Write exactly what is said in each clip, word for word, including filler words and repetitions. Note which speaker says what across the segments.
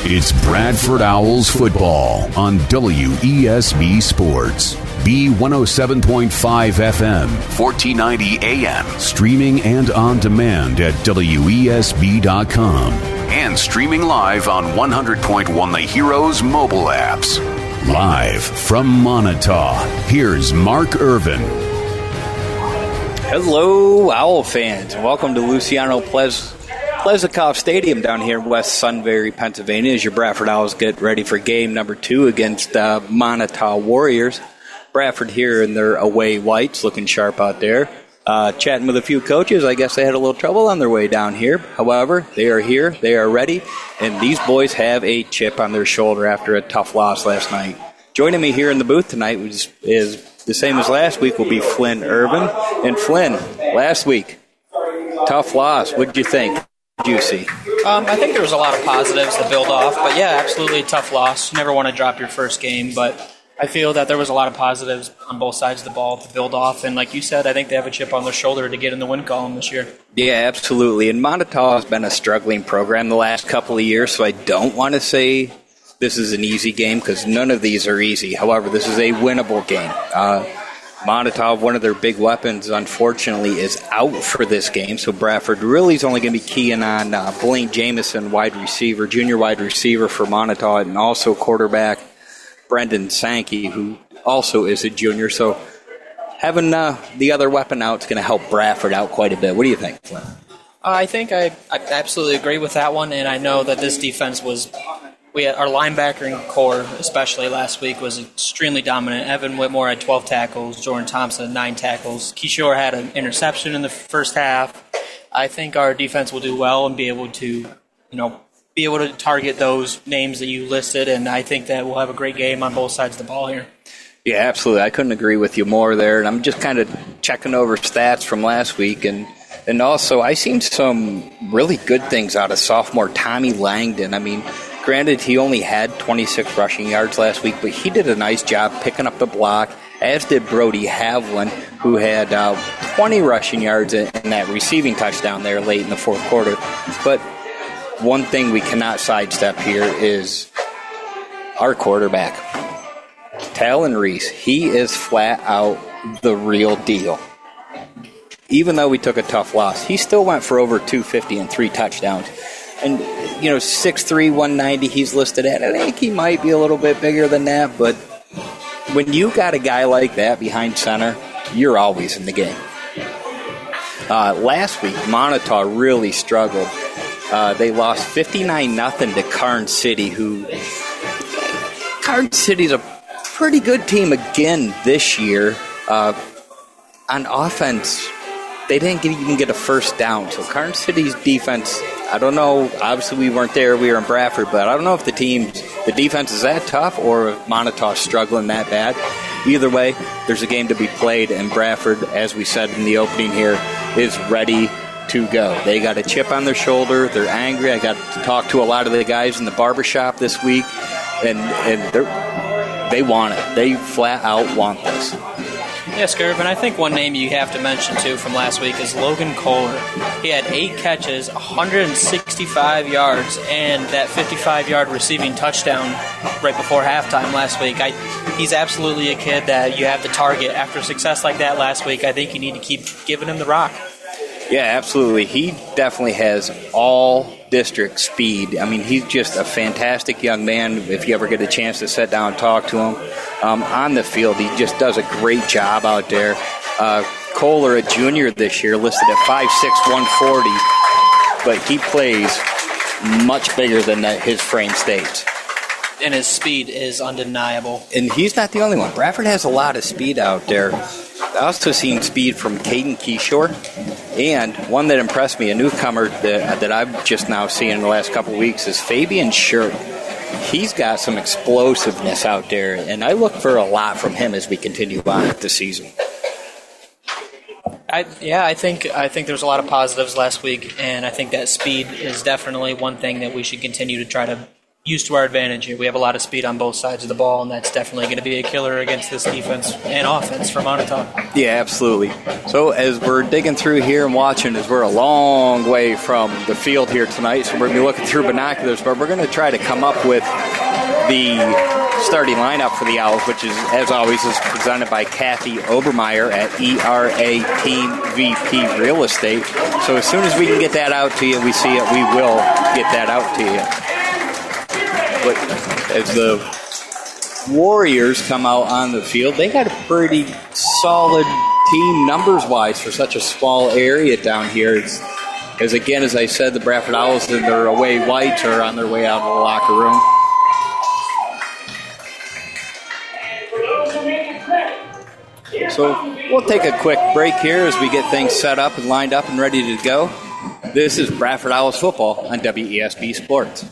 Speaker 1: It's Bradford Owls football on W E S B Sports. B one oh seven point five F M, fourteen ninety A M. Streaming and on demand at W E S B dot com. And streaming live on one hundred point one The Heroes mobile apps. Live from Montauk, here's Mark Irvin.
Speaker 2: Hello, Owl fans. Welcome to Luciano Plez- Pleskoff Stadium down here in West Sunbury, Pennsylvania, as your Bradford Owls get ready for game number two against uh, Montauk Warriors. Bradford here in their away whites, looking sharp out there. Uh, chatting with a few coaches. I guess they had a little trouble on their way down here. However, they are here, they are ready, and these boys have a chip on their shoulder after a tough loss last night. Joining me here in the booth tonight is, is the same as last week will be Flynn Irvin. And Flynn, last week, tough loss. What did you think? What did you see?
Speaker 3: Um, I think there was a lot of positives to build off, but yeah, absolutely a tough loss. You never want to drop your first game, but I feel that there was a lot of positives on both sides of the ball to build off, and like you said, I think they have a chip on their shoulder to get in the win column this year.
Speaker 2: Yeah, absolutely. And Montauk has been a struggling program the last couple of years, so I don't want to say this is an easy game because none of these are easy. However, this is a winnable game. Uh, Montauk, one of their big weapons, unfortunately, is out for this game, so Bradford really is only going to be keying on uh, Blaine Jamison, wide receiver, junior wide receiver for Montauk, and also quarterback Brendan Sankey, who also is a junior. So having uh, the other weapon out is going to help Bradford out quite a bit. What do you think, Flynn?
Speaker 3: Uh, I think I, I absolutely agree with that one, and I know that this defense was we had, our linebacker core, especially last week, was extremely dominant. Evan Whitmore had twelve tackles, Jordan Thompson had nine tackles. Kishore had an interception in the first half. I think our defense will do well and be able to, you know, be able to target those names that you listed, and I think that we'll have a great game on both sides of the ball here.
Speaker 2: Yeah, absolutely. I couldn't agree with you more there, and I'm just kind of checking over stats from last week, and and also I seen some really good things out of sophomore Tommy Langdon. I mean, granted, he only had twenty-six rushing yards last week, but he did a nice job picking up the block, as did Brody Havlin, who had uh, twenty rushing yards in, in that receiving touchdown there late in the fourth quarter. But one thing we cannot sidestep here is our quarterback, Talon Reese. He is flat out the real deal. Even though we took a tough loss, he still went for over two fifty and three touchdowns. And, you know, six three, one ninety he's listed at. I think he might be a little bit bigger than that, but when you got a guy like that behind center, you're always in the game. Uh, last week, Montauk really struggled. Uh, they lost fifty-nine nothing to Carn City, who Carn City's a pretty good team again this year. Uh, on offense, they didn't get, even get a first down. So Carn City's defense, I don't know. Obviously, we weren't there. We were in Bradford, but I don't know if the team, the defense is that tough or if Montauk's struggling that bad. Either way, there's a game to be played, and Bradford, as we said in the opening here, is ready to go. They got a chip on their shoulder. They're angry. I got to talk to a lot of the guys in the barbershop this week, and and they they want it. They flat out want this.
Speaker 3: Yes, Gerv, and I think one name you have to mention, too, from last week is Logan Kohler. He had eight catches, one hundred sixty-five yards, and that fifty-five-yard receiving touchdown right before halftime last week. I, he's absolutely a kid that you have to target. After success like that last week, I think you need to keep giving him the rock.
Speaker 2: Yeah, absolutely. He definitely has all district speed. I mean, he's just a fantastic young man. If you ever get a chance to sit down and talk to him um, on the field, he just does a great job out there. Uh, Kohler, a junior this year, listed at five six, one forty, but he plays much bigger than that, his frame states.
Speaker 3: And his speed is undeniable.
Speaker 2: And he's not the only one. Bradford has a lot of speed out there. I also seen speed from Caden Kishore, and one that impressed me, a newcomer that, that I've just now seen in the last couple of weeks, is Fabian Shirt. He's got some explosiveness out there, and I look for a lot from him as we continue on with the season.
Speaker 3: I, yeah, I think I think there's a lot of positives last week, and I think that speed is definitely one thing that we should continue to try to used to our advantage here. We have a lot of speed on both sides of the ball, and that's definitely going to be a killer against this defense and offense from Montauk.
Speaker 2: Yeah, absolutely. So as we're digging through here and watching, as we're a long way from the field here tonight, so we're going to be looking through binoculars, but we're going to try to come up with the starting lineup for the Owls, which is, as always, is presented by Kathy Obermeyer at E R A Team V P Real Estate. So as soon as we can get that out to you, we see it, we will get that out to you. But as the Warriors come out on the field, they got a pretty solid team numbers-wise for such a small area down here. It's, as again, as I said, the Bradford Owls in their away whites are on their way out of the locker room. So we'll take a quick break here as we get things set up and lined up and ready to go. This is Bradford Owls football on W E S B Sports.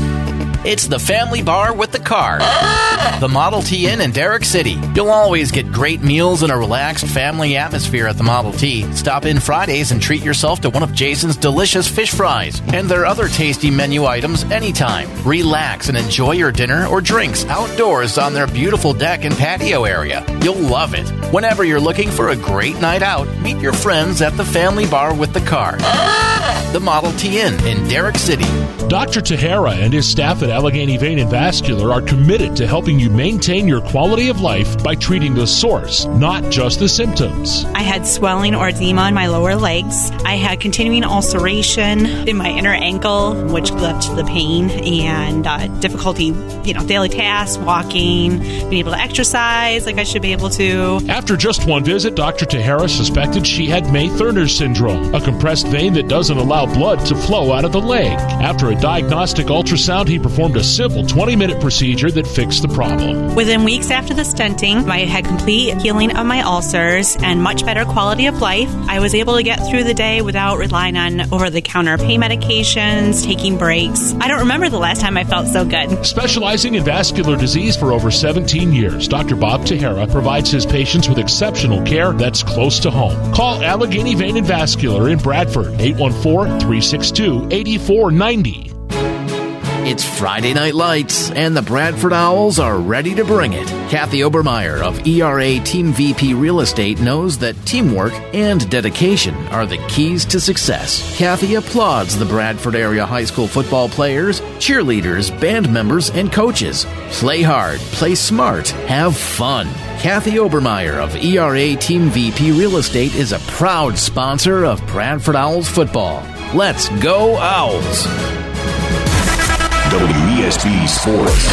Speaker 4: It's the Family Bar with the Car, the Model T Inn in Derrick City. You'll always get great meals and a relaxed family atmosphere at the Model T. Stop in Fridays and treat yourself to one of Jason's delicious fish fries and their other tasty menu items anytime. Relax and enjoy your dinner or drinks outdoors on their beautiful deck and patio area. You'll love it. Whenever you're looking for a great night out, meet your friends at the Family Bar with the Car, the Model T Inn in Derrick City.
Speaker 5: Doctor Tahara and his staff at Allegheny Vein and Vascular are committed to helping you maintain your quality of life by treating the source, not just the symptoms.
Speaker 6: I had swelling or edema in my lower legs. I had continuing ulceration in my inner ankle, which led to the pain and uh, difficulty, you know, daily tasks, walking, being able to exercise like I should be able to.
Speaker 5: After just one visit, Doctor Tahara suspected she had May-Thurner syndrome, a compressed vein that doesn't allow blood to flow out of the leg. After a diagnostic ultrasound, he performed a simple twenty-minute procedure that fixed the problem.
Speaker 6: Within weeks after the stenting, I had complete healing of my ulcers and much better quality of life. I was able to get through the day without relying on over-the-counter pain medications, taking breaks. I don't remember the last time I felt so good.
Speaker 5: Specializing in vascular disease for over seventeen years, Doctor Bob Tahara provides his patients with exceptional care that's close to home. Call Allegheny Vein and Vascular in Bradford, eight one four, three six two, eight four nine zero.
Speaker 4: It's Friday Night Lights, and the Bradford Owls are ready to bring it. Kathy Obermeyer of E R A Team V P Real Estate knows that teamwork and dedication are the keys to success. Kathy applauds the Bradford area high school football players, cheerleaders, band members, and coaches. Play hard, play smart, have fun. Kathy Obermeyer of E R A Team V P Real Estate is a proud sponsor of Bradford Owls football. Let's go Owls!
Speaker 1: W E S B Sports.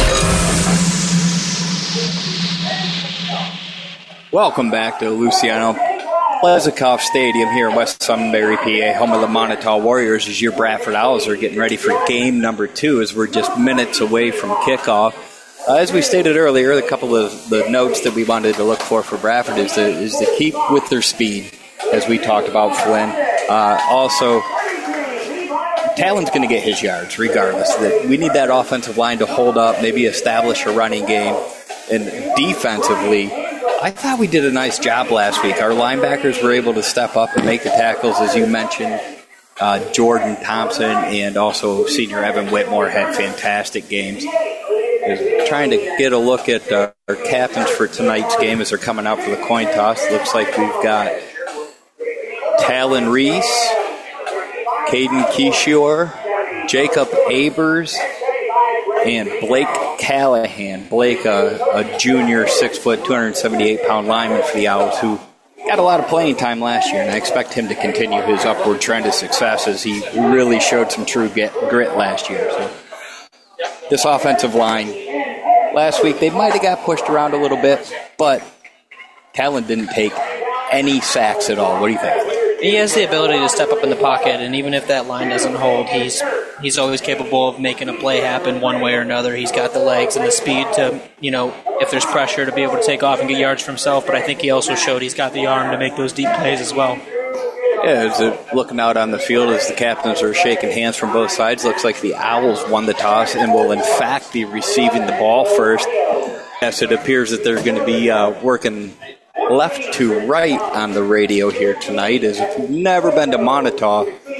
Speaker 2: Welcome back to Luciano Plesakoff Stadium here in West Sunbury, P A, home of the Montauk Warriors, as your Bradford Owls are getting ready for game number two as we're just minutes away from kickoff. Uh, as we stated earlier, a couple of the notes that we wanted to look for for Bradford is to, is to keep with their speed, as we talked about, Flynn. Uh, also, Talon's going to get his yards regardless. We need that offensive line to hold up, maybe establish a running game. And defensively, I thought we did a nice job last week. Our linebackers were able to step up and make the tackles, as you mentioned. Uh, Jordan Thompson and also senior Evan Whitmore had fantastic games. Is trying to get a look at uh, our captains for tonight's game as they're coming out for the coin toss. Looks like we've got Talon Reese, Caden Kishore, Jacob Abers, and Blake Callahan. Blake, a, a junior, six foot, two hundred seventy-eight pound lineman for the Owls, who got a lot of playing time last year, and I expect him to continue his upward trend of success as he really showed some true get, grit last year. So this offensive line, last week they might have got pushed around a little bit, but Talon didn't take any sacks at all. What do you think?
Speaker 3: He has the ability to step up in the pocket, and even if that line doesn't hold, he's he's always capable of making a play happen one way or another. He's got the legs and the speed to, you know, if there's pressure, to be able to take off and get yards for himself, but I think he also showed he's got the arm to make those deep plays as well.
Speaker 2: Yeah, as it, looking out on the field as the captains are shaking hands from both sides, looks like the Owls won the toss and will in fact be receiving the ball first. Yes, it appears that they're going to be uh, working left to right on the radio here tonight. As if you've never been to Montauk,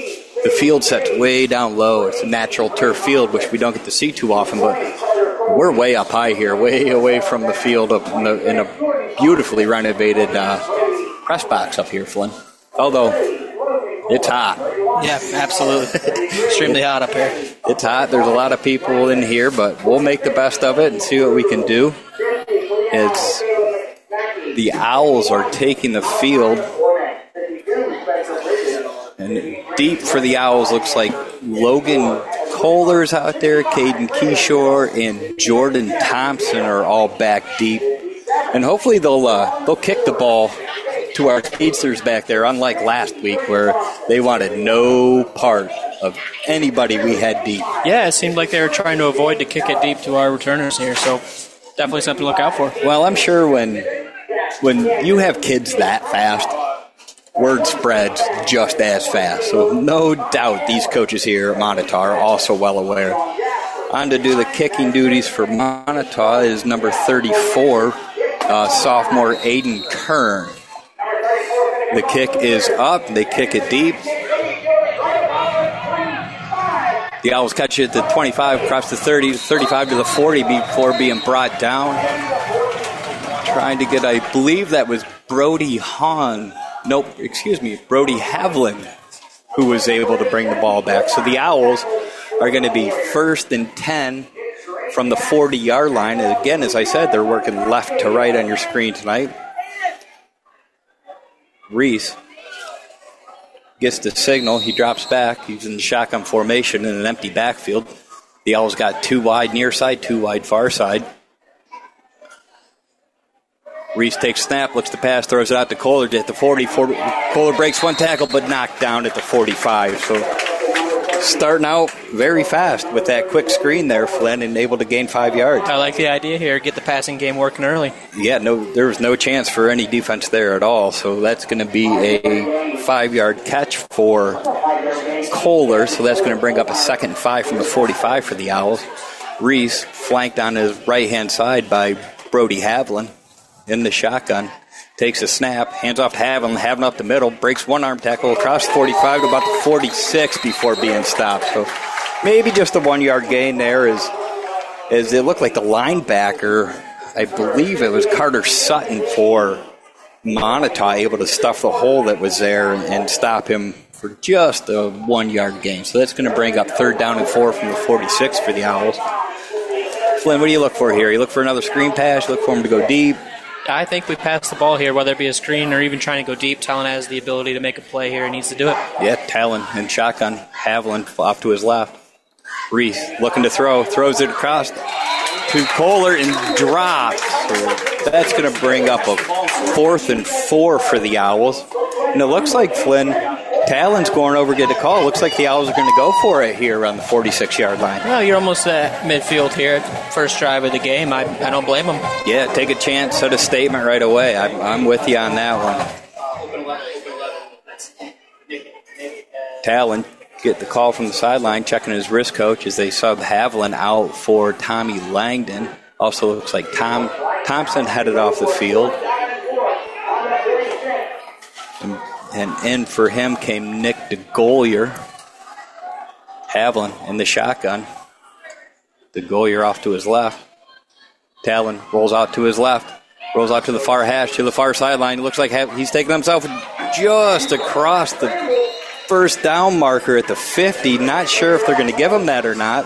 Speaker 2: the field set's way down low. It's a natural turf field, which we don't get to see too often, but we're way up high here, way away from the field up in, the, in a beautifully renovated uh, press box up here, Flynn. Although, it's hot.
Speaker 3: Yeah, absolutely. Extremely hot up here.
Speaker 2: It's hot. There's a lot of people in here, but we'll make the best of it and see what we can do. It's the Owls are taking the field. And deep for the Owls looks like Logan Kohler's out there, Caden Keyshore, and Jordan Thompson are all back deep. And hopefully they'll uh, they'll kick the ball to our speedsters back there, unlike last week where they wanted no part of anybody we had deep.
Speaker 3: Yeah, it seemed like they were trying to avoid to kick it deep to our returners here, so definitely something to look out for.
Speaker 2: Well, I'm sure when when you have kids that fast, word spreads just as fast. So no doubt these coaches here at Montauk are also well aware. On to do the kicking duties for Montauk is number thirty-four, uh, sophomore Aiden Kern. The kick is up. They kick it deep. The Owls catch it at the twenty-five, across the thirty, thirty-five to the forty before being brought down. Trying to get, I believe that was Brody Hahn. Nope, excuse me, Brody Havlin, who was able to bring the ball back. So the Owls are going to be first and ten from the forty-yard line. And again, as I said, they're working left to right on your screen tonight. Reese gets the signal. He drops back. He's in the shotgun formation in an empty backfield. The Owls got two wide near side, two wide far side. Reese takes snap, looks to pass, throws it out to Kohler at the forty. Kohler breaks one tackle, but knocked down at the forty-five. So starting out very fast with that quick screen there, Flynn, and able to gain five yards.
Speaker 3: I like the idea here. Get the passing game working early.
Speaker 2: Yeah, no, there was no chance for any defense there at all. So that's going to be a five-yard catch for Kohler. So that's going to bring up a second and five from the forty-five for the Owls. Reese flanked on his right-hand side by Brody Havlin in the shotgun. Takes a snap, hands off to Havlin, Havlin up the middle, breaks one arm tackle across forty-five to about the forty-six before being stopped. So maybe just a one-yard gain there as, as it looked like the linebacker, I believe it was Carter Sutton for Montauk, able to stuff the hole that was there and, and stop him for just a one-yard gain. So that's going to bring up third down and four from the forty-six for the Owls. Flynn, what do you look for here? You look for another screen pass, you look for him to go deep.
Speaker 3: I think we pass the ball here, whether it be a screen or even trying to go deep. Talon has the ability to make a play here and needs to do it.
Speaker 2: Yeah, Talon and shotgun. Havlin off to his left. Reese looking to throw. Throws it across to Kohler and drops. So that's going to bring up a fourth and four for the Owls. And it looks like, Flynn, Talon's going over to get a call. Looks like the Owls are going to go for it here on the forty-six-yard line.
Speaker 3: Well, you're almost at midfield here. First drive of the game. I, I don't blame them.
Speaker 2: Yeah, take a chance, set a statement right away. I'm, I'm with you on that one. Talon get the call from the sideline, checking his wrist coach as they sub Havlin out for Tommy Langdon. Also looks like Tom Thompson headed off the field. And, and in for him came Nick DeGolier. Havlin in the shotgun. DeGolier off to his left. Talon rolls out to his left. Rolls out to the far hash, to the far sideline. Looks like he's taking himself just across the first down marker at the fifty. Not sure if they're going to give him that or not.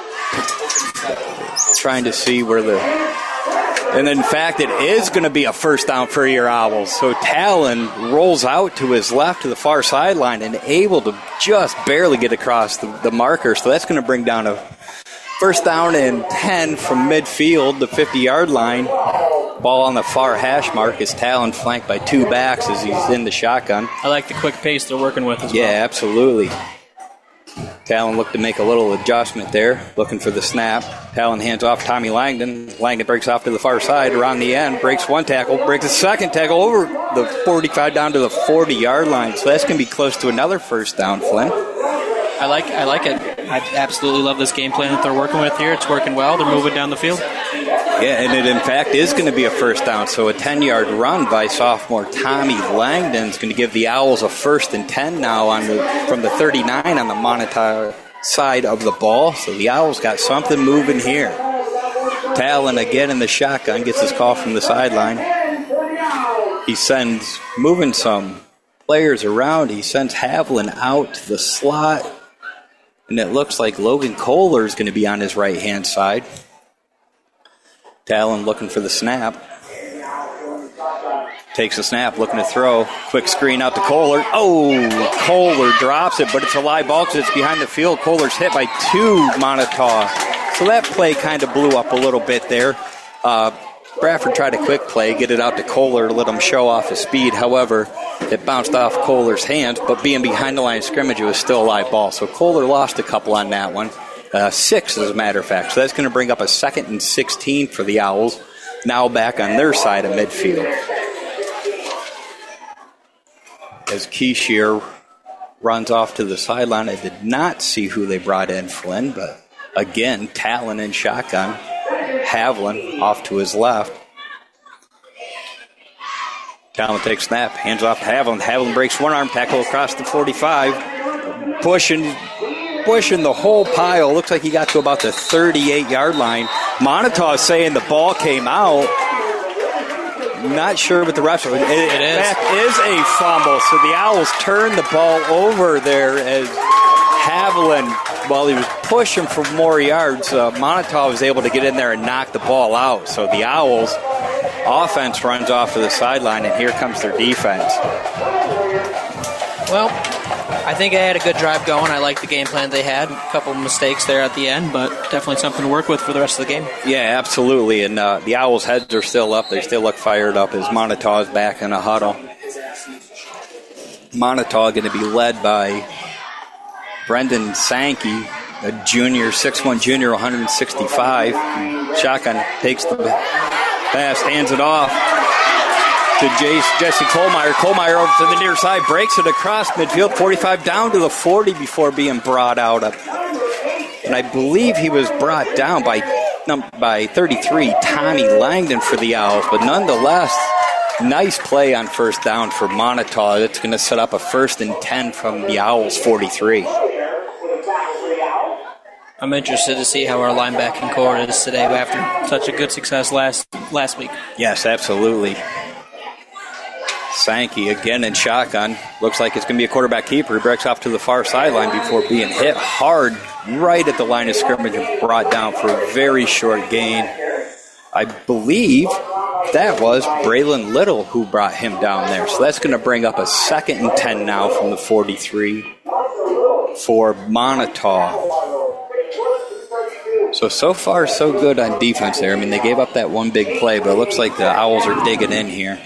Speaker 2: Trying to see where the... And in fact, it is going to be a first down for your Owls. So Talon rolls out to his left to the far sideline and able to just barely get across the, the marker. So that's going to bring down a first down and ten from midfield, the fifty-yard line. Ball on the far hash mark is Talon flanked by two backs as he's in the shotgun.
Speaker 3: I like the quick pace they're working with as
Speaker 2: yeah,
Speaker 3: well.
Speaker 2: Yeah, absolutely. Talon looked to make a little adjustment there, looking for the snap. Talon hands off Tommy Langdon. Langdon breaks off to the far side, around the end, breaks one tackle, breaks a second tackle over the forty-five down to the forty-yard line. So that's going to be close to another first down, Flynn.
Speaker 3: I like I like it. I absolutely love this game plan that they're working with here. It's working well. They're moving down the field.
Speaker 2: Yeah, and it in fact is going to be a first down. So a ten-yard run by sophomore Tommy Langdon is going to give the Owls a first and ten now on the from the thirty-nine on the Montauk side of the ball. So the Owls got something moving here. Talon again in the shotgun gets his call from the sideline. He sends moving some players around. He sends Haviland out to the slot. And it looks like Logan Kohler is going to be on his right-hand side. Talon looking for the snap. Takes the snap, looking to throw. Quick screen out to Kohler. Oh, Kohler drops it, but it's a live ball because it's behind the field. Kohler's hit by two Montauk. So that play kind of blew up a little bit there. Uh, Bradford tried a quick play, get it out to Kohler to let him show off his speed. However, it bounced off Kohler's hands, but being behind the line of scrimmage, it was still a live ball. So Kohler lost a couple on that one. Uh, six, as a matter of fact. So that's going to bring up a second and sixteen for the Owls, now back on their side of midfield. As Keishier runs off to the sideline, I did not see who they brought in, Flynn, but again, Talon in shotgun. Haviland off to his left. Talon takes snap, hands off to Haviland. Haviland breaks one arm tackle across the forty-five. Pushing, pushing the whole pile. Looks like he got to about the thirty-eight-yard line. Montauk is saying the ball came out. Not sure what the refs are. It, it in fact is a fumble. So the Owls turn the ball over there as Haviland, while he was pushing for more yards, uh, Montauk was able to get in there and knock the ball out. So the Owls offense runs off to the sideline, and here comes their defense.
Speaker 3: Well, I think they had a good drive going. I like the game plan they had. A couple of mistakes there at the end, but definitely something to work with for the rest of the game.
Speaker 2: Yeah, absolutely. And uh, the Owls' heads are still up. They still look fired up as Montauk is back in a huddle. Montauk going to be led by Brendan Sankey, a junior, six one junior, one sixty-five. Shotgun takes the pass, hands it off to Jace, Jesse Kohlmeyer. Kohlmeyer over to the near side, breaks it across midfield, forty-five down to the forty before being brought out. And I believe he was brought down by, by thirty-three, Tommy Langdon for the Owls. But nonetheless, nice play on first down for Montauk. It's going to set up a first and ten from the Owls' forty-three.
Speaker 3: I'm interested to see how our linebacking core is today after such a good success last last week.
Speaker 2: Yes, absolutely. Sankey again in shotgun. Looks like it's going to be a quarterback keeper. He breaks off to the far sideline before being hit hard right at the line of scrimmage and brought down for a very short gain. I believe that was Braylon Little who brought him down there. So that's going to bring up a second and ten now from the forty-three for Montauk. So, so far, so good on defense there. I mean, they gave up that one big play, but it looks like the Owls are digging in here.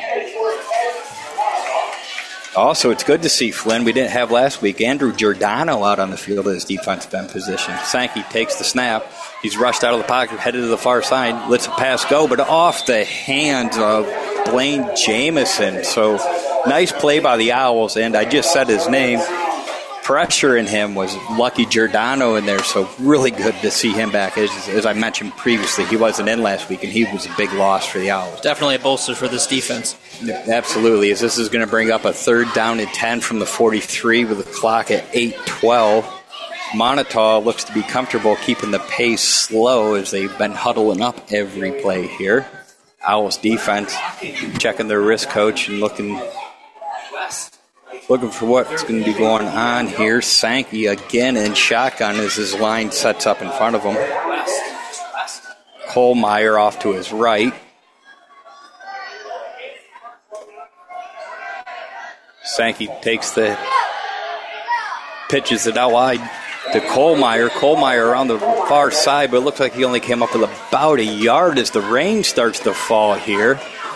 Speaker 2: Also, it's good to see Flynn. We didn't have last week Andrew Giordano out on the field at his defensive end position. Sankey takes the snap. He's rushed out of the pocket, headed to the far side, lets a pass go, but off the hands of Blaine Jamison. So, nice play by the Owls, and I just said his name. Pressure in him was Lucky Giordano in there, so really good to see him back. As, as I mentioned previously, he wasn't in last week, and he was a big loss for the Owls.
Speaker 3: Definitely a bolster for this defense.
Speaker 2: Yeah, absolutely, as this is going to bring up a third down and ten from the forty-three with the clock at eight twelve. Montauk looks to be comfortable keeping the pace slow as they've been huddling up every play here. Owls defense checking their wrist coach and looking... Looking for what's going to be going on here. Sankey again in shotgun as his line sets up in front of him. Kohlmeyer off to his right. Sankey takes the, pitches it out wide to Kohlmeyer. Kohlmeyer around the far side, but it looks like he only came up with about a yard as the rain starts to fall here.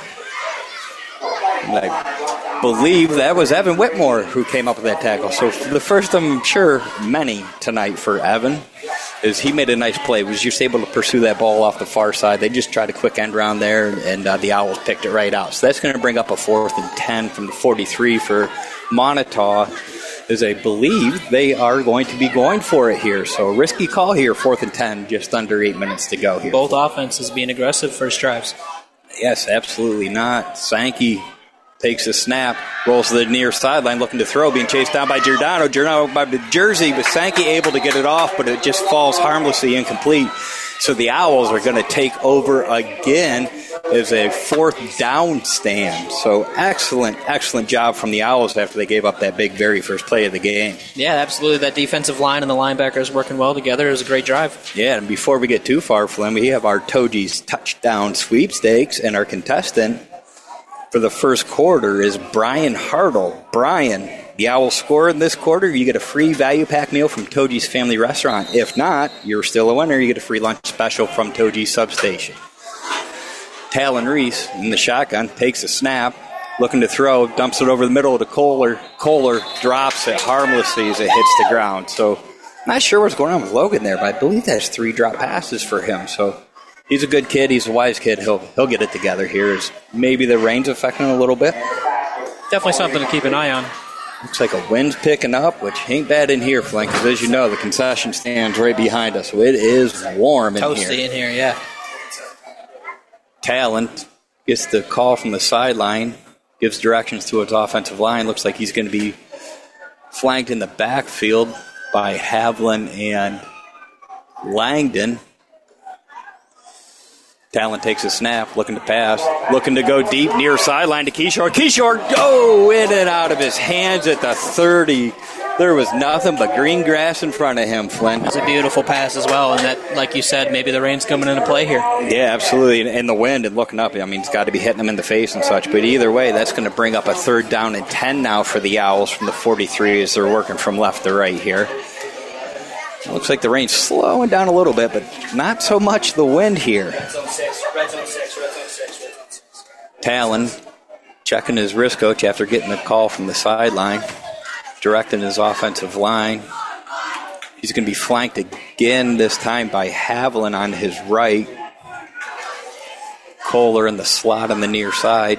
Speaker 2: And I believe that was Evan Whitmore who came up with that tackle. So for the first, I'm sure, many tonight for Evan, is he made a nice play. Was just able to pursue that ball off the far side. They just tried a quick end round there, and uh, the Owls picked it right out. So that's going to bring up a fourth and ten from the forty-three for Montauk. as I believe they are going to be going for it here. So a risky call here, fourth and ten, just under eight minutes to go here.
Speaker 3: Both offenses being aggressive first drives.
Speaker 2: Yes, absolutely not. Sankey takes a snap, rolls to the near sideline, looking to throw, being chased down by Giordano. Giordano by the jersey, but Sankey able to get it off, but it just falls harmlessly incomplete. So the Owls are going to take over again as a fourth down stand. So excellent, excellent job from the Owls after they gave up that big very first play of the game.
Speaker 3: Yeah, absolutely. That defensive line and the linebackers working well together. It was a great drive.
Speaker 2: Yeah, and before we get too far, Flynn, we have our Toji's touchdown sweepstakes, and our contestant for the first quarter is Brian Hartle. Brian, the Owls score in this quarter, you get a free value pack meal from Toji's Family Restaurant. If not, you're still a winner. You get a free lunch special from Toji's Substation. Talon Reese in the shotgun takes a snap, looking to throw, dumps it over the middle to Kohler. Kohler drops it harmlessly as it hits the ground. So not sure what's going on with Logan there, but I believe that's three drop passes for him. So he's a good kid. He's a wise kid. He'll he'll get it together here. As maybe the rain's affecting him a little bit.
Speaker 3: Definitely something to keep an eye on.
Speaker 2: Looks like a wind's picking up, which ain't bad in here, Flynn, because as you know, the concession stand's right behind us, so it is warm in
Speaker 3: Toasty
Speaker 2: here.
Speaker 3: in here, yeah.
Speaker 2: Talon gets the call from the sideline, gives directions to his offensive line. Looks like he's going to be flanked in the backfield by Havlin and Langdon. Talon takes a snap, looking to pass, looking to go deep near sideline to Kishore. Kishore, go in and out of his hands at the thirty. There was nothing but green grass in front of him, Flynn.
Speaker 3: It's a beautiful pass as well, and that, like you said, maybe the rain's coming into play here.
Speaker 2: Yeah, absolutely, and the wind and looking up, I mean, it's got to be hitting him in the face and such, but either way, that's going to bring up a third down and ten now for the Owls from the forty-three as they're working from left to right here. It looks like the rain's slowing down a little bit, but not so much the wind here.
Speaker 7: Red zone six, red zone six, red zone six, red zone six.
Speaker 2: Talon checking his wrist coach after getting the call from the sideline, directing his offensive line. He's going to be flanked again, this time by Havlin on his right. Kohler in the slot on the near side.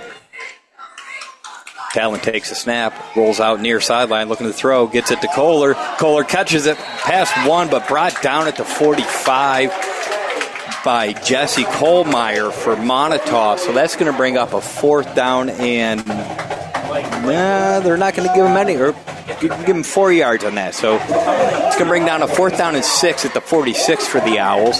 Speaker 2: Talon takes a snap, rolls out near sideline, looking to throw, gets it to Kohler. Kohler catches it past one, but brought down at the forty-five by Jesse Kohlmeyer for Montauk. So that's going to bring up a fourth down, and nah, they're not going to give him any, or give him four yards on that. So it's going to bring down a fourth down and six at the forty-six for the Owls,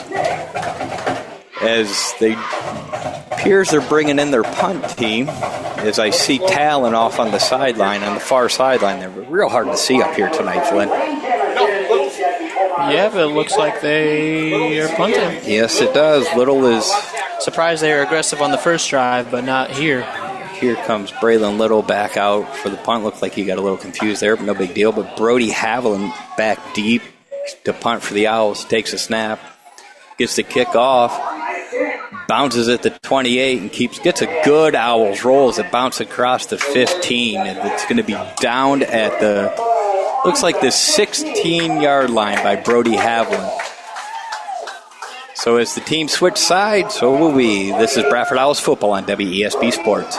Speaker 2: as they appears they're bringing in their punt team, as I see Talon off on the sideline, on the far sideline there. But real hard to see up here tonight, Flynn.
Speaker 3: Yeah, but it looks like they are punting.
Speaker 2: Yes, it does. Little is...
Speaker 3: Surprised they were aggressive on the first drive, but not here.
Speaker 2: Here comes Braylon Little back out for the punt. Looked like he got a little confused there, but no big deal. But Brody Havlin back deep to punt for the Owls. Takes a snap. Gets the kick off. Bounces at the twenty-eight and keeps gets a good Owls roll as it bounces across the fifteen. And it's going to be downed at the, looks like the sixteen-yard line by Brody Havlin. So as the team switch sides, so will we. This is Bradford Owls football on W E S B Sports.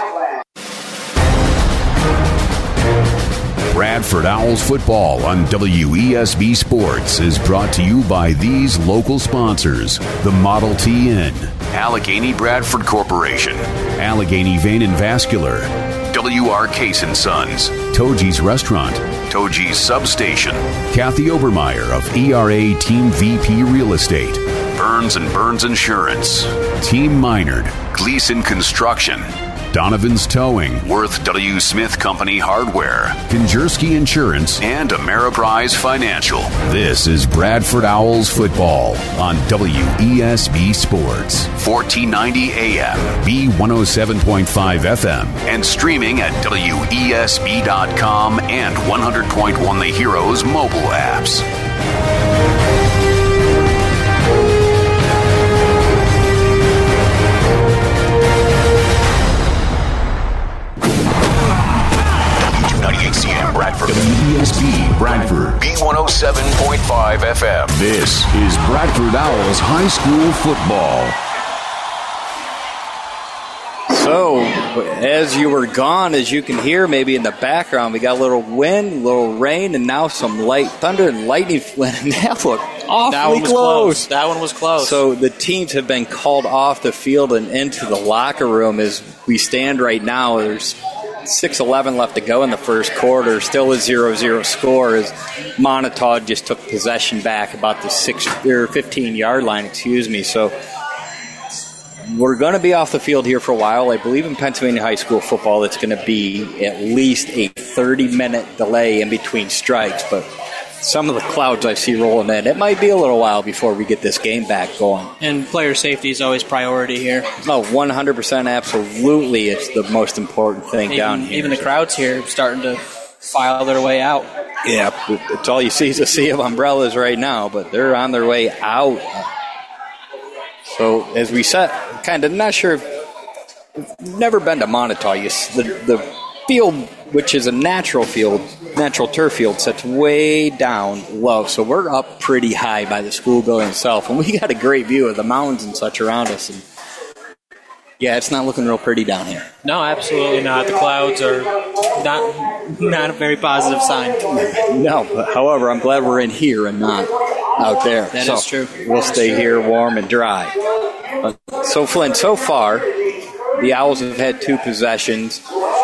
Speaker 1: Bradford Owls football on W E S B Sports is brought to you by these local sponsors: the Model T Inn, Allegheny Bradford Corporation, Allegheny Vein and Vascular, W R Case and Sons, Toji's Restaurant, Toji's Substation, Kathy Obermeyer of E R A Team V P Real Estate, Burns and Burns Insurance, Team Minard, Gleason Construction, Donovan's Towing, Worth W. Smith Company Hardware, Konjerski Insurance, and Ameriprise Financial. This is Bradford Owls football on W E S B Sports, fourteen ninety A M, B one oh seven point five F M, and streaming at W E S B dot com and one hundred point one The Heroes mobile apps. C M Bradford. W E S B Bradford. B one oh seven point five F M. This is Bradford Owls High School football.
Speaker 2: So, as you were gone, as you can hear maybe in the background, we got a little wind, a little rain, and now some light thunder and lightning. And that looked awfully
Speaker 3: that one was
Speaker 2: close.
Speaker 3: close. That one was close.
Speaker 2: So the teams have been called off the field and into the locker room as we stand right now. There's six eleven left to go in the first quarter. Still a zero zero score as Montauk just took possession back about the six or fifteen-yard line, excuse me. So we're going to be off the field here for a while. I believe in Pennsylvania high school football it's going to be at least a thirty-minute delay in between strikes, but some of the clouds I see rolling in, it might be a little while before we get this game back going.
Speaker 3: And player safety is always priority here.
Speaker 2: Oh, one hundred percent absolutely. It's the most important thing
Speaker 3: even,
Speaker 2: down here.
Speaker 3: Even the crowds here starting to file their way out.
Speaker 2: Yeah, it's all you see is a sea of umbrellas right now, but they're on their way out. So as we said, kind of not sure if never been to Montauk. You, the, the field, which is a natural field, natural turf field, sets way down low. So we're up pretty high by the school building itself, and we got a great view of the mountains and such around us. And yeah, it's not looking real pretty down here.
Speaker 3: No, absolutely not. The clouds are not not a very positive sign.
Speaker 2: No, but however, I'm glad we're in here and not out there.
Speaker 3: That
Speaker 2: so
Speaker 3: is true.
Speaker 2: We'll stay here warm and dry. Uh, so, Flynn, so far, the Owls have had two possessions,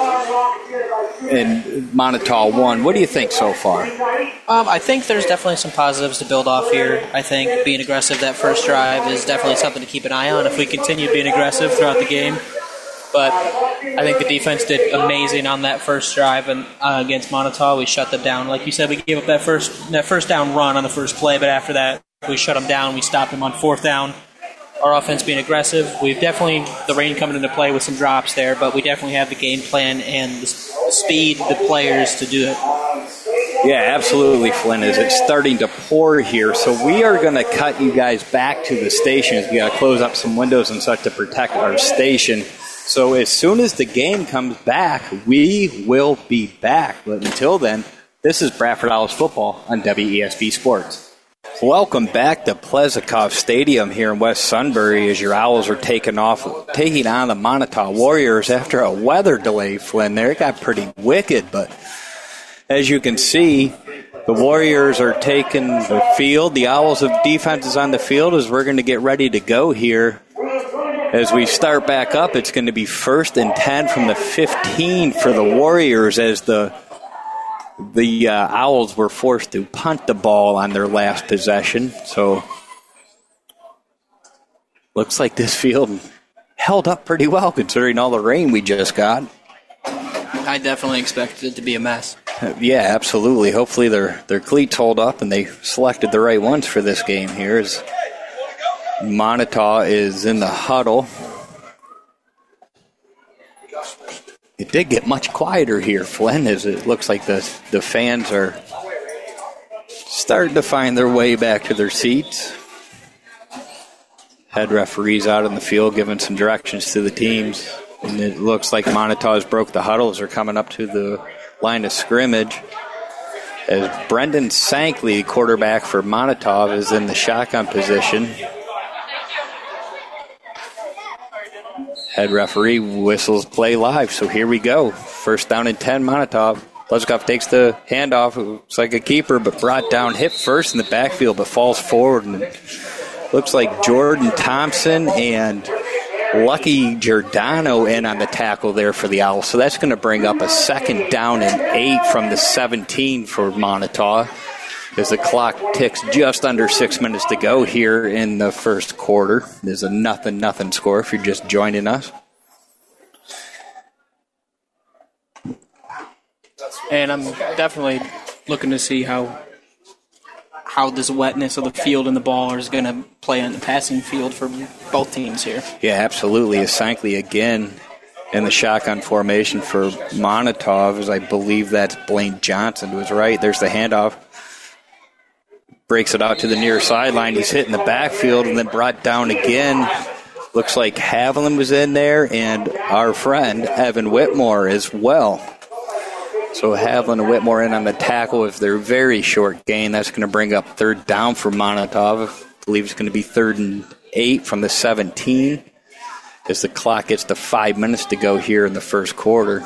Speaker 2: and Montauk won. What do you think so far?
Speaker 3: Um, I think there's definitely some positives to build off here. I think being aggressive that first drive is definitely something to keep an eye on if we continue being aggressive throughout the game. But I think the defense did amazing on that first drive and uh, against Montauk. We shut them down. Like you said, we gave up that first that first down run on the first play, but after that, we shut them down. We stopped them on fourth down. Our offense being aggressive. We've definitely, the rain coming into play with some drops there, but we definitely have the game plan and the speed, the players to do it.
Speaker 2: Yeah, absolutely, Flynn. As it's starting to pour here, so we are going to cut you guys back to the station. We got to close up some windows and such to protect our station. So as soon as the game comes back, we will be back. But until then, this is Bradford Owls football on W E S B Sports. Welcome back to Plesikov Stadium here in West Sunbury as your Owls are taking off, taking on the Montauk Warriors after a weather delay, Flynn. There it got pretty wicked, but as you can see, the Warriors are taking the field. The Owls of defense is on the field as we're going to get ready to go here. As we start back up, it's going to be first and ten from the fifteen for the Warriors as the the uh, Owls were forced to punt the ball on their last possession. So looks like this field held up pretty well considering all the rain we just got.
Speaker 3: I definitely expected it to be a mess.
Speaker 2: Yeah, absolutely. Hopefully their their cleats hold up and they selected the right ones for this game here. As Montauk is in the huddle. It did get much quieter here, Flynn, as it looks like the the fans are starting to find their way back to their seats. Head referees out in the field giving some directions to the teams. And it looks like Montauk has broke the huddle as they're coming up to the line of scrimmage. As Brendan Sankley, quarterback for Montauk, is in the shotgun position. Head referee whistles play live, so here we go. First down and ten, Montauk. Plesikov takes the handoff. It looks like a keeper, but brought down hip first in the backfield, but falls forward. And it looks like Jordan Thompson and Lucky Giordano in on the tackle there for the Owls. So that's going to bring up a second down and eight from the seventeen for Montauk as the clock ticks just under six minutes to go here in the first quarter. There's a nothing, nothing score if you're just joining us.
Speaker 3: And I'm definitely looking to see how how this wetness of the field and the ball is going to play on the passing field for both teams here.
Speaker 2: Yeah, absolutely. As Sankley again in the shotgun formation for Montauk, as I believe that's Blaine Johnson who was right. There's the handoff. Breaks it out to the near sideline. He's hit in the backfield and then brought down again. Looks like Haviland was in there and our friend Evan Whitmore as well. So Haviland and Whitmore in on the tackle if they're very short gain. That's going to bring up third down for Montauk. I believe it's going to be third and eight from the seventeen. as the clock gets to five minutes to go here in the first quarter.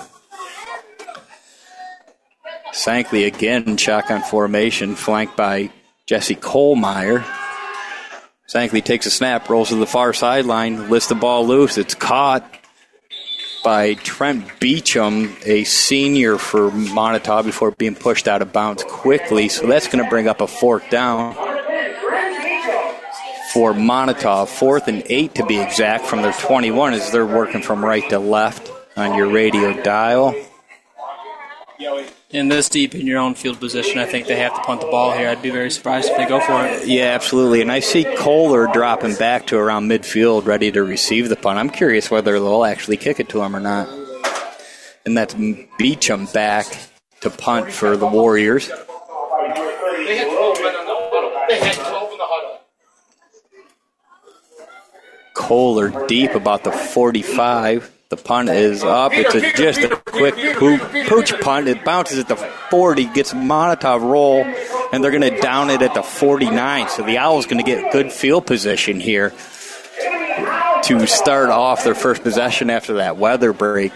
Speaker 2: Sankley again, shotgun formation, flanked by Jesse Kohlmeyer. Sankley takes a snap, rolls to the far sideline, lifts the ball loose. It's caught by Trent Beecham, a senior for Montauk, before being pushed out of bounds quickly. So that's going to bring up a fourth down for Montauk. Fourth and eight to be exact from their twenty-one, as they're working from right to left on your radio dial.
Speaker 3: In this deep in your own field position, I think they have to punt the ball here. I'd be very surprised if they go for it.
Speaker 2: Yeah, absolutely. And I see Kohler dropping back to around midfield, ready to receive the punt. I'm curious whether they'll actually kick it to him or not. And that's Beecham back to punt for the Warriors. Kohler deep about the forty-five. The punt is up. It's a, just a quick pooch, pooch punt. It bounces at the forty, gets Montauk roll, and they're going to down it at the forty-nine. So the Owls going to get good field position here to start off their first possession after that weather break.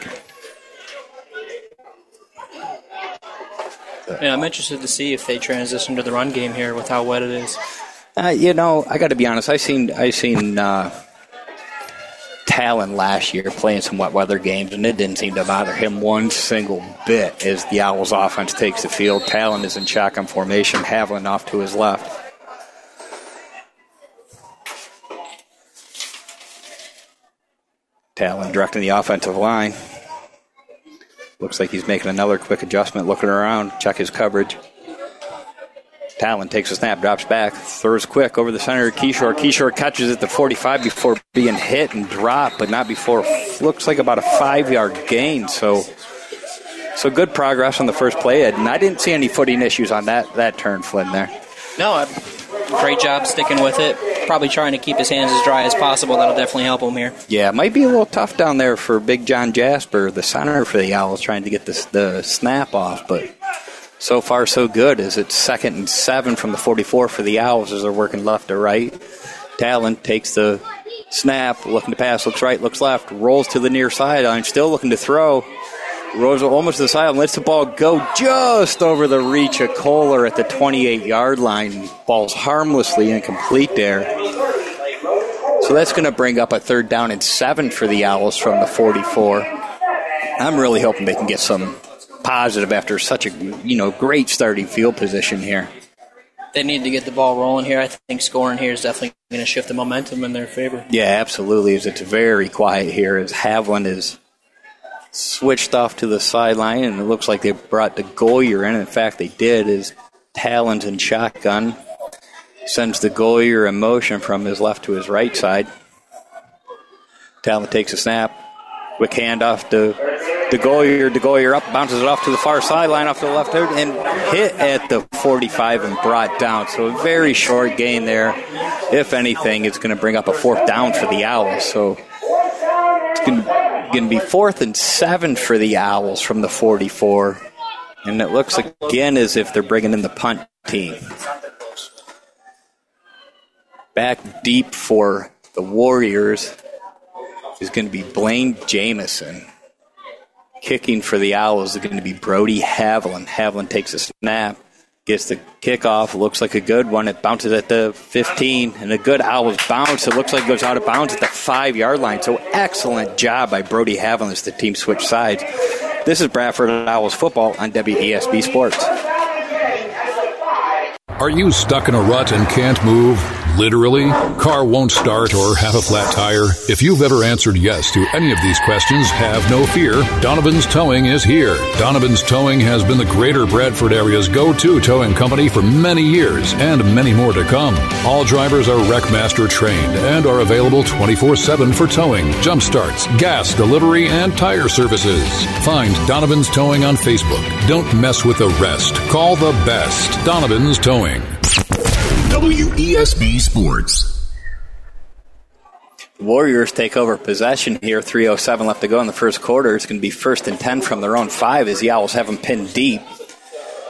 Speaker 3: Yeah, I'm interested to see if they transition to the run game here with how wet it is.
Speaker 2: Uh, you know, I got to be honest. I seen I seen. Uh, Talon last year playing some wet weather games, and it didn't seem to bother him one single bit as the Owls offense takes the field. Talon is in shotgun formation, Haviland off to his left. Talon directing the offensive line. Looks like he's making another quick adjustment, looking around, check his coverage. Talon takes a snap, drops back, throws quick over the center of Keyshore. Keyshore catches at the forty-five before being hit and dropped, but not before, looks like about a five-yard gain. So so good progress on the first play, Ed. And I didn't see any footing issues on that, that turn, Flynn, there.
Speaker 3: No, uh, great job sticking with it. Probably trying to keep his hands as dry as possible. That'll definitely help him here.
Speaker 2: Yeah, it might be a little tough down there for Big John Jasper, the center for the Owls, trying to get the, the snap off, but so far, so good, as it's second and seven from the forty-four for the Owls as they're working left to right. Talon takes the snap, looking to pass, looks right, looks left, rolls to the near sideline, still looking to throw. Rolls almost to the sideline, lets the ball go just over the reach of Kohler at the twenty-eight-yard line. Ball's harmlessly incomplete there. So that's going to bring up a third down and seven for the Owls from the forty-four. I'm really hoping they can get some positive after such a you know great starting field position here.
Speaker 3: They need to get the ball rolling here. I think scoring here is definitely going to shift the momentum in their favor.
Speaker 2: Yeah, absolutely. As it's very quiet here as Haviland is switched off to the sideline, and it looks like they brought the Goyer in. In fact, they did. As Talon's in shotgun, sends the Goyer in motion from his left to his right side. Talon takes a snap, quick handoff to DeGoyer, DeGoyer up, bounces it off to the far sideline, off to the left, and hit at the forty-five and brought down. So a very short gain there. If anything, it's going to bring up a fourth down for the Owls. So it's going to be fourth and seven for the Owls from the forty-four. And it looks again as if they're bringing in the punt team. Back deep for the Warriors is going to be Blaine Jamison. Kicking for the Owls is going to be Brody Haviland. Haviland takes a snap, gets the kickoff, looks like a good one. It bounces at the fifteen, and a good Owls bounce. It looks like it goes out of bounds at the five-yard line. So excellent job by Brody Haviland as the team switched sides. This is Bradford Owls football on W E S B Sports.
Speaker 8: Are you stuck in a rut and can't move? Literally? Car won't start or have a flat tire? If you've ever answered yes to any of these questions, have no fear. Donovan's Towing is here. Donovan's Towing has been the greater Bradford area's go-to towing company for many years and many more to come. All drivers are Wreckmaster trained and are available twenty-four seven for towing, jump starts, gas, delivery, and tire services. Find Donovan's Towing on Facebook. Don't mess with the rest. Call the best. Donovan's Towing.
Speaker 1: W E S B Sports.
Speaker 2: The Warriors take over possession here. three oh seven left to go in the first quarter. It's going to be first and ten from their own five as the Owls have them pinned deep.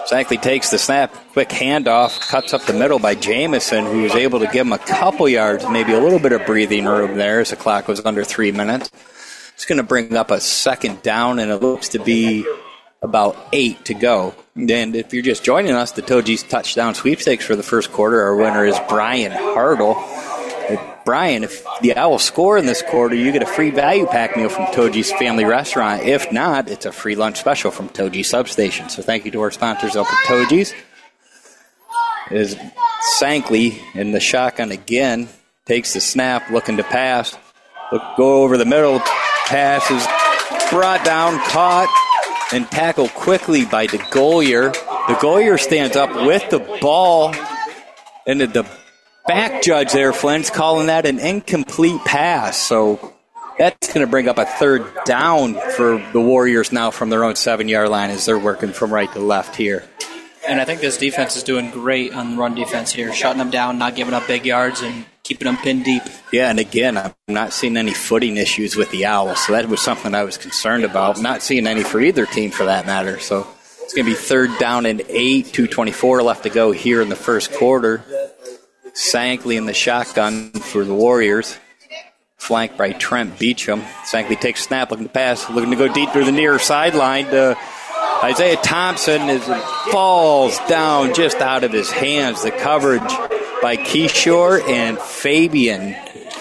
Speaker 2: Shankly takes the snap, quick handoff, cuts up the middle by Jamison, who was able to give him a couple yards, maybe a little bit of breathing room there as the clock was under three minutes. It's going to bring up a second down, and it looks to be about eight to go. And if you're just joining us, the Toji's touchdown sweepstakes for the first quarter, our winner is Brian Hartle. Brian, if the Owls score in this quarter, you get a free value pack meal from Toji's Family Restaurant. If not, it's a free lunch special from Toji Substation. So thank you to our sponsors up at Toji's. Is Shankly in the shotgun again, takes the snap, looking to pass. Look, go over the middle, pass is brought down, caught, and tackled quickly by DeGolier. DeGolier stands up with the ball, and the back judge there, Flynn's calling that an incomplete pass. So that's going to bring up a third down for the Warriors now from their own seven-yard line as they're working from right to left here.
Speaker 3: And I think this defense is doing great on the run defense here, shutting them down, not giving up big yards, and keeping them pinned deep.
Speaker 2: Yeah, and again, I'm not seeing any footing issues with the Owls, so that was something I was concerned about. Not seeing any for either team for that matter. So it's going to be third down and eight, two twenty-four left to go here in the first quarter. Shankly in the shotgun for the Warriors, flanked by Trent Beecham. Shankly takes a snap, looking to pass, looking to go deep through the near sideline to Isaiah Thompson. As it falls down just out of his hands. The coverage by Kishore and Fabian.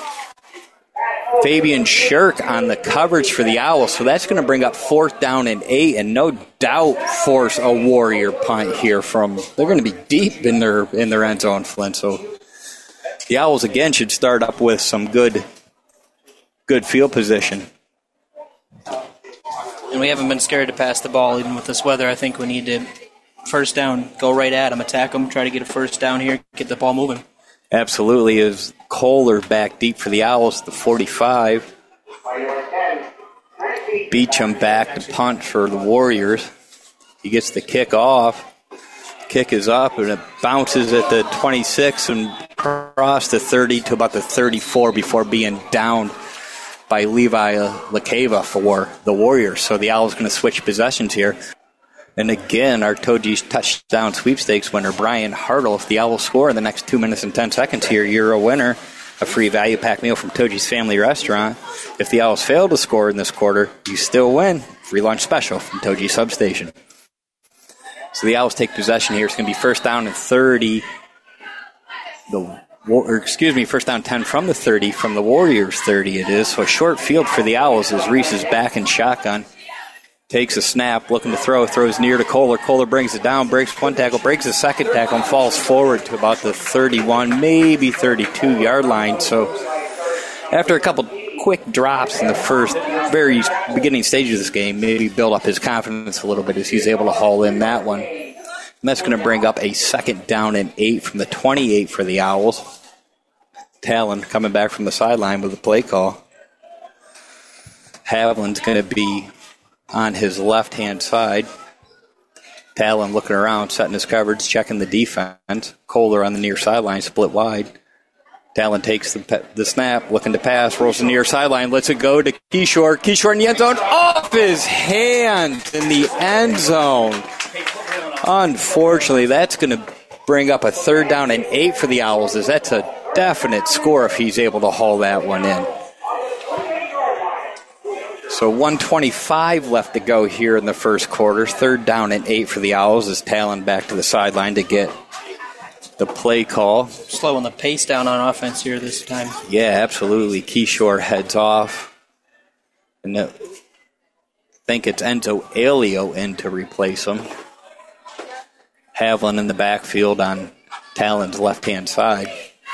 Speaker 2: Fabian Shirk on the coverage for the Owls. So that's going to bring up fourth down and eight, and no doubt force a Warrior punt here from. They're going to be deep in their in their end zone, Flynn. So the Owls again should start up with some good, good field position.
Speaker 3: And we haven't been scared to pass the ball even with this weather. I think we need to first down, go right at them, attack them, try to get a first down here, get the ball moving.
Speaker 2: Absolutely. As Kohler back deep for the Owls, the forty-five. Beecham back to punt for the Warriors. He gets the kick off. Kick is up, and it bounces at the twenty-six and across the thirty to about the thirty-four before being downed by Levi Lakeva for the Warriors. So the Owls going to switch possessions here. And again, our Toji's touchdown sweepstakes winner, Brian Hartle. If the Owls score in the next two minutes and ten seconds here, you're a winner. A free value pack meal from Toji's Family Restaurant. If the Owls fail to score in this quarter, you still win. Free lunch special from Toji Substation. So the Owls take possession here. It's going to be first down and thirty. The or excuse me, first down ten from the thirty. From the Warriors thirty it is. So a short field for the Owls as Reese is back in shotgun. Takes a snap, looking to throw, throws near to Kohler. Kohler brings it down, breaks one tackle, breaks the second tackle, and falls forward to about the thirty-one, maybe thirty-two-yard line. So after a couple quick drops in the first, very beginning stages of this game, maybe build up his confidence a little bit as he's able to haul in that one. And that's going to bring up a second down and eight from the twenty-eight for the Owls. Talon coming back from the sideline with a play call. Haviland's going to be on his left-hand side. Talon looking around, setting his coverage, checking the defense. Kohler on the near sideline, split wide. Talon takes the, the snap, looking to pass, rolls the near sideline, lets it go to Kishore. Kishore in the end zone, off his hand in the end zone. Unfortunately, that's going to bring up a third down and eight for the Owls, as that's a definite score if he's able to haul that one in. So one twenty-five left to go here in the first quarter. Third down and eight for the Owls as Talon back to the sideline to get the play call.
Speaker 3: Slowing the pace down on offense here this time.
Speaker 2: Yeah, absolutely. Kishore heads off. And I think it's Enzo Alio in to replace him. Haviland in the backfield on Talon's left-hand side.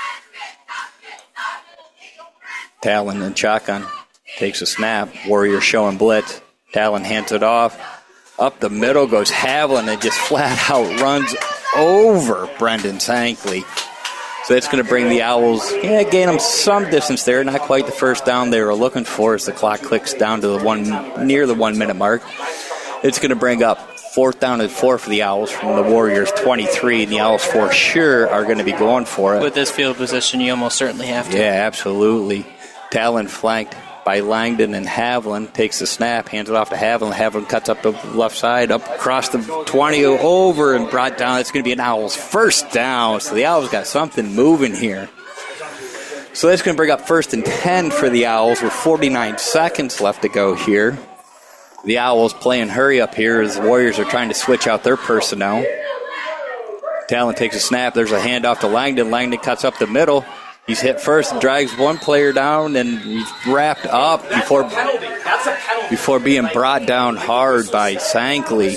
Speaker 2: Talon in shotgun. Takes a snap. Warriors showing blitz. Talon hands it off. Up the middle goes Haviland and just flat out runs over Brendan Shankly. So that's going to bring the Owls, yeah, gain them some distance there. Not quite the first down they were looking for as the clock clicks down to the one near the one-minute mark. It's going to bring up fourth down and four for the Owls from the Warriors twenty-three. And the Owls for sure are going to be going for it.
Speaker 3: With this field position, you almost certainly have to.
Speaker 2: Yeah, absolutely. Talon flanked by Langdon and Haviland. Takes the snap, hands it off to Haviland. Haviland cuts up the left side, up across the twenty, over and brought down. It's going to be an Owls first down. So the Owls got something moving here. So that's going to bring up first and ten for the Owls with forty-nine seconds left to go here. The Owls playing hurry up here as the Warriors are trying to switch out their personnel. Talon takes a snap. There's a handoff to Langdon. Langdon cuts up the middle. He's hit first, drags one player down, and he's wrapped up before, before being brought down hard by Sankley.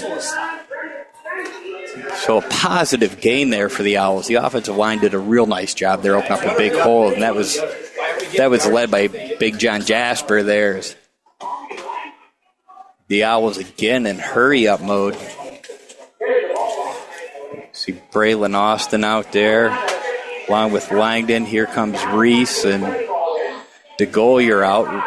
Speaker 2: So a positive gain there for the Owls. The offensive line did a real nice job there, opening up a big hole, and that was that was led by Big John Jasper there. The Owls again in hurry-up mode. See Braylon Austin out there, along with Langdon. Here comes Reese and DeGoyer out.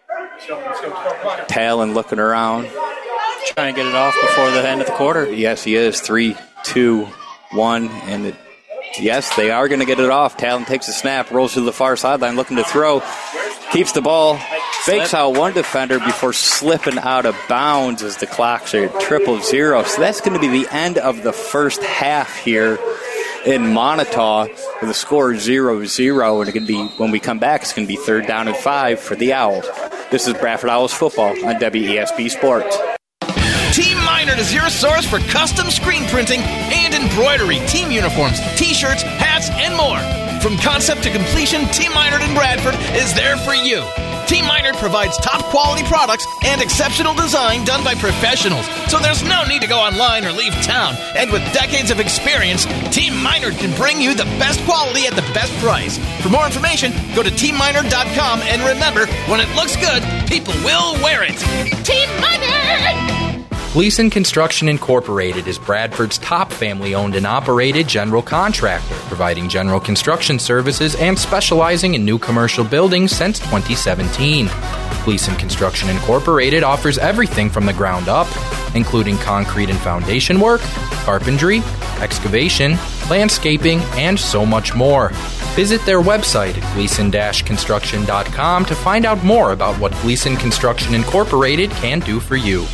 Speaker 2: Talon looking around.
Speaker 3: Trying to get it off before the end of the quarter.
Speaker 2: Yes, he is. Three, two, one, and it, yes, they are going to get it off. Talon takes a snap, rolls to the far sideline, looking to throw. Keeps the ball, fakes out one defender before slipping out of bounds as the clocks are at triple zero. So that's going to be the end of the first half here in Montauk with the score zero zero. And it's going to be, when we come back, it's going to be third down and five for the Owls. This is Bradford Owls football on W E S B Sports.
Speaker 4: Team Minard is your source for custom screen printing and embroidery, team uniforms, t-shirts, hats, and more. From concept to completion, Team Minard in Bradford is there for you. Team Minard provides top-quality products and exceptional design done by professionals, so there's no need to go online or leave town. And with decades of experience, Team Minard can bring you the best quality at the best price. For more information, go to team minard dot com, and remember, when it looks good, people will wear it. Team Minard!
Speaker 9: Gleason Construction Incorporated is Bradford's top family-owned and operated general contractor, providing general construction services and specializing in new commercial buildings since twenty seventeen. Gleason Construction Incorporated offers everything from the ground up, including concrete and foundation work, carpentry, excavation, landscaping, and so much more. Visit their website at gleason dash construction dot com to find out more about what Gleason Construction Incorporated can do for you.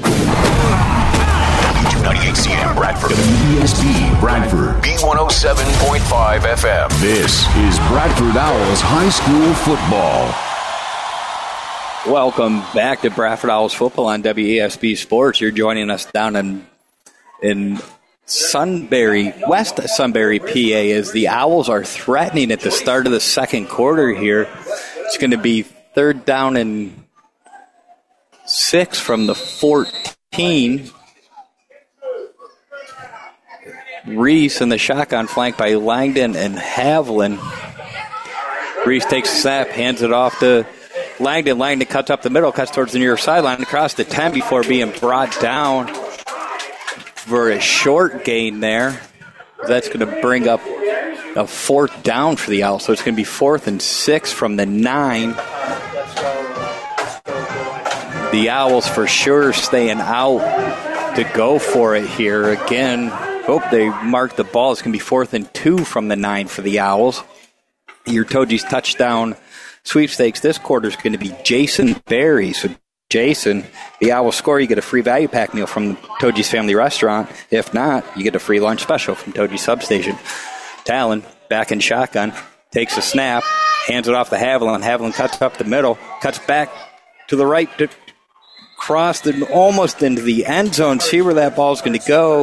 Speaker 1: ninety-eight C M Bradford. W E S B Bradford. B one oh seven point five F M. This is Bradford Owls High School football.
Speaker 2: Welcome back to Bradford Owls football on W E S B Sports. You're joining us down in in Sunbury, West Sunbury, P A, as the Owls are threatening at the start of the second quarter here. It's going to be third down and six from the fourteen. Reese in the shotgun, flanked by Langdon and Haviland. Reese takes a snap, hands it off to Langdon. Langdon cuts up the middle, cuts towards the near sideline, across the ten before being brought down for a short gain there. That's going to bring up a fourth down for the Owls. So it's going to be fourth and six from the nine. The Owls for sure staying out to go for it here again. Oh, they marked the ball. It's going to be fourth and two from the nine for the Owls. Your Toji's touchdown sweepstakes this quarter is going to be Jason Berry. So, Jason, the Owls score, you get a free value pack meal from Toji's Family Restaurant. If not, you get a free lunch special from Toji's Substation. Talon, back in shotgun, takes a snap, hands it off to Haviland. Haviland cuts up the middle, cuts back to the right to cross the, almost into the end zone. See where that ball's going to go.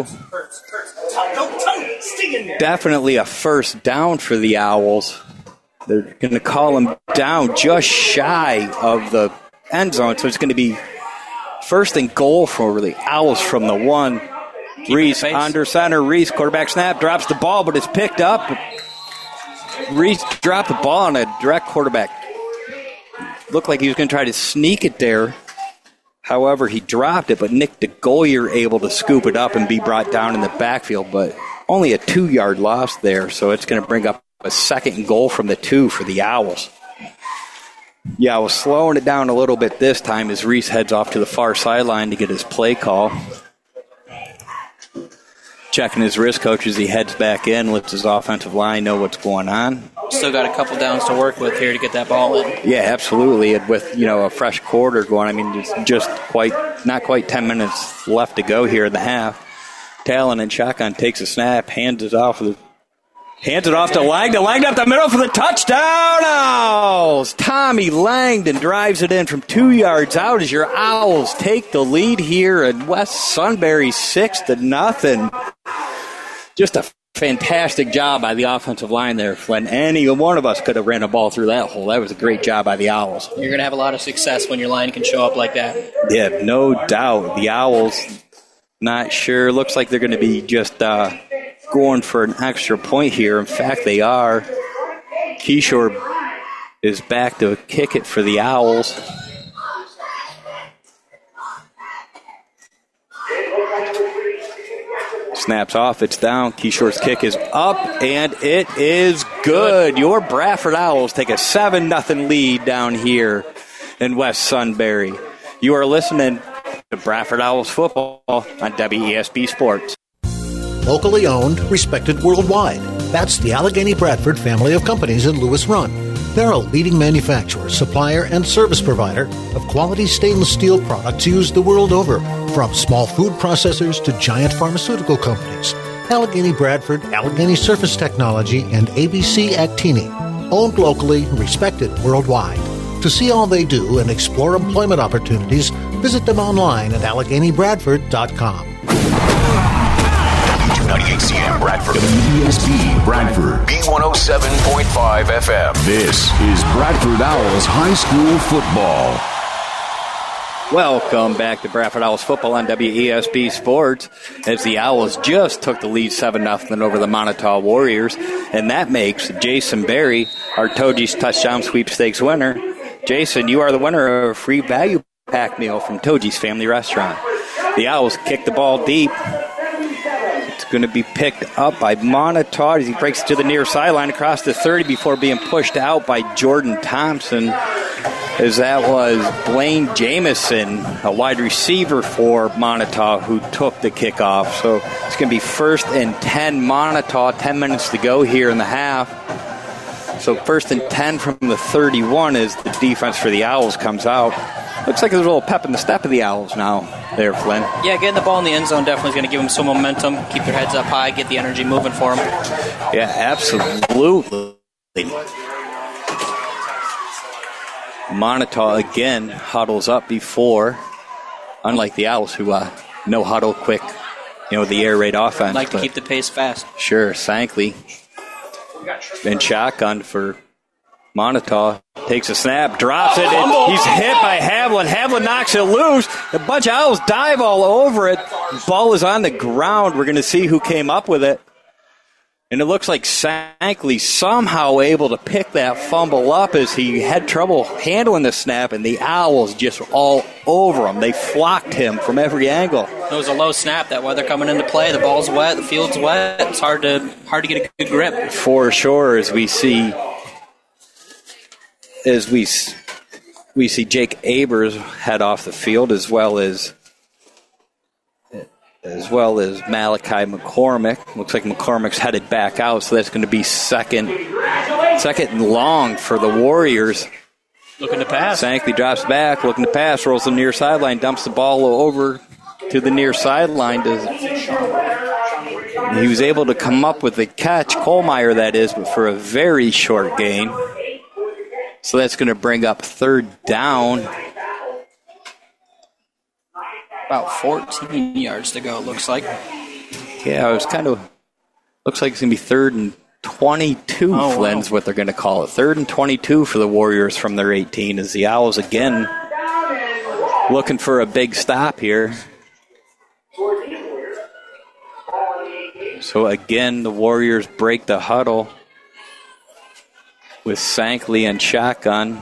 Speaker 2: Definitely a first down for the Owls. They're going to call him down just shy of the end zone, so it's going to be first and goal for the Owls from the one. Reese under center. Reese, quarterback snap, drops the ball, but it's picked up. Reese dropped the ball on a direct quarterback. Looked like he was going to try to sneak it there. However, he dropped it, but Nick DeGoyer able to scoop it up and be brought down in the backfield, but only a two-yard loss there, so it's going to bring up a second and goal from the two for the Owls. Yeah, I was slowing it down a little bit this time as Reese heads off to the far sideline to get his play call. Checking his wrist coach as he heads back in, lets his offensive line know what's going on.
Speaker 3: still got a couple downs to work with here to get that ball in.
Speaker 2: Yeah, absolutely. And with, you know, a fresh quarter going, I mean, it's just quite, not quite ten minutes left to go here in the half. Talon and shotgun takes a snap, hands it off the Hands it off to Langdon. Langdon up the middle for the touchdown. Owls. Tommy Langdon drives it in from two yards out as your Owls take the lead here at West Sunbury six to nothing. Just a fantastic job by the offensive line there, Flynn. Any one of us could have ran a ball through that hole. That was a great job by the Owls.
Speaker 3: You're going to have a lot of success when your line can show up like that.
Speaker 2: Yeah, no doubt. The Owls, not sure. Looks like they're going to be just uh, going for an extra point here. In fact, they are. Keyshore is back to kick it for the Owls. Snaps off, it's down. Keyshore's kick is up, and it is good. Your Bradford Owls take a seven nothing lead down here in West Sunbury. You are listening to Bradford Owls football on W E S B Sports.
Speaker 10: Locally owned, respected worldwide. That's the Allegheny Bradford family of companies in Lewis Run. They're a leading manufacturer, supplier, and service provider of quality stainless steel products used the world over, from small food processors to giant pharmaceutical companies. Allegheny Bradford, Allegheny Surface Technology, and A B C Actini. Owned locally, respected worldwide. To see all they do and explore employment opportunities, visit them online at allegheny bradford dot com.
Speaker 1: W two ninety-eight C M Bradford. W E S B Bradford. B one oh seven point five F M. This is Bradford Owls High School football.
Speaker 2: Welcome back to Bradford Owls football on W E S B Sports, as the Owls just took the lead seven nothing over the Montauk Warriors, and that makes Jason Berry our Toji's Touchdown Sweepstakes winner. Jason, you are the winner of a free value pack meal from Toji's Family Restaurant. The Owls kick the ball deep. It's going to be picked up by Montauk as he breaks it to the near sideline across the thirty before being pushed out by Jordan Thompson, as that was Blaine Jamison, a wide receiver for Montauk, who took the kickoff. So it's going to be first and ten Montauk, ten minutes to go here in the half. So first and ten from the thirty-one as the defense for the Owls comes out. Looks like there's a little pep in the step of the Owls now there, Flynn.
Speaker 3: Yeah, getting the ball in the end zone definitely is going to give them some momentum, keep their heads up high, get the energy moving for them.
Speaker 2: Yeah, absolutely. Montauk again huddles up before, unlike the Owls, who uh, no huddle quick, you know, the air raid offense.
Speaker 3: Like to keep the pace fast.
Speaker 2: Sure, Sankley. And shotgun for Montauk. Takes a snap, drops it, and he's hit by Havlin. Havlin knocks it loose. A bunch of Owls dive all over it. The ball is on the ground. We're going to see who came up with it. And it looks like Sankley somehow able to pick that fumble up as he had trouble handling the snap, and the Owls just all over him. They flocked him from every angle.
Speaker 3: It was a low snap. That weather coming into play. The ball's wet. The field's wet. It's hard to hard to get a good grip.
Speaker 2: For sure, as we see, as we we see Jake Abers head off the field, as well as. as well as Malachi McCormick. Looks like McCormick's headed back out, so that's going to be second second and long for the Warriors.
Speaker 3: Looking to pass.
Speaker 2: Sankley drops back, looking to pass, rolls the near sideline, dumps the ball over to the near sideline. He was able to come up with the catch, Kohlmeyer that is, but for a very short gain. So that's going to bring up third down.
Speaker 3: About fourteen yards to go, it looks like.
Speaker 2: Yeah, it was kind of, looks like it's going to be third and twenty-two, oh, Flynn's wow. What they're going to call it. Third and twenty-two for the Warriors from their eighteen, as the Owls again looking for a big stop here. So again, the Warriors break the huddle with Sankley and shotgun.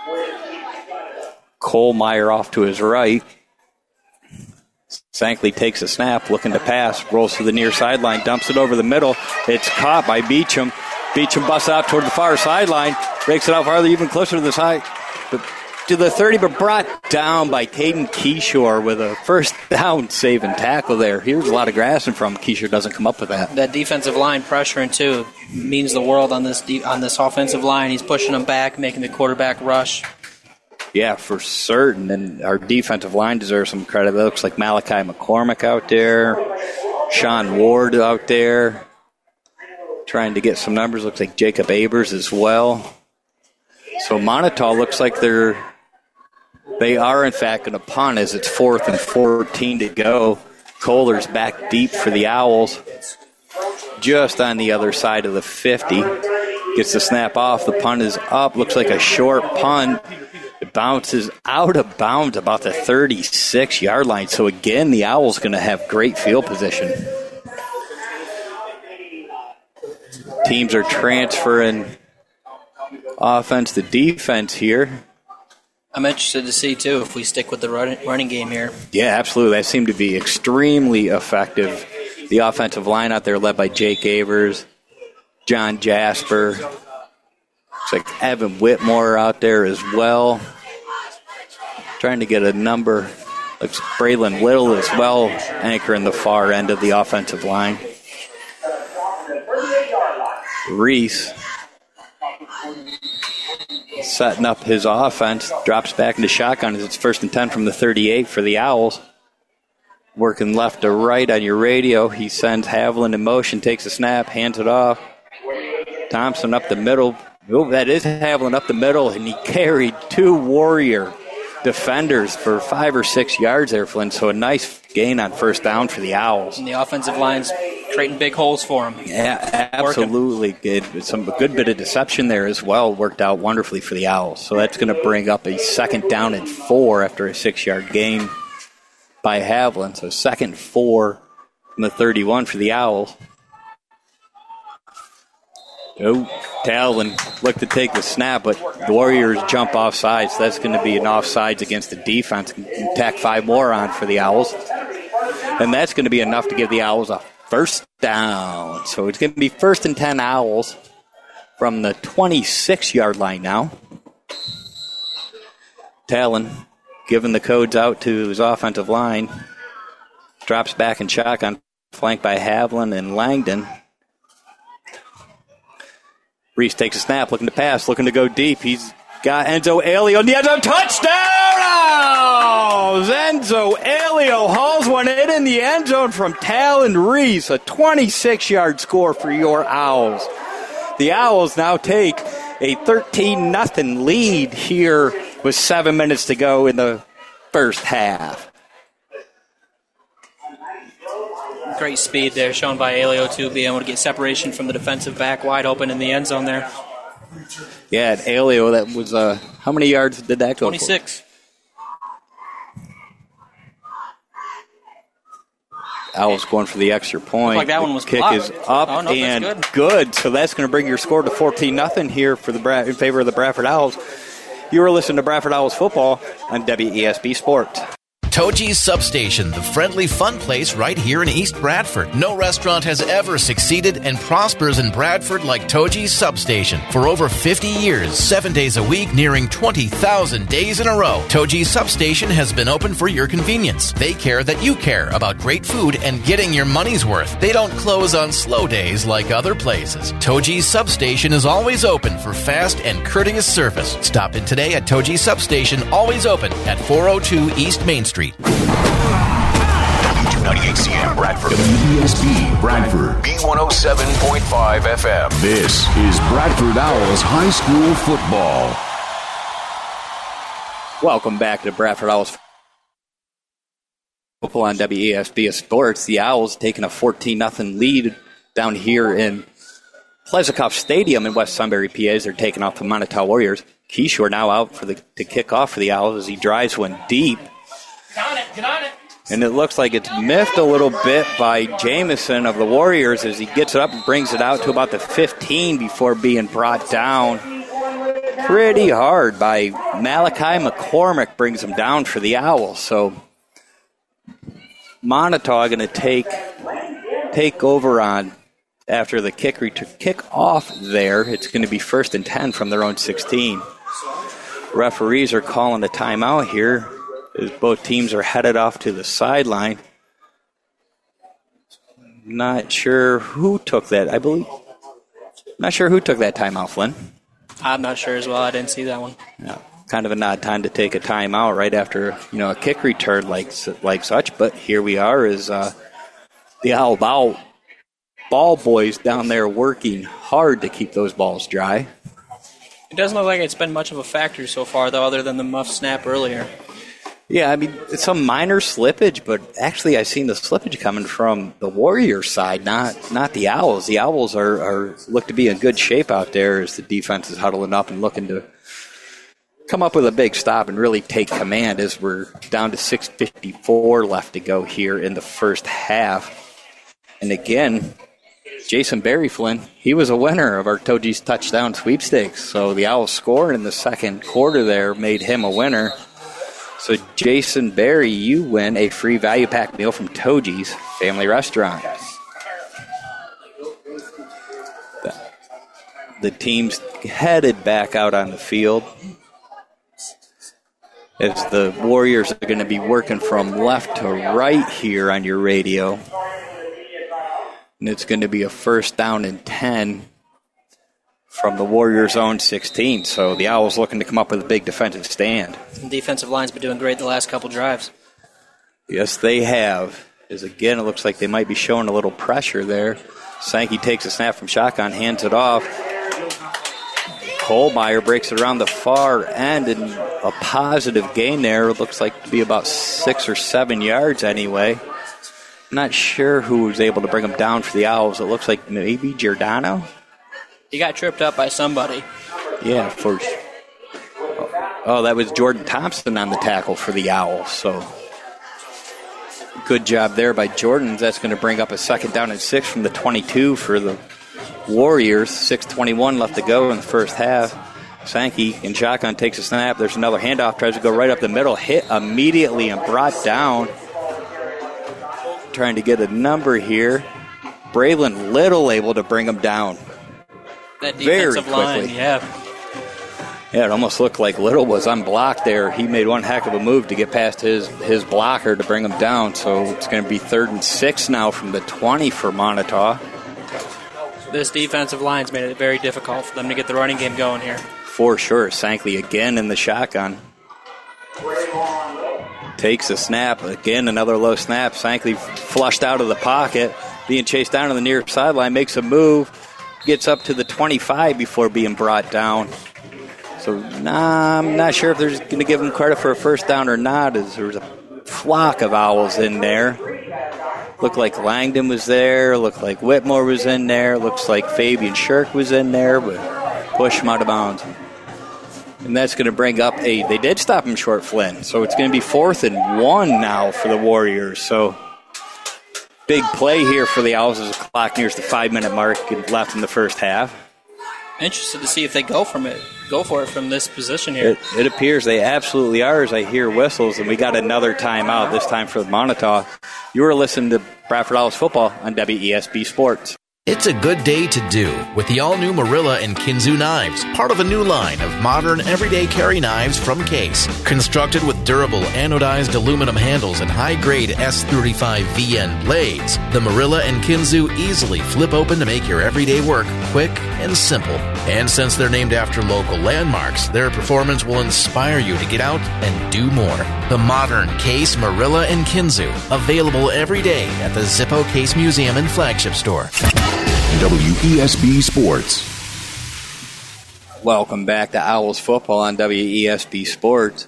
Speaker 2: Kohlmeyer off to his right. Sankley takes a snap, looking to pass, rolls to the near sideline, dumps it over the middle. It's caught by Beecham. Beecham busts out toward the far sideline, breaks it out farther, even closer to the side. But to the thirty, but brought down by Caden Keyshore with a first down save and tackle there. Here's a lot of grassing from Keyshore, doesn't come up with that.
Speaker 3: That defensive line pressuring, too, means the world on this de- on this offensive line. He's pushing them back, making the quarterback rush.
Speaker 2: Yeah, for certain. And our defensive line deserves some credit. It looks like Malachi McCormick out there, Sean Ward out there, trying to get some numbers. Looks like Jacob Abers as well. So Montauk looks like they're they are in fact going to punt as it's fourth and fourteen to go. Kohler's back deep for the Owls, just on the other side of the fifty. Gets the snap off. The punt is up. Looks like a short punt. It bounces out of bounds about the thirty-six-yard line. So again, the Owls going to have great field position. Teams are transferring offense to defense here.
Speaker 3: I'm interested to see, too, if we stick with the run, running game here.
Speaker 2: Yeah, absolutely. That seemed to be extremely effective. The offensive line out there led by Jake Avers, John Jasper. Looks like Evan Whitmore out there as well. Trying to get a number. Looks Braylon Little as well, anchoring the far end of the offensive line. Reese setting up his offense, drops back into shotgun as it's first and ten from the thirty-eight for the Owls. Working left to right on your radio. He sends Haviland in motion, takes a snap, hands it off. Thompson up the middle. Oh, that is Haviland up the middle, and he carried two Warrior defenders for five or six yards there, Flynn. So a nice gain on first down for the Owls.
Speaker 3: And the offensive line's creating big holes for him.
Speaker 2: Yeah, absolutely. Good. Some a good bit of deception there as well. Worked out wonderfully for the Owls. So that's going to bring up a second down and four after a six-yard gain by Haviland. So second four from the thirty-one for the Owls. Oh, Talon looked to take the snap, but the Warriors jump offside, so that's going to be an offsides against the defense. Tack five more on for the Owls. And that's going to be enough to give the Owls a first down. So it's going to be first and ten Owls from the twenty-six-yard line now. Talon giving the codes out to his offensive line. Drops back in shotgun, flanked by Haviland and Langdon. Reese takes a snap, looking to pass, looking to go deep. He's got Enzo Alio in the end zone. Touchdown! Owls! Enzo Alio hauls one in in the end zone from Talon Reese. A twenty-six-yard score for your Owls. The Owls now take a thirteen nothing lead here with seven minutes to go in the first half.
Speaker 3: Great speed there shown by Alio, too, being able to get separation from the defensive back wide open in the end zone there.
Speaker 2: Yeah, and Alio, that was, uh, how many yards did that go
Speaker 3: twenty-six.
Speaker 2: for? Owls going for the extra point.
Speaker 3: Looked like that
Speaker 2: the
Speaker 3: one was
Speaker 2: kick
Speaker 3: blocked.
Speaker 2: is up
Speaker 3: oh, no,
Speaker 2: and
Speaker 3: good.
Speaker 2: good. So that's going to bring your score to fourteen nothing here for the Bra- in favor of the Bradford Owls. You are listening to Bradford Owls football on W E S B Sports.
Speaker 4: Toji's Substation, the friendly, fun place right here in East Bradford. No restaurant has ever succeeded and prospers in Bradford like Toji's Substation. For over fifty years, seven days a week, nearing twenty thousand days in a row, Toji's Substation has been open for your convenience. They care that you care about great food and getting your money's worth. They don't close on slow days like other places. Toji's Substation is always open for fast and courteous service. Stop in today at Toji's Substation, always open at four oh two East Main Street.
Speaker 1: W two ninety-eight C M Bradford. W E S B Bradford. B one oh seven point five F M. This is Bradford Owls High School football.
Speaker 2: Welcome back to Bradford Owls football on W E S B Sports. The Owls taking a fourteen nothing lead down here in Pleasant Stadium in West Sunbury, P A, as they're taking off the Montauk Warriors. Keyshore now out for the to kick off for the Owls as he drives one deep.
Speaker 7: Get on it, get on it.
Speaker 2: And it looks like it's miffed a little bit by Jamison of the Warriors as he gets it up and brings it out to about the fifteen before being brought down pretty hard by Malachi McCormick. Brings him down for the Owls. So Montauk going to take take over on after the kick ret- kick off there. It's going to be first and ten from their own sixteen. Referees are calling a timeout here as both teams are headed off to the sideline. Not sure who took that. I believe. Not sure who took that timeout, Flynn.
Speaker 3: I'm not sure as well. I didn't see that one.
Speaker 2: Yeah, kind of an odd time to take a timeout right after, you know, a kick return like like such. But here we are as uh, the Owl Bowl ball boys down there working hard to keep those balls dry.
Speaker 3: It doesn't look like it's been much of a factor so far, though, other than the muff snap earlier.
Speaker 2: Yeah, I mean, it's some minor slippage, but actually I've seen the slippage coming from the Warriors side, not not the Owls. The Owls are, are look to be in good shape out there as the defense is huddling up and looking to come up with a big stop and really take command as we're down to six fifty-four left to go here in the first half. And again, Jason Berry, Flynn, he was a winner of our Toji's touchdown sweepstakes. So the Owls score in the second quarter there made him a winner. So, Jason Berry, you win a free value pack meal from Toji's Family Restaurant. The, the team's headed back out on the field as the Warriors are going to be working from left to right here on your radio. And it's going to be a first down and ten from the Warriors' own sixteen. So the Owls looking to come up with a big defensive stand.
Speaker 3: The defensive line's been doing great the last couple drives.
Speaker 2: Yes, they have. As again, it looks like they might be showing a little pressure there. Sankey takes a snap from shotgun, hands it off. Kohlmeyer breaks it around the far end, and a positive gain there. It looks like to be about six or seven yards anyway. Not sure who was able to bring him down for the Owls. It looks like maybe Giordano.
Speaker 3: He got tripped up by somebody.
Speaker 2: Yeah, for oh, that was Jordan Thompson on the tackle for the Owls. So good job there by Jordan. That's going to bring up a second down and six from the twenty-two for the Warriors. six twenty-one left to go in the first half. Sankey in shotgun takes a snap. There's another handoff. Tries to go right up the middle. Hit immediately and brought down. Trying to get a number here. Braylon Little able to bring him down.
Speaker 3: That defensive
Speaker 2: Very
Speaker 3: line,
Speaker 2: quickly.
Speaker 3: yeah.
Speaker 2: Yeah, it almost looked like Little was unblocked there. He made one heck of a move to get past his, his blocker to bring him down. So it's going to be third and six now from the twenty for Montauk.
Speaker 3: This defensive line's made it very difficult for them to get the running game going here.
Speaker 2: For sure. Sankey again in the shotgun. Takes a snap. Again, another low snap. Sankey flushed out of the pocket. Being chased down on the near sideline. Makes a move. Gets up to the twenty-five before being brought down. So nah, I'm not sure if they're going to give him credit for a first down or not, as there was a flock of Owls in there. Looked like Langdon was there. Looked like Whitmore was in there. Looks like Fabian Shirk was in there, but push him out of bounds. And that's going to bring up a, they did stop him short, Flynn. So it's going to be fourth and one now for the Warriors. So big play here for the Owls as the clock nears the five-minute mark left in the first half.
Speaker 3: Interested to see if they go from it, go for it from this position here.
Speaker 2: It, it appears they absolutely are, as I hear whistles, and we got another timeout, this time for Montauk. You were listening to Bradford Owls football on W E S B Sports.
Speaker 4: It's a good day to do with the all-new Marilla and Kinzu knives, part of a new line of modern everyday carry knives from Case. Constructed with durable anodized aluminum handles and high-grade S thirty-five V N blades, the Marilla and Kinzu easily flip open to make your everyday work quick and simple. And since they're named after local landmarks, their performance will inspire you to get out and do more. The modern Case Marilla and Kinzu, available every day at the Zippo Case Museum and Flagship Store.
Speaker 1: W E S B Sports.
Speaker 2: Welcome back to Owls football on W E S B Sports.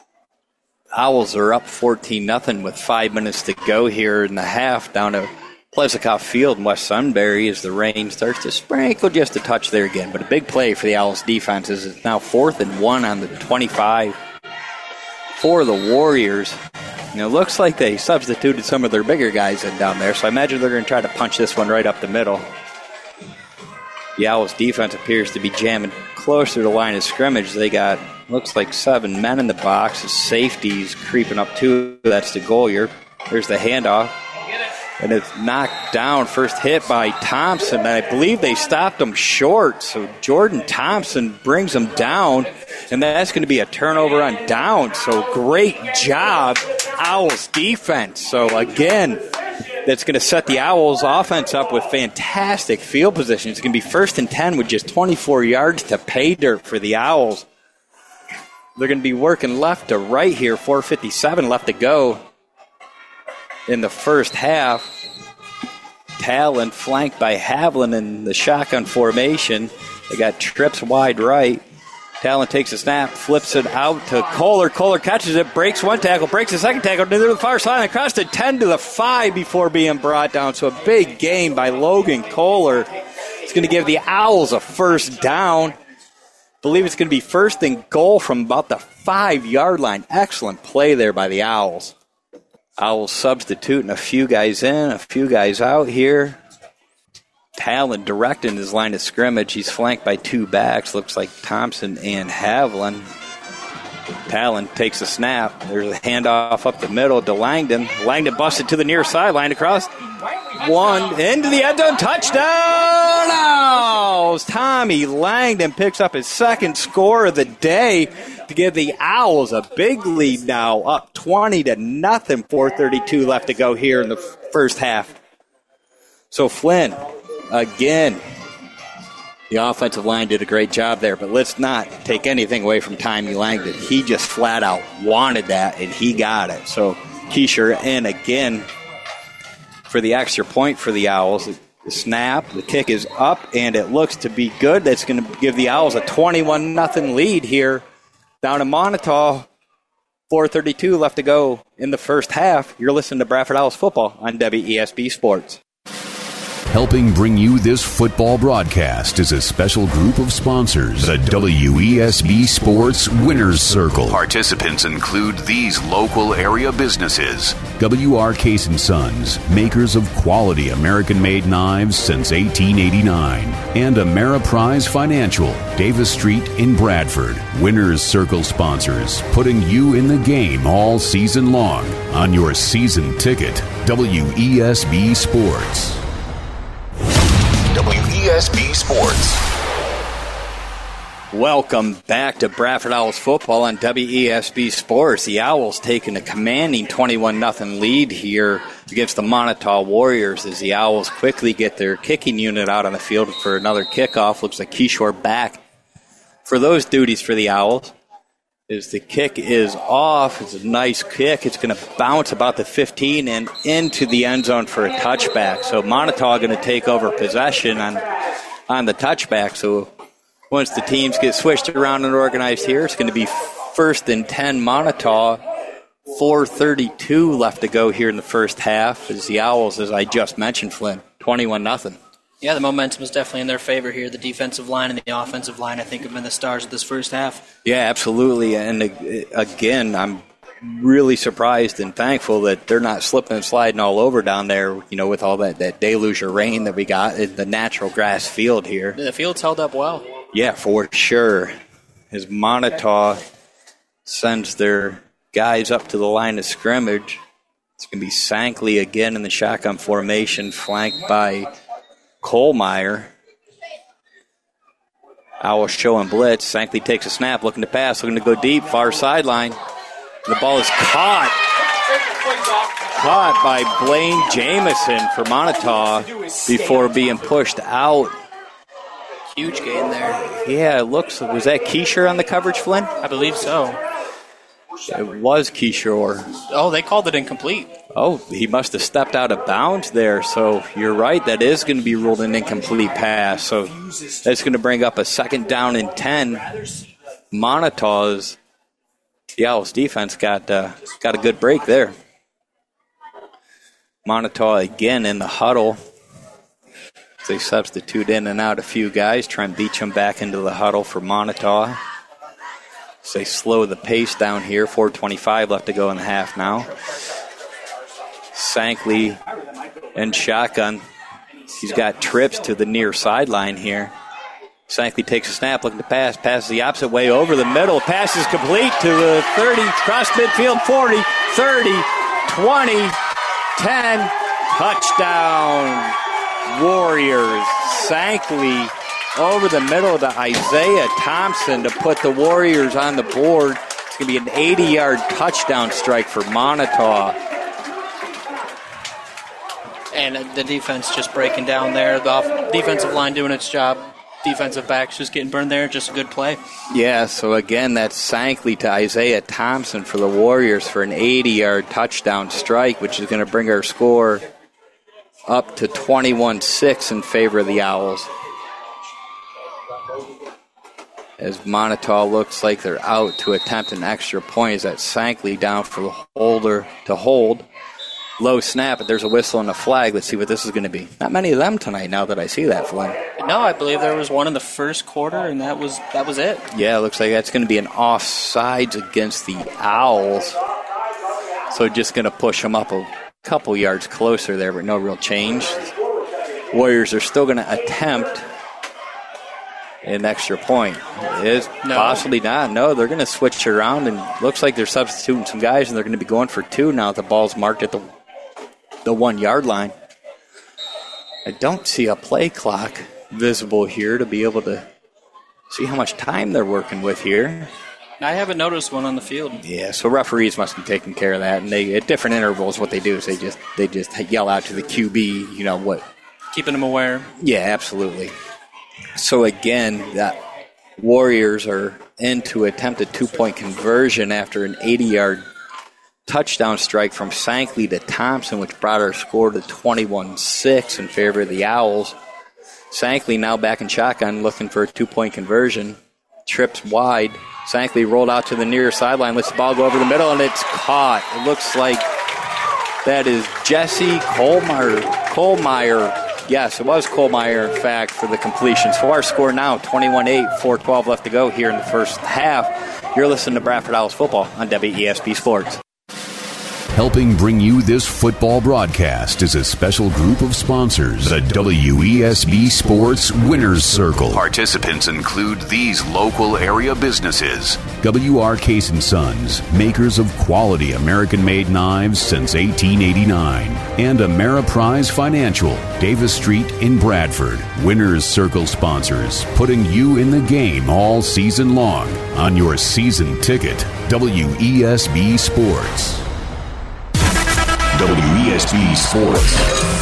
Speaker 2: Owls are up fourteen nothing with five minutes to go here in the half down at Pleasant Field in West Sunbury as the rain starts to sprinkle just a touch there again. But a big play for the Owls defense is it's now fourth and one on the twenty-five for the Warriors. And it looks like they substituted some of their bigger guys in down there, so I imagine they're going to try to punch this one right up the middle. The Owls defense appears to be jamming closer to the line of scrimmage. They got, looks like seven men in the box. The safety's creeping up too. That's the goal here. There's the handoff. And it's knocked down. First hit by Thompson. And I believe they stopped him short. So Jordan Thompson brings him down. And that's going to be a turnover on down. So great job, Owls defense. So again, that's going to set the Owls offense up with fantastic field position. It's going to be first and ten with just twenty-four yards to pay dirt for the Owls. They're going to be working left to right here. four fifty-seven left to go in the first half. Talon flanked by Havlin in the shotgun formation. They got trips wide right. Talon takes a snap, flips it out to Kohler. Kohler catches it, breaks one tackle, breaks the second tackle to the far side, across the ten to the five before being brought down. So a big gain by Logan Kohler. It's going to give the Owls a first down. Believe it's going to be first and goal from about the five-yard line. Excellent play there by the Owls. Owls substituting a few guys in, a few guys out here. Talon directing his line of scrimmage. He's flanked by two backs. Looks like Thompson and Havlin. Talon takes a snap. There's a handoff up the middle to Langdon. Langdon busted to the near sideline across one into the end zone. Touchdown Owls! Tommy Langdon picks up his second score of the day to give the Owls a big lead now, up twenty to nothing. four thirty-two left to go here in the first half. So Flynn, again, the offensive line did a great job there, but let's not take anything away from Tommy Langdon. He just flat out wanted that, and he got it. So Keisher in again for the extra point for the Owls. The snap, the kick is up, and it looks to be good. That's going to give the Owls a twenty-one nothing lead here down in Montauk. four thirty-two left to go in the first half. You're listening to Bradford Owls football on W E S B Sports.
Speaker 1: Helping bring you this football broadcast is a special group of sponsors, the W E S B Sports Winners Circle. Participants include these local area businesses: W R Case and Sons, makers of quality American-made knives since eighteen eighty-nine, and Ameriprise Financial, Davis Street in Bradford. Winners Circle sponsors, putting you in the game all season long. On your season ticket, W E S B Sports. W E S B Sports.
Speaker 2: Welcome back to Bradford Owls football on W E S B Sports. The Owls taking a commanding twenty-one nothing lead here against the Montauk Warriors as the Owls quickly get their kicking unit out on the field for another kickoff. Looks like Kishore back for those duties for the Owls. As the kick is off, it's a nice kick. It's going to bounce about the fifteen and into the end zone for a touchback. So Montauk going to take over possession on on the touchback. So once the teams get switched around and organized here, it's going to be first and ten Montauk. four thirty-two left to go here in the first half. As the Owls, as I just mentioned, Flynn, twenty-one nothing.
Speaker 3: Yeah, the momentum is definitely in their favor here. The defensive line and the offensive line, I think, have been the stars of this first half.
Speaker 2: Yeah, absolutely. And again, I'm really surprised and thankful that they're not slipping and sliding all over down there, you know, with all that, that deluge of rain that we got in the natural grass field here.
Speaker 3: The field's held up well.
Speaker 2: Yeah, for sure. As Montauk sends their guys up to the line of scrimmage, it's going to be Sankley again in the shotgun formation, flanked by Kohlmeyer. Owls showing blitz. Sankley takes a snap, looking to pass, looking to go deep, far sideline. The ball is caught. Caught by Blaine Jamison for Montauk before being pushed out.
Speaker 3: Huge gain there.
Speaker 2: Yeah, it looks, was that Keisher on the coverage, Flynn?
Speaker 3: I believe so.
Speaker 2: It was Keishore.
Speaker 3: Oh, they called it incomplete.
Speaker 2: Oh, he must have stepped out of bounds there. So you're right, that is going to be ruled an incomplete pass. So that's going to bring up a second down and ten. Montauk's, the Owls defense got uh, got a good break there. Montauk again in the huddle. They substitute in and out a few guys, try and beat them back into the huddle for Montauk. So they slow the pace down here. four twenty-five left to go in the half now. Sankley and shotgun. He's got trips to the near sideline here. Sankley takes a snap, looking to pass. Passes the opposite way over the middle. Pass is complete to the thirty. Cross midfield, forty, thirty, twenty, ten. Touchdown, Warriors. Sankley over the middle to Isaiah Thompson to put the Warriors on the board. It's going to be an eighty-yard touchdown strike for Montauk.
Speaker 3: And the defense just breaking down there. The off- defensive line doing its job. Defensive backs just getting burned there. Just a good play.
Speaker 2: Yeah, so again, that's Sankley to Isaiah Thompson for the Warriors for an eighty-yard touchdown strike, which is going to bring our score up to twenty-one six in favor of the Owls. As Montauk looks like they're out to attempt an extra point, is that Sankley down for the holder to hold. Low snap, but there's a whistle and a flag. Let's see what this is going to be. Not many of them tonight now that I see that, Flynn.
Speaker 3: No, I believe there was one in the first quarter, and that was that was it.
Speaker 2: Yeah, it looks like that's going to be an offsides against the Owls. So just going to push them up a couple yards closer there, but no real change. Warriors are still going to attempt an extra point. Is
Speaker 3: no.
Speaker 2: Possibly not. No, they're going to switch around, and looks like they're substituting some guys, and they're going to be going for two now. The ball's marked at the the one-yard line. I don't see a play clock visible here to be able to see how much time they're working with here.
Speaker 3: I haven't noticed one on the field.
Speaker 2: Yeah, so referees must be taking care of that, and they at different intervals what they do is they just they just yell out to the Q B, you know what.
Speaker 3: Keeping them aware.
Speaker 2: Yeah, absolutely. So again, that Warriors are in to attempt a two-point conversion after an eighty-yard touchdown strike from Sankley to Thompson, which brought our score to twenty-one six in favor of the Owls. Sankley now back in shotgun looking for a two-point conversion. Trips wide. Sankley rolled out to the near sideline, lets the ball go over the middle, and it's caught. It looks like that is Jesse Kohlmeyer. Kohlmeyer. Yes, it was Kohlmeyer, in fact, for the completion. So our score now, twenty-one eight, four twelve left to go here in the first half. You're listening to Bradford Owls football on W E S B Sports.
Speaker 1: Helping bring you this football broadcast is a special group of sponsors. The W E S B Sports Winners Circle. Participants include these local area businesses. W R Case and Sons, makers of quality American-made knives since eighteen eighty-nine. And Ameriprise Financial, Davis Street in Bradford. Winners Circle sponsors, putting you in the game all season long. On your season ticket, W E S B Sports. W E S B Sports.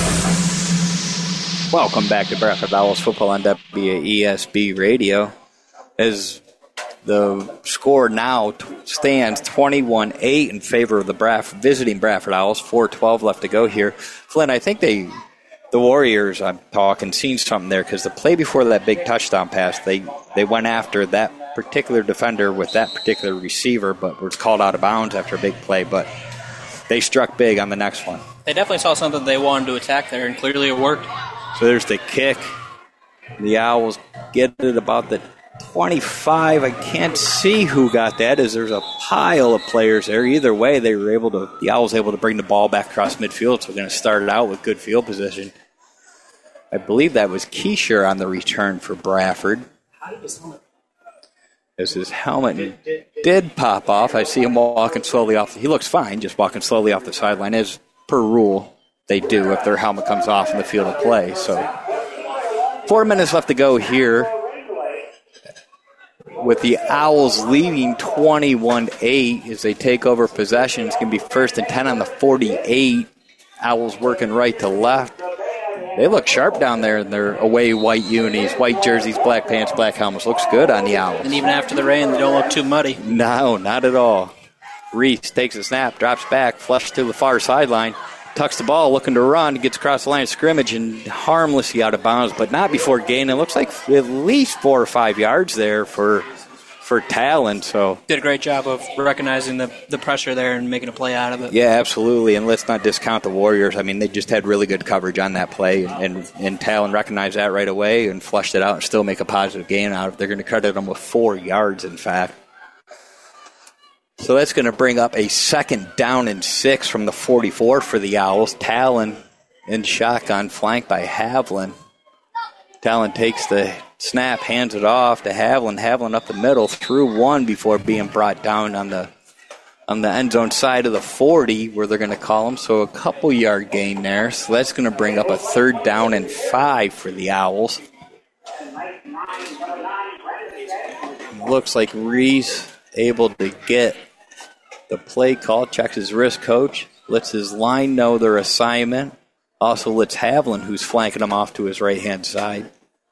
Speaker 2: Welcome back to Bradford Owls football on W E S B Radio. As the score now t- stands twenty-one eight in favor of the Braf- visiting Bradford Owls. four twelve left to go here. Flynn, I think they, the Warriors, I'm talking, seen something there because the play before that big touchdown pass, they, they went after that particular defender with that particular receiver, but was called out of bounds after a big play. But they struck big on the next one.
Speaker 3: They definitely saw something they wanted to attack there, and clearly it worked.
Speaker 2: So there's the kick. The Owls get it about the twenty-five. I can't see who got that, as there's a pile of players there. Either way, they were able to. The Owls able to bring the ball back across midfield. So we're going to start it out with good field position. I believe that was Keisher on the return for Bradford.
Speaker 3: How did his helmet?
Speaker 2: As his helmet did pop off. I see him walking slowly off. He looks fine, just walking slowly off the sideline. As per rule, they do if their helmet comes off in the field of play. So four minutes left to go here with the Owls leading twenty-one eight as they take over possession. It's going to be first and ten on the forty-eight. Owls working right to left. They look sharp down there in their away white unis, white jerseys, black pants, black helmets. Looks good on the Owls.
Speaker 3: And even after the rain, they don't look too muddy.
Speaker 2: No, not at all. Reese takes a snap, drops back, flushes to the far sideline, tucks the ball, looking to run, gets across the line of scrimmage and harmlessly out of bounds, but not before gaining. It looks like at least four or five yards there for for Talon. So
Speaker 3: did a great job of recognizing the, the pressure there and making a play out of it.
Speaker 2: Yeah, absolutely. And let's not discount the Warriors. I mean, they just had really good coverage on that play, and, and, and Talon recognized that right away and flushed it out and still make a positive gain out of it. They're going to credit them with four yards, in fact. So that's going to bring up a second down and six from the forty-four for the Owls. Talon in shotgun, flanked by Havlin. Talon takes the snap, hands it off to Havlin. Havlin up the middle, through one before being brought down on the on the end zone side of the forty, where they're going to call him. So a couple yard gain there. So that's going to bring up a third down and five for the Owls. Looks like Reese able to get the play call, checks his wrist coach, lets his line know their assignment, also lets Haviland, who's flanking him, off to his right-hand side.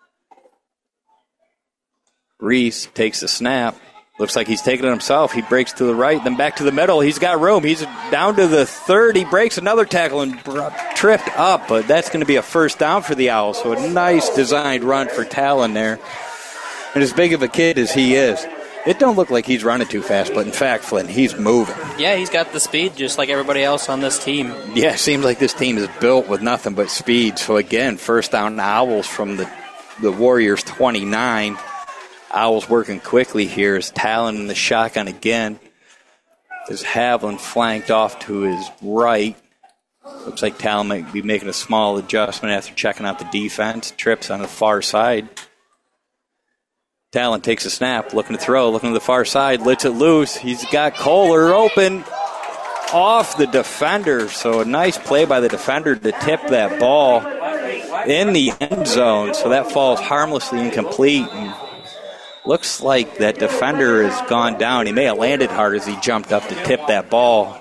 Speaker 2: Reese takes the snap. Looks like he's taking it himself. He breaks to the right, then back to the middle. He's got room. He's down to the thirty, breaks another tackle and tripped up, but that's going to be a first down for the Owls. So a nice designed run for Talon there. And as big of a kid as he is, it don't look like he's running too fast, but in fact, Flynn, he's moving.
Speaker 3: Yeah, he's got the speed just like everybody else on this team.
Speaker 2: Yeah, it seems like this team is built with nothing but speed. So again, first down Owls from the, the Warriors twenty-nine. Owls working quickly here as Talon in the shotgun again. As Haviland flanked off to his right. Looks like Talon might be making a small adjustment after checking out the defense. Trips on the far side. Talon takes a snap, looking to throw, looking to the far side, lets it loose. He's got Kohler open off the defender. So a nice play by the defender to tip that ball in the end zone. So that falls harmlessly incomplete. And looks like that defender has gone down. He may have landed hard as he jumped up to tip that ball.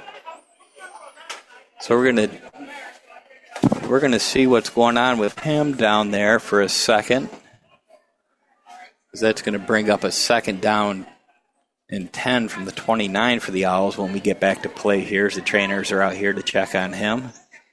Speaker 2: So we're gonna we're gonna see what's going on with him down there for a second. Because that's going to bring up a second down and ten from the twenty-nine for the Owls when we get back to play here. As the trainers are out here to check on him.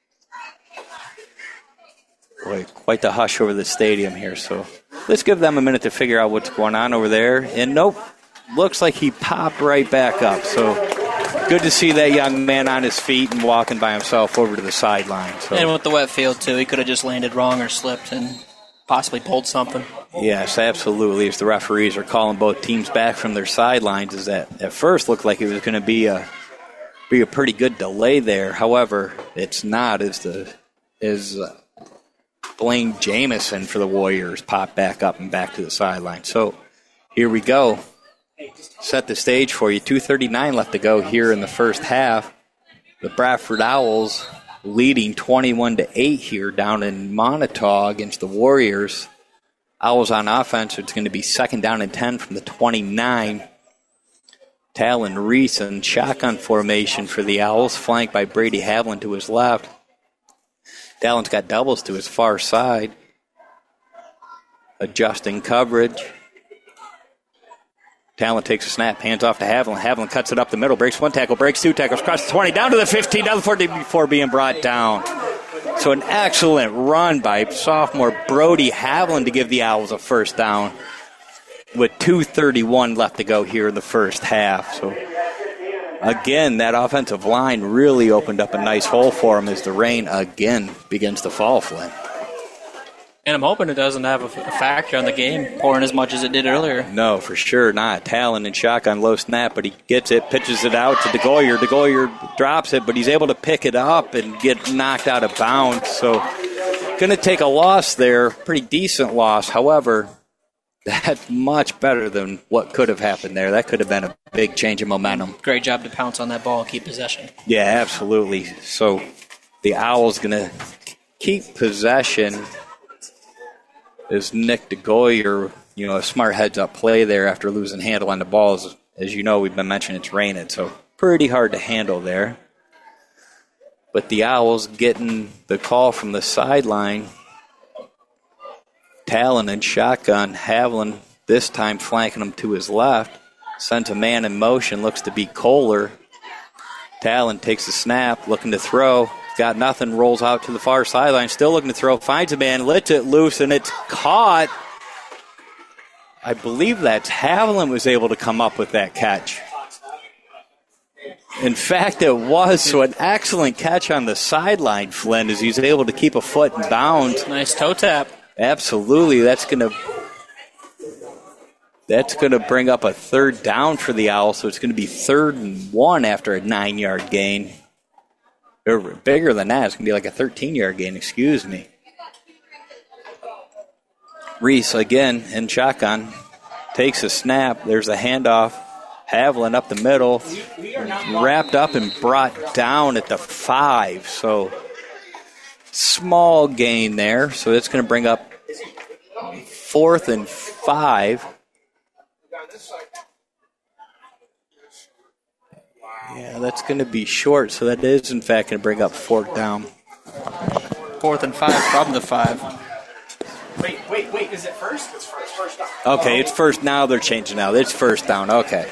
Speaker 2: Boy, quite the hush over the stadium here. So let's give them a minute to figure out what's going on over there. And nope, looks like he popped right back up. So good to see that young man on his feet and walking by himself over to the sideline. So.
Speaker 3: And with the wet field, too, he could have just landed wrong or slipped and possibly pulled something.
Speaker 2: Yes, absolutely. As the referees are calling both teams back from their sidelines, is that at first looked like it was going to be a be a pretty good delay there. However, it's not. As the as uh, Blaine Jamison for the Warriors popped back up and back to the sideline. So here we go. Set the stage for you. two thirty-nine left to go here in the first half. The Bradford Owls leading twenty-one to eight here down in Montauk against the Warriors. Owls on offense, it's going to be second down and ten from the twenty-nine. Talon Reese in shotgun formation for the Owls, flanked by Brady Haviland to his left. Talon's got doubles to his far side. Adjusting coverage. Talon takes a snap, hands off to Haviland. Haviland cuts it up the middle, breaks one tackle, breaks two tackles, crosses the twenty, down to the fifteen, down to the forty before being brought down. So an excellent run by sophomore Brody Haviland to give the Owls a first down with two thirty-one left to go here in the first half. So again, that offensive line really opened up a nice hole for him as the rain again begins to fall, Flynn.
Speaker 3: And I'm hoping it doesn't have a factor on the game, pouring as much as it did earlier.
Speaker 2: No, for sure not. Talon and shotgun low snap, but he gets it, pitches it out to DeGoyer. DeGoyer drops it, but he's able to pick it up and get knocked out of bounds. So going to take a loss there, pretty decent loss. However, that's much better than what could have happened there. That could have been a big change of momentum.
Speaker 3: Great job to pounce on that ball and keep possession.
Speaker 2: Yeah, absolutely. So the Owls going to keep possession. Is Nick DeGoyer, you know, a smart heads-up play there after losing handle on the balls. As you know, we've been mentioning it's raining, so pretty hard to handle there. But the Owls getting the call from the sideline. Talon and shotgun. Haviland this time flanking him to his left. Sends a man in motion, looks to be Kohler. Talon takes the snap, looking to throw. Got nothing, rolls out to the far sideline, still looking to throw, finds a man, lets it loose, and it's caught. I believe that's Haviland was able to come up with that catch. In fact, it was, so an excellent catch on the sideline, Flynn, as he's able to keep a foot in bounds.
Speaker 3: Nice toe tap.
Speaker 2: Absolutely, that's going to that's going to bring up a third down for the Owls, so it's going to be third and one after a nine-yard gain. Or bigger than that. It's going to be like a thirteen-yard gain, excuse me. Reese, again, in shotgun, takes a snap. There's a handoff. Haviland up the middle. Wrapped up and brought down at the five. So, small gain there. So, it's going to bring up fourth and five. Yeah, that's going to be short, so that is, in fact, going to bring up fourth down.
Speaker 3: Fourth and five from the five.
Speaker 7: Wait, wait, wait. Is it first? It's first. First down.
Speaker 2: Okay, it's first now. They're changing now. It's first down. Okay.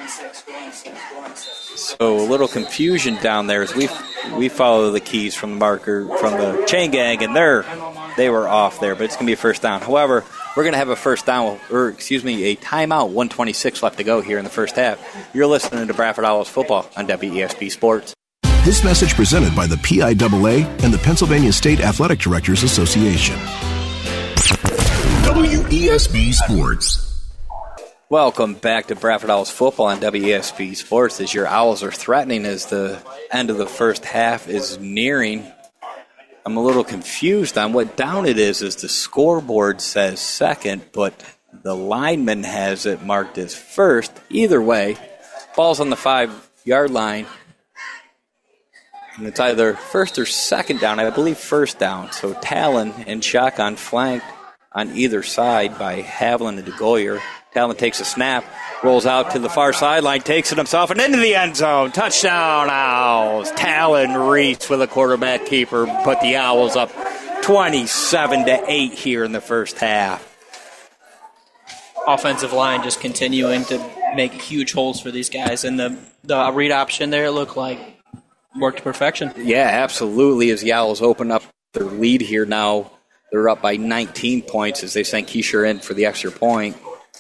Speaker 2: So a little confusion down there as we we follow the keys from the marker, from the chain gang, and they're, they were off there, but it's going to be a first down. However, we're going to have a first down, or excuse me, a timeout, one twenty-six left to go here in the first half. You're listening to Bradford Owls football on W E S B Sports.
Speaker 11: This message presented by the P I A A and the Pennsylvania State Athletic Directors Association.
Speaker 1: W E S B Sports.
Speaker 2: Welcome back to Bradford Owls football on W E S B Sports as your Owls are threatening as the end of the first half is nearing. I'm a little confused on what down it is, as the scoreboard says second, but the lineman has it marked as first. Either way, ball's on the five-yard line, and it's either first or second down. I believe first down. So Talon and shotgun flanked on either side by Haviland and DeGoyer. Talon takes a snap, rolls out to the far sideline, takes it himself, and into the end zone. Touchdown, Owls. Talon Reese with a quarterback keeper put the Owls up twenty-seven to eight here in the first half.
Speaker 3: Offensive line just continuing to make huge holes for these guys, and the, the read option there looked like worked to perfection.
Speaker 2: Yeah, absolutely, as the Owls open up their lead here now. They're up by nineteen points as they send Keisher in for the extra point.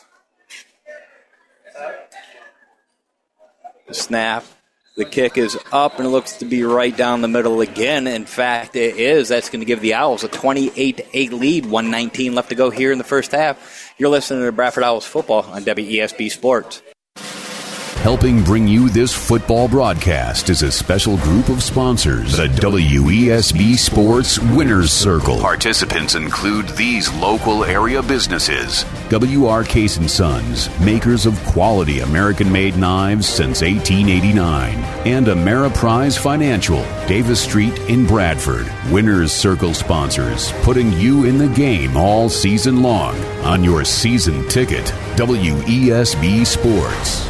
Speaker 2: The snap. The kick is up, and it looks to be right down the middle again. In fact, it is. That's going to give the Owls a twenty-eight to eight lead. one nineteen left to go here in the first half. You're listening to Bradford Owls football on W E S B Sports.
Speaker 1: Helping bring you this football broadcast is a special group of sponsors. The W E S B Sports Winners Circle. Participants include these local area businesses. W R Case and Sons, makers of quality American-made knives since eighteen eighty-nine. And Ameriprise Financial, Davis Street in Bradford. Winners Circle sponsors, putting you in the game all season long. On your season ticket, W E S B Sports.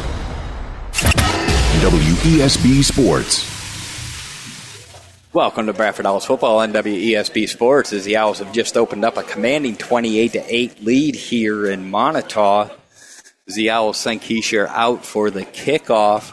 Speaker 1: W E S B Sports.
Speaker 2: Welcome to Bradford Owls football on W E S B Sports as the Owls have just opened up a commanding twenty-eight to eight lead here in Montauk. As the Owls send Keisher out for the kickoff.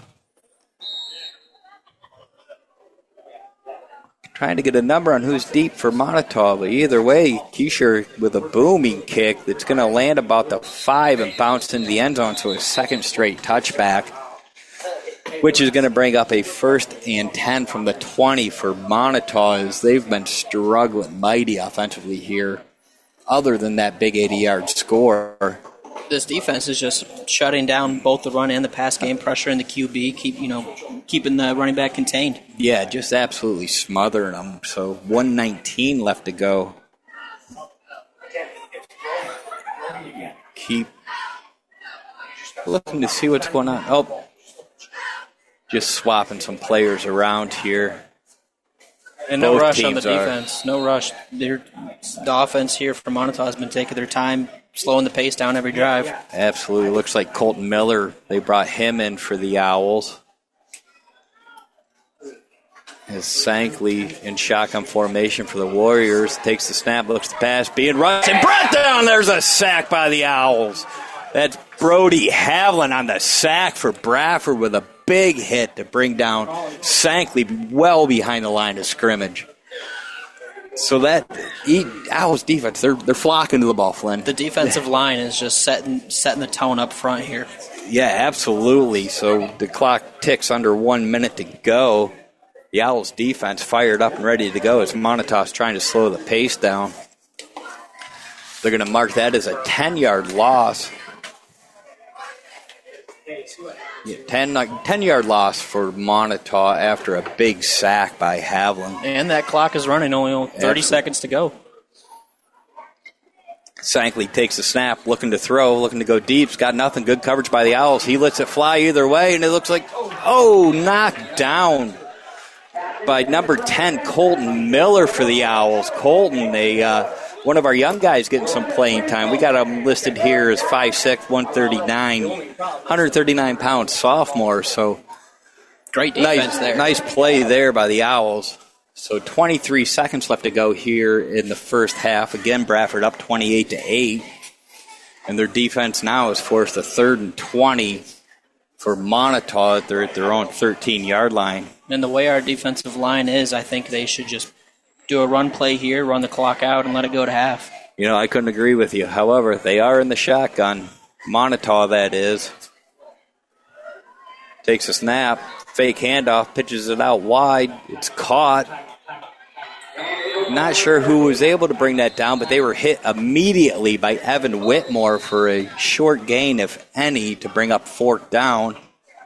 Speaker 2: Trying to get a number on who's deep for Montauk, but either way, Keisher with a booming kick that's going to land about the five and bounce into the end zone, so a second straight touchback, which is going to bring up a first and ten from the twenty for Montauk, as they've been struggling mighty offensively here, other than that big eighty-yard score.
Speaker 3: This defense is just shutting down both the run and the pass game, pressuring the Q B, keep you know, keeping the running back contained.
Speaker 2: Yeah, just absolutely smothering them. So one nineteen left to go. Keep looking to see what's going on. Oh, just swapping some players around here.
Speaker 3: And no
Speaker 2: Both
Speaker 3: rush on the
Speaker 2: teams are.
Speaker 3: defense. No rush. They're, the offense here from Montauk has been taking their time, slowing the pace down every drive.
Speaker 2: Absolutely. Looks like Colton Miller, they brought him in for the Owls. As Sankley in shotgun formation for the Warriors. Takes the snap, looks to pass, being rushed, and brought down. There's a sack by the Owls. That's Brody Haviland on the sack for Bradford with a big hit to bring down Sankley well behind the line of scrimmage. So that Owls defense, they're they're flocking to the ball, Flynn.
Speaker 3: The defensive line is just setting setting the tone up front here.
Speaker 2: Yeah, absolutely. So the clock ticks under one minute to go. The Owls defense fired up and ready to go as Montauk's trying to slow the pace down. They're going to mark that as a ten-yard loss. Yeah, ten, ten-yard loss for Montauk after a big sack by Haviland.
Speaker 3: And that clock is running, only thirty Absolutely. seconds to go.
Speaker 2: Sankley takes the snap, looking to throw, looking to go deep. He's got nothing. Good coverage by the Owls. He lets it fly either way, and it looks like, oh, knocked down by number ten, Colton Miller for the Owls. Colton, a uh, one of our young guys getting some playing time. We got him listed here as five six, one thirty-nine, one thirty-nine pound sophomore. So
Speaker 3: great defense
Speaker 2: nice,
Speaker 3: there.
Speaker 2: Nice play there by the Owls. So twenty-three seconds left to go here in the first half. Again, Bradford up twenty-eight to eight. And their defense now is forced a third and twenty for Montauk. They're at their own thirteen-yard line.
Speaker 3: And the way our defensive line is, I think they should just do a run play here, run the clock out, and let it go to half.
Speaker 2: You know, I couldn't agree with you. However, they are in the shotgun. Montauk, that is. Takes a snap, fake handoff, pitches it out wide. It's caught. Not sure who was able to bring that down, but they were hit immediately by Evan Whitmore for a short gain, if any, to bring up fourth down.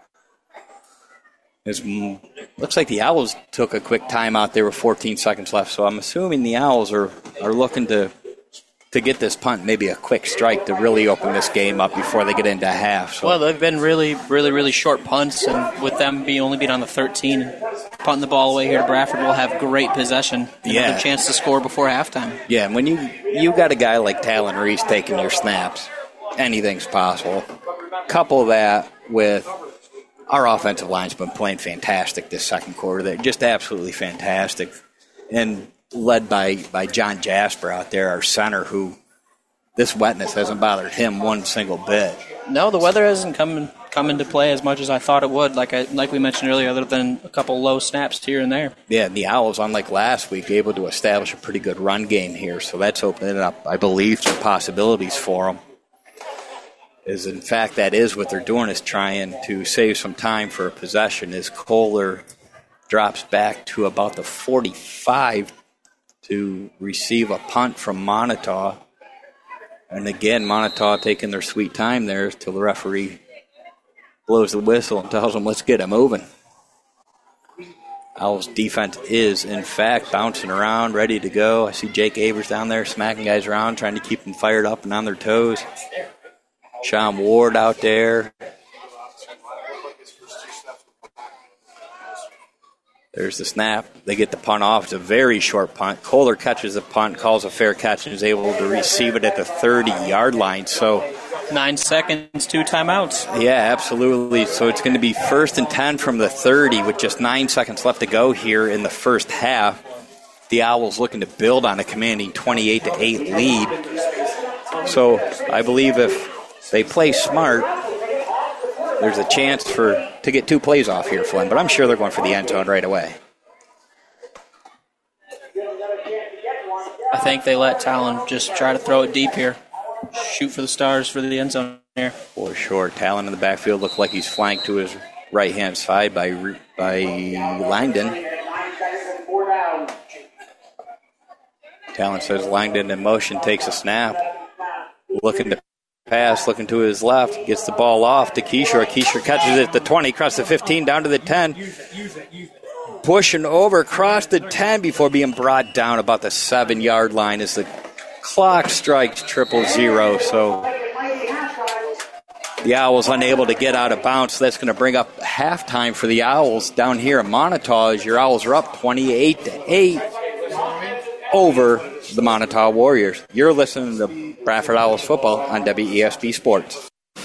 Speaker 2: It looks like the Owls took a quick timeout. There were fourteen seconds left, so I'm assuming the Owls are, are looking to to get this punt, maybe a quick strike to really open this game up before they get into half. So.
Speaker 3: Well, they've been really, really, really short punts, and with them being only being on the thirteen, punting the ball away here to Bradford, will have great possession and
Speaker 2: yeah.
Speaker 3: have a chance to score before halftime.
Speaker 2: Yeah, and when you you got a guy like Talon Reese taking your snaps, anything's possible. Couple that with our offensive line's been playing fantastic this second quarter. They're just absolutely fantastic. And led by, by John Jasper out there, our center, who this wetness hasn't bothered him one single bit.
Speaker 3: No, the weather hasn't come, come into play as much as I thought it would, like I, like we mentioned earlier, other than a couple low snaps here and there.
Speaker 2: Yeah, and the Owls, unlike last week, able to establish a pretty good run game here, so that's opening up, I believe, some possibilities for them. Is in fact, that is what they're doing, is trying to save some time for a possession, as Kohler drops back to about the forty-five to receive a punt from Montauk. And again, Montauk taking their sweet time there till the referee blows the whistle and tells them, let's get it moving. Owls' defense is, in fact, bouncing around, ready to go. I see Jake Avers down there smacking guys around, trying to keep them fired up and on their toes. Sean Ward out there. There's the snap. They get the punt off. It's a very short punt. Kohler catches the punt, calls a fair catch, and is able to receive it at the thirty-yard line. So
Speaker 3: Nine seconds, two timeouts.
Speaker 2: Yeah, absolutely. So it's going to be first and ten from the thirty with just nine seconds left to go here in the first half. The Owls looking to build on a commanding twenty-eight to eight lead. So I believe if they play smart, there's a chance for to get two plays off here, Flynn. But I'm sure they're going for the end zone right away.
Speaker 3: I think they let Talon just try to throw it deep here. Shoot for the stars for the end zone here.
Speaker 2: For sure. Talon in the backfield looked like he's flanked to his right-hand side by by Langdon. Talon says Langdon in motion, takes a snap. Looking to pass, looking to his left, gets the ball off to Keyshaw. Keyshaw catches it at the twenty, across the fifteen, down to the ten. Pushing over across the ten before being brought down about the seven-yard line as the clock strikes triple zero. So the Owls unable to get out of bounds. So that's going to bring up halftime for the Owls down here at Montauk as your Owls are up twenty-eight to eight over the Montauk Warriors. You're listening to Bradford Owls football on W E S B Sports.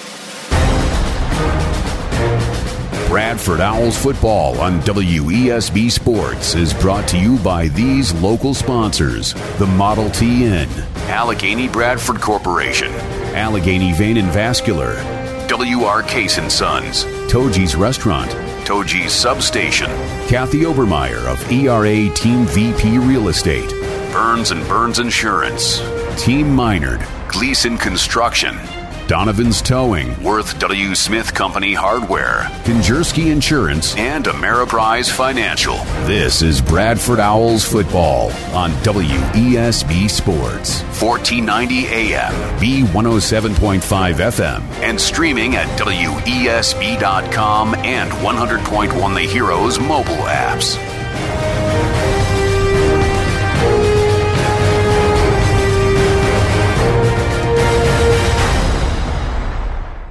Speaker 1: Bradford Owls football on W E S B Sports is brought to you by these local sponsors: the Model T Inn, Allegheny Bradford Corporation, Allegheny Vein and Vascular, W R Case and Sons, Toji's Restaurant, Toji's Substation, Kathy Obermeyer of E R A Team V P Real Estate, Burns and Burns Insurance, Team Minard, Gleason Construction, Donovan's Towing, Worth W. Smith Company Hardware, Konjerski Insurance, and Ameriprise Financial. This is Bradford Owls football on W E S B Sports, fourteen ninety A M, B one oh seven point five F M, and streaming at W E S B dot com and one hundred point one The Heroes mobile apps.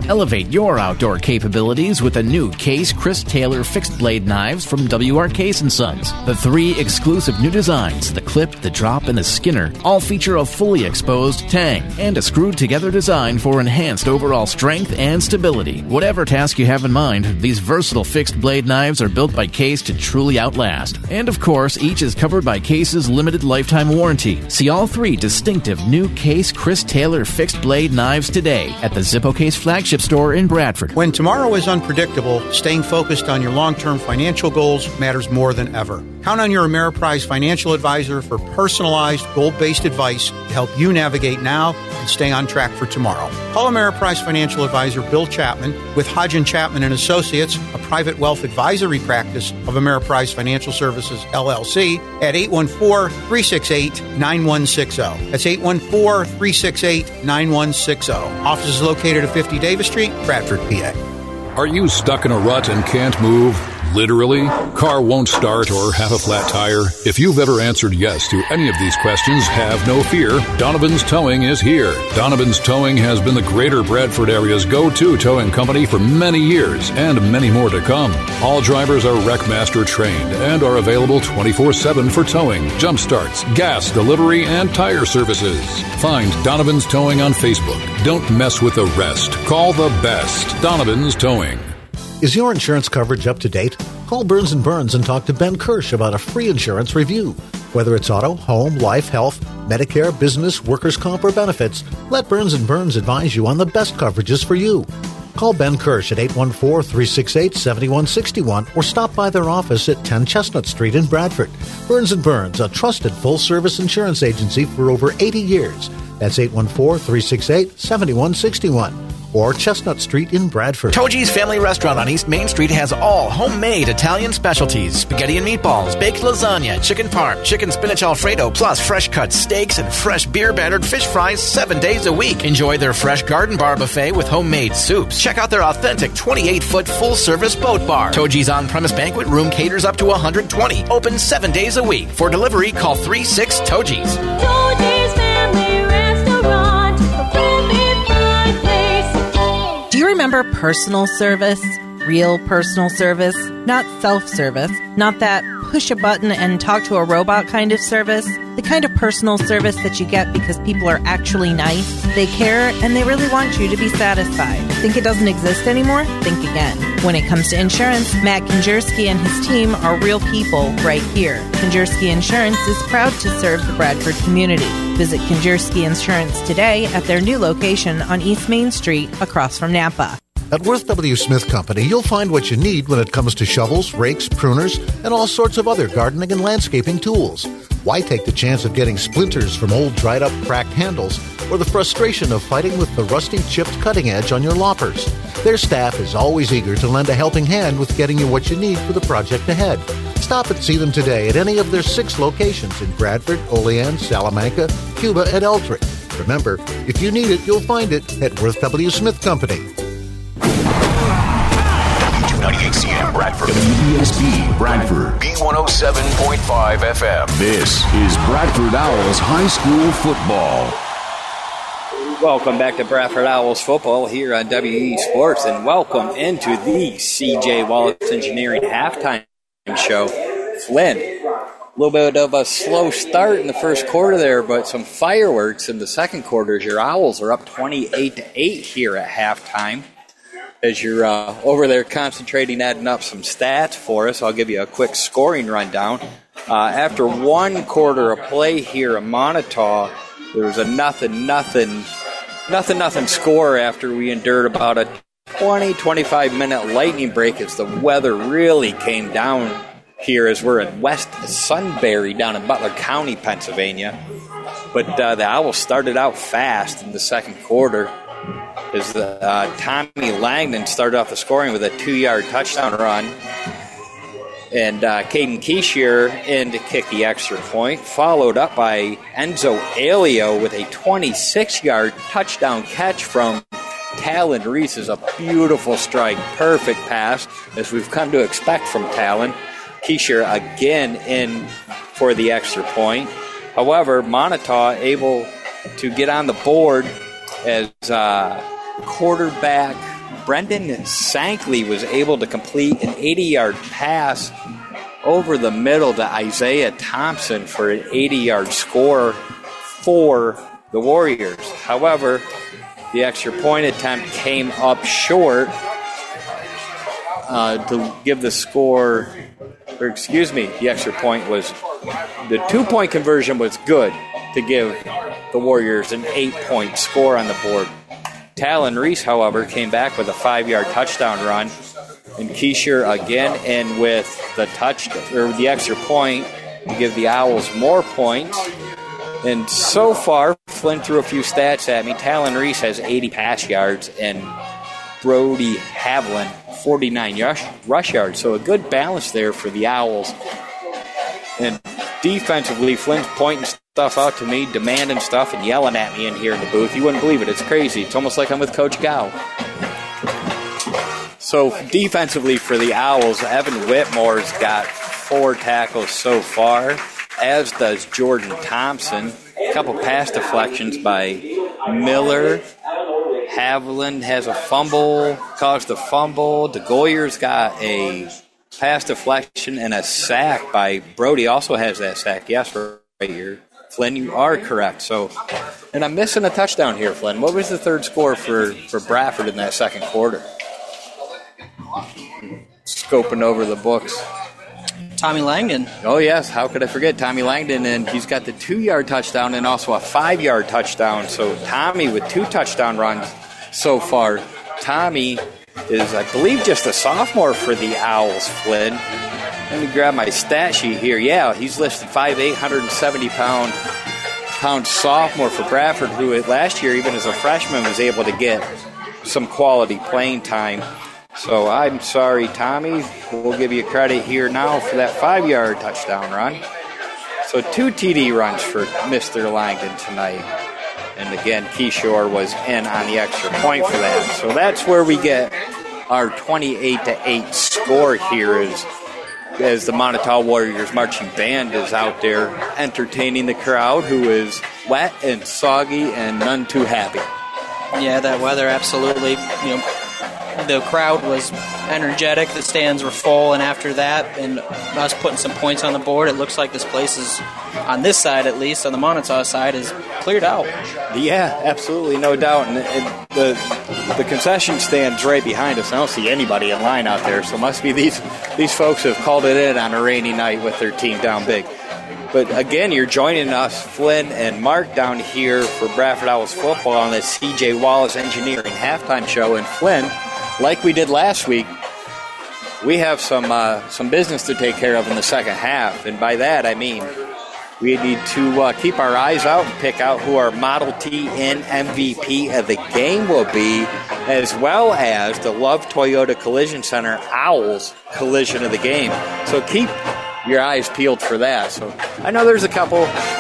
Speaker 4: Elevate your outdoor capabilities with the new Case Chris Taylor fixed blade knives from W R Case and Sons. The three exclusive new designs, the clip, the drop, and the skinner, all feature a fully exposed tang and a screwed together design for enhanced overall strength and stability. Whatever task you have in mind, these versatile fixed blade knives are built by Case to truly outlast. And of course, each is covered by Case's limited lifetime warranty. See all three distinctive new Case Chris Taylor fixed blade knives today at the Zippo Case flagship store in Bradford.
Speaker 12: When tomorrow is unpredictable, staying focused on your long-term financial goals matters more than ever. Count on your Ameriprise financial advisor for personalized, goal-based advice to help you navigate now and stay on track for tomorrow. Call Ameriprise financial advisor Bill Chapman with Hodgin Chapman and Associates, a private wealth advisory practice of Ameriprise Financial Services, L L C, at eight one four, three six eight, nine one six zero. That's eight one four, three six eight, nine one six zero. Office is located at fifty Davis Street, Bradford, P A.
Speaker 8: Are you stuck in a rut and can't move? Literally? Car won't start or have a flat tire? If you've ever answered yes to any of these questions, have no fear. Donovan's Towing is here. Donovan's Towing has been the greater Bradford area's go-to towing company for many years and many more to come. All drivers are Wreckmaster trained and are available twenty-four seven for towing, jump starts, gas, delivery, and tire services. Find Donovan's Towing on Facebook. Don't mess with the rest. Call the best. Donovan's Towing.
Speaker 10: Is your insurance coverage up to date? Call Burns and Burns and talk to Ben Kirsch about a free insurance review. Whether it's auto, home, life, health, Medicare, business, workers' comp, or benefits, let Burns and Burns advise you on the best coverages for you. Call Ben Kirsch at eight one four, three six eight, seven one six one or stop by their office at ten Chestnut Street in Bradford. Burns and Burns, a trusted full-service insurance agency for over eighty years. That's eight one four, three six eight, seven one six one. Or Chestnut Street in Bradford.
Speaker 13: Toji's Family Restaurant on East Main Street has all homemade Italian specialties. Spaghetti and meatballs, baked lasagna, chicken parm, chicken spinach Alfredo, plus fresh cut steaks and fresh beer battered fish fries seven days a week. Enjoy their fresh garden bar buffet with homemade soups. Check out their authentic twenty-eight foot full service boat bar. Toji's on-premise banquet room caters up to one hundred twenty. Open seven days a week. For delivery, call three six Toji's.
Speaker 14: Toji's Family Restaurant.
Speaker 15: Do you remember personal service? Real personal service? Not self-service. Not that push a button and talk to a robot kind of service. The kind of personal service that you get because people are actually nice, they care, and they really want you to be satisfied. Think it doesn't exist anymore? Think again. When it comes to insurance, Matt Konjerski and his team are real people right here. Konjerski Insurance is proud to serve the Bradford community. Visit Konjerski Insurance today at their new location on East Main Street across from Napa.
Speaker 10: At Worth W. Smith Company, you'll find what you need when it comes to shovels, rakes, pruners, and all sorts of other gardening and landscaping tools. Why take the chance of getting splinters from old dried-up, cracked handles or the frustration of fighting with the rusty, chipped cutting edge on your loppers? Their staff is always eager to lend a helping hand with getting you what you need for the project ahead. Stop and see them today at any of their six locations in Bradford, Olean, Salamanca, Cuba, and Eldrick. Remember, if you need it, you'll find it at Worth W. Smith Company.
Speaker 1: ninety-eight C M Bradford. W E S B Bradford. B one oh seven point five F M. This is Bradford Owls High School Football.
Speaker 2: Welcome back to Bradford Owls Football here on W E Sports, and welcome into the C J Wallace Engineering Halftime Show. Flynn, a little bit of a slow start in the first quarter there, but some fireworks in the second quarter as your Owls are up twenty-eight to eight here at halftime. As you're uh, over there concentrating, adding up some stats for us, I'll give you a quick scoring rundown. Uh, after one quarter of play here in Montauk, there was a nothing, nothing, nothing, nothing score after we endured about a twenty, twenty-five minute lightning break as the weather really came down here as we're in West Sunbury down in Butler County, Pennsylvania. But uh, the Owls started out fast in the second quarter. As uh, Tommy Langdon started off the scoring with a two-yard touchdown run. And uh, Caden Keishier in to kick the extra point, followed up by Enzo Alio with a twenty-six yard touchdown catch from Talon Reese. Is a beautiful strike, perfect pass, as we've come to expect from Talon. Keishier again in for the extra point. However, Montauk able to get on the board as uh, quarterback Brendan Sankley was able to complete an eighty-yard pass over the middle to Isaiah Thompson for an eighty-yard score for the Warriors. However, the extra point attempt came up short uh, to give the score, or excuse me, the extra point was, the two-point conversion was good to give the Warriors an eight-point score on the board. Talon Reese, however, came back with a five-yard touchdown run, and Keisher again in with the touch or the extra point to give the Owls more points. And so far, Flynn threw a few stats at me. Talon Reese has eighty pass yards, and Brody Haviland forty-nine rush, rush yards. So a good balance there for the Owls. And defensively, Flynn's pointing stuff out to me, demanding stuff, and yelling at me in here in the booth. You wouldn't believe it. It's crazy. It's almost like I'm with Coach Gow. So defensively for the Owls, Evan Whitmore's got four tackles so far, as does Jordan Thompson. A couple pass deflections by Miller. Haviland has a fumble, caused a fumble. DeGoyer's got a pass deflection and a sack by Brody. Also has that sack. Yes, right here. Flynn, you are correct. So, and I'm missing a touchdown here, Flynn. What was the third score for, for Bradford in that second quarter? Scoping over the books.
Speaker 3: Tommy Langdon.
Speaker 2: Oh, yes. How could I forget Tommy Langdon? And he's got the two-yard touchdown and also a five-yard touchdown. So Tommy with two touchdown runs so far. Tommy is, I believe, just a sophomore for the Owls, Flynn. Let me grab my stat sheet here. Yeah, he's listed five eight, one hundred seventy pound pound sophomore for Bradford, who last year, even as a freshman, was able to get some quality playing time. So I'm sorry, Tommy. We'll give you credit here now for that five-yard touchdown run. So two T D runs for Mister Langdon tonight. And again, Keyshore was in on the extra point for that. So that's where we get our twenty-eight to eight score here as, as the Montauk Warriors marching band is out there entertaining the crowd, who is wet and soggy and none too happy.
Speaker 3: Yeah, that weather absolutely, you know, the crowd was energetic, the stands were full, and after that, and us putting some points on the board, it looks like this place is, on this side at least, on the Montauk side, is cleared out.
Speaker 2: Yeah, absolutely, no doubt. And it, the the concession stand's right behind us. I don't see anybody in line out there, so it must be these these folks have called it in on a rainy night with their team down big. But again, you're joining us, Flynn and Mark, down here for Bradford Owls football on the C J Wallace Engineering halftime show. And Flynn, like we did last week, we have some uh, some business to take care of in the second half. And by that, I mean we need to uh, keep our eyes out and pick out who our Model T N M V P of the game will be, as well as the Love Toyota Collision Center Owls collision of the game. So keep your eyes peeled for that. So I know there's a couple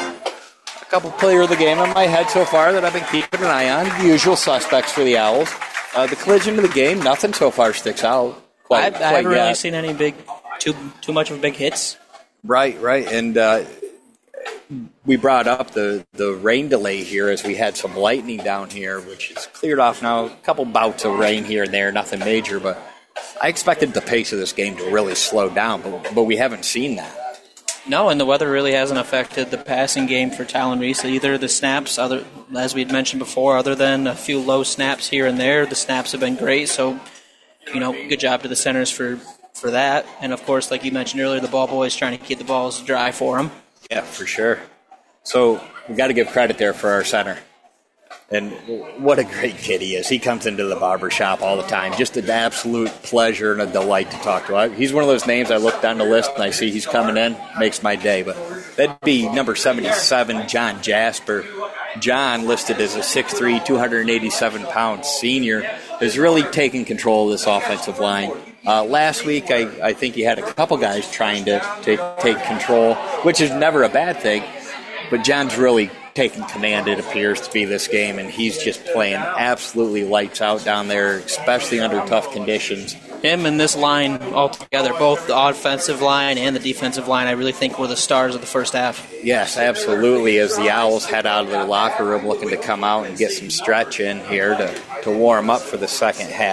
Speaker 2: a couple player of the game in my head so far that I've been keeping an eye on. The usual suspects for the Owls. Uh, the collision of the game, nothing so far sticks out. Quite,
Speaker 3: I, I
Speaker 2: quite
Speaker 3: haven't
Speaker 2: yet.
Speaker 3: really seen any big, too too much of big hits.
Speaker 2: Right, right. And uh, we brought up the, the rain delay here as we had some lightning down here, which is cleared off now. A couple bouts of rain here and there, nothing major, but I expected the pace of this game to really slow down, but, but we haven't seen that.
Speaker 3: No, and the weather really hasn't affected the passing game for Talon Reese. Either the snaps, other as we had mentioned before, other than a few low snaps here and there, the snaps have been great. So, you know, good job to the centers for, for that. And, of course, like you mentioned earlier, the ball boys trying to keep the balls dry for them.
Speaker 2: Yeah, for sure. So we've got to give credit there for our center. And what a great kid he is. He comes into the barber shop all the time. Just an absolute pleasure and a delight to talk to. He's one of those names I look down the list and I see he's coming in. Makes my day. But that'd be number seventy-seven, John Jasper. John, listed as a six three, two hundred eighty-seven pound senior, has really taken control of this offensive line. Uh, last week, I, I think he had a couple guys trying to take, take control, which is never a bad thing. But John's really taking command, it appears to be, this game, and he's just playing absolutely lights out down there, especially under tough conditions.
Speaker 3: Him and this line altogether, both the offensive line and the defensive line, I really think were the stars of the first half.
Speaker 2: Yes, absolutely, as the Owls head out of their locker room looking to come out and get some stretch in here to, to warm up for the second half.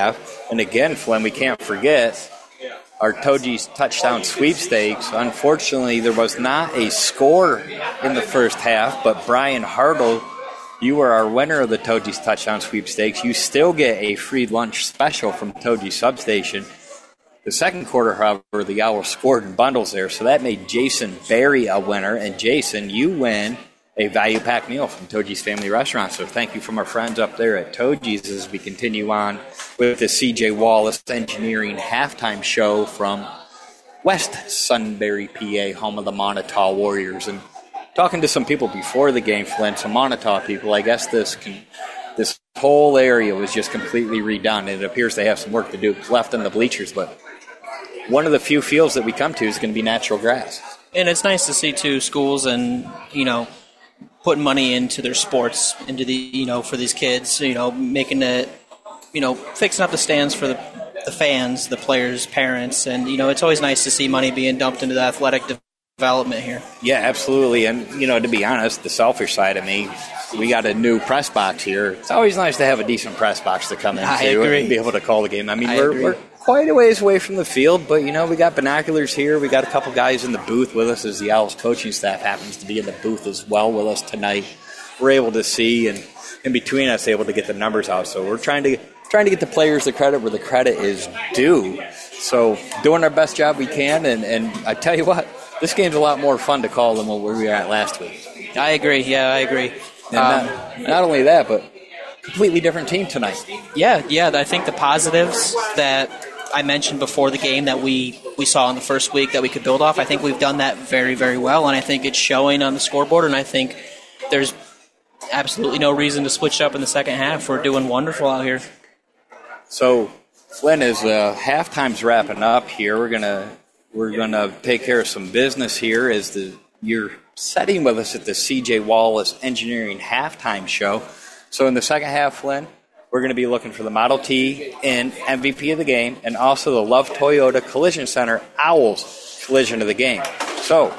Speaker 2: And again, Flynn, we can't forget our Toji's touchdown sweepstakes. Unfortunately, there was not a score in the first half, but Brian Hartle, you were our winner of the Toji's touchdown sweepstakes. You still get a free lunch special from Toji Substation. The second quarter, however, the Owls scored in bundles there, so that made Jason Berry a winner. And Jason, you win a value pack meal from Toji's Family Restaurant. So thank you from our friends up there at Toji's as we continue on with the C J Wallace Engineering halftime show from West Sunbury, P A, home of the Montauk Warriors. And talking to some people before the game, Flint, some Montauk people, I guess this can, this whole area was just completely redone. It appears they have some work to do left in the bleachers, but one of the few fields that we come to is going to be natural grass.
Speaker 3: And it's nice to see, too, schools and, you know, putting money into their sports, into the, you know, for these kids, you know, making it, you know, fixing up the stands for the, the fans, the players, parents. And, you know, it's always nice to see money being dumped into the athletic development here.
Speaker 2: Yeah, absolutely. And, you know, to be honest, the selfish side of me, we got a new press box here. It's always nice to have a decent press box to come into
Speaker 3: I agree.
Speaker 2: and be able to call the game. I mean,
Speaker 3: I
Speaker 2: we're,
Speaker 3: agree.
Speaker 2: we're quite a ways away from the field, but, you know, we got binoculars here. We got a couple guys in the booth with us as the Owls coaching staff happens to be in the booth as well with us tonight. We're able to see, and in between us, able to get the numbers out. So we're trying to trying to get the players the credit where the credit is due. So doing our best job we can, and, and I tell you what, this game's a lot more fun to call than what we were at last week.
Speaker 3: I agree. Yeah, I agree.
Speaker 2: And um, not, not only that, but completely different team tonight.
Speaker 3: Yeah, yeah. I think the positives that I mentioned before the game that we, we saw in the first week that we could build off, I think we've done that very, very well, and I think it's showing on the scoreboard, and I think there's absolutely no reason to switch up in the second half. We're doing wonderful out here.
Speaker 2: So, Flynn, as uh, halftime's wrapping up here, we're gonna we're gonna take care of some business here as the you're sitting with us at the C J Wallace Engineering halftime show. So, in the second half, Flynn, we're going to be looking for the Model T in M V P of the game, and also the Love Toyota Collision Center Owls Collision of the game. So,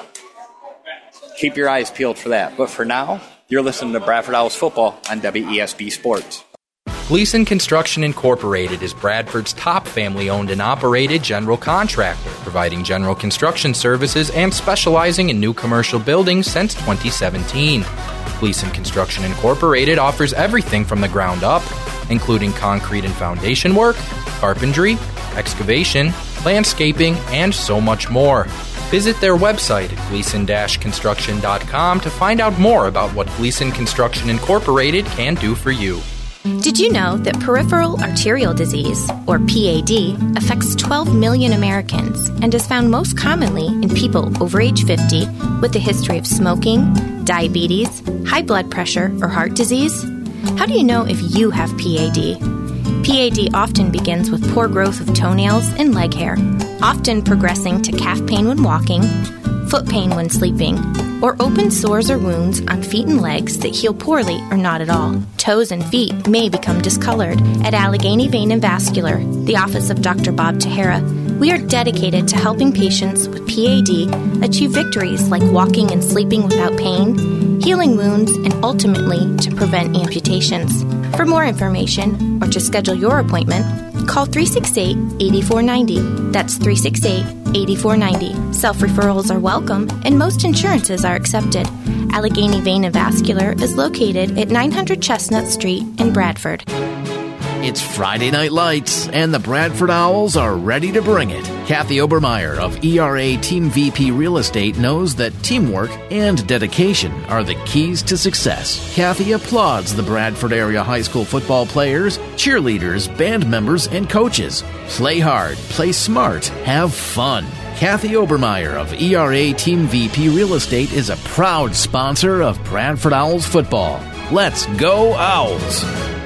Speaker 2: keep your eyes peeled for that. But for now, you're listening to Bradford Owls football on W E S B Sports.
Speaker 9: Gleason Construction Incorporated is Bradford's top family-owned and operated general contractor, providing general construction services and specializing in new commercial buildings since twenty seventeen. Gleason Construction Incorporated offers everything from the ground up, including concrete and foundation work, carpentry, excavation, landscaping, and so much more. Visit their website at gleason dash construction dot com to find out more about what Gleason Construction Incorporated can do for you.
Speaker 16: Did you know that peripheral arterial disease, or P A D, affects twelve million Americans and is found most commonly in people over age fifty with a history of smoking, diabetes, high blood pressure, or heart disease? How do you know if you have P A D? P A D often begins with poor growth of toenails and leg hair, often progressing to calf pain when walking, foot pain when sleeping, or open sores or wounds on feet and legs that heal poorly or not at all. Toes and feet may become discolored. At Allegheny Vein and Vascular, the office of Doctor Bob Tahara, we are dedicated to helping patients with P A D achieve victories like walking and sleeping without pain, healing wounds, and ultimately to prevent amputations. For more information or to schedule your appointment, call three six eight, eight four nine zero. That's three six eight, eight four nine zero. Self-referrals are welcome, and most insurances are accepted. Allegheny Vein and Vascular is located at nine hundred Chestnut Street in Bradford.
Speaker 4: It's Friday Night Lights, and the Bradford Owls are ready to bring it. Kathy Obermeyer of E R A Team V P Real Estate knows that teamwork and dedication are the keys to success. Kathy applauds the Bradford area high school football players, cheerleaders, band members, and coaches. Play hard, play smart, have fun. Kathy Obermeyer of E R A Team V P Real Estate is a proud sponsor of Bradford Owls football. Let's go Owls!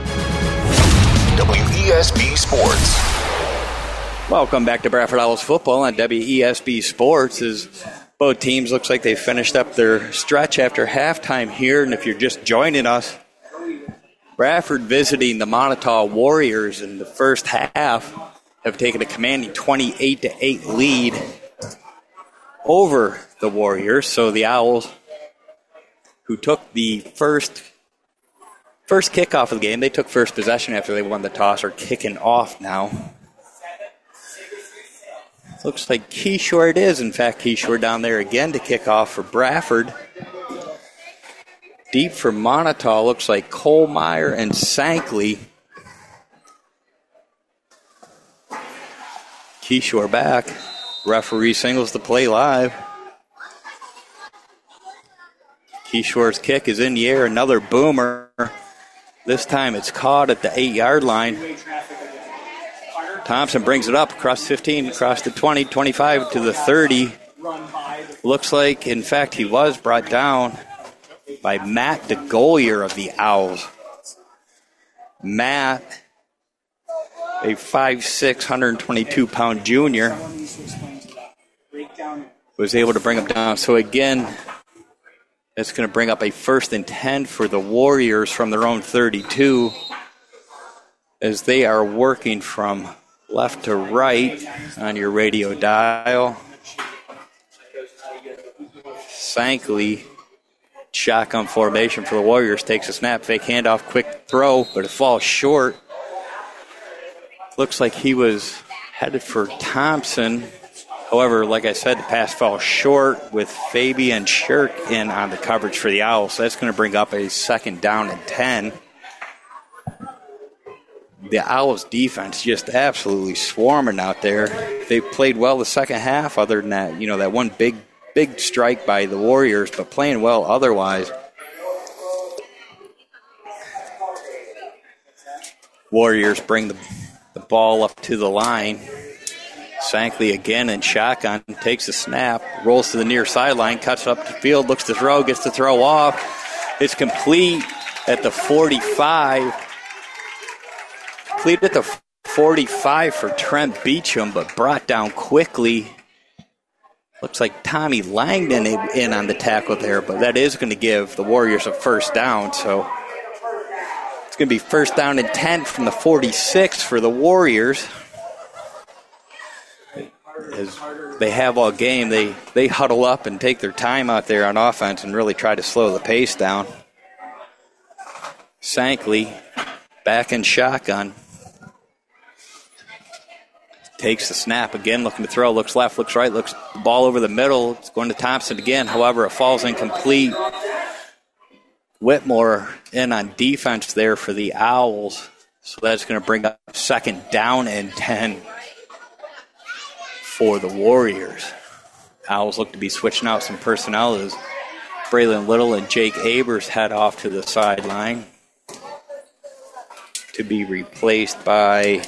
Speaker 1: W E S B Sports.
Speaker 2: Welcome back to Bradford Owls football on W E S B Sports. As both teams looks like they finished up their stretch after halftime here, and if you're just joining us, Bradford visiting the Montauk Warriors in the first half have taken a commanding twenty-eight to eight lead over the Warriors. So the Owls, who took the first First kickoff of the game. They took first possession after they won the toss, or kicking off now. Looks like Keyshore it is. In fact, Keyshore down there again to kick off for Bradford. Deep for Montauk. Looks like Colemeyer and Sankley. Keyshore back. Referee signals the play live. Keyshore's kick is in the air. Another boomer. This time it's caught at the eight-yard line. Thompson brings it up across fifteen, across the twenty, twenty-five to the thirty. Looks like, in fact, he was brought down by Matt DeGolier of the Owls. Matt, a five six, one hundred twenty-two pound junior, was able to bring him down. So again, it's going to bring up a first and ten for the Warriors from their own thirty-two, as they are working from left to right on your radio dial. Sankley, shotgun formation for the Warriors, takes a snap, fake handoff, quick throw, but it falls short. Looks like he was headed for Thompson. However, like I said, the pass fell short with Fabian Shirk in on the coverage for the Owls. So that's going to bring up a second down and ten. The Owls defense just absolutely swarming out there. They played well the second half, other than that, you know, that one big, big strike by the Warriors, but playing well otherwise. Warriors bring the, the ball up to the line. Sankley again in shotgun, takes a snap, rolls to the near sideline, cuts up the field, looks to throw, gets the throw off. It's complete at the forty-five. Complete at the forty-five for Trent Beecham, but brought down quickly. Looks like Tommy Langdon in on the tackle there, but that is going to give the Warriors a first down. So it's going to be first down and ten from the forty-six for the Warriors. As they have all game, they, they huddle up and take their time out there on offense and really try to slow the pace down. Sankley back in shotgun. Takes the snap again, looking to throw, looks left, looks right, looks the ball over the middle. It's going to Thompson again. However, it falls incomplete. Whitmore in on defense there for the Owls. So that's going to bring up second down and ten for the Warriors. Owls look to be switching out some personnel as Braylon Little and Jake Abers head off to the sideline to be replaced by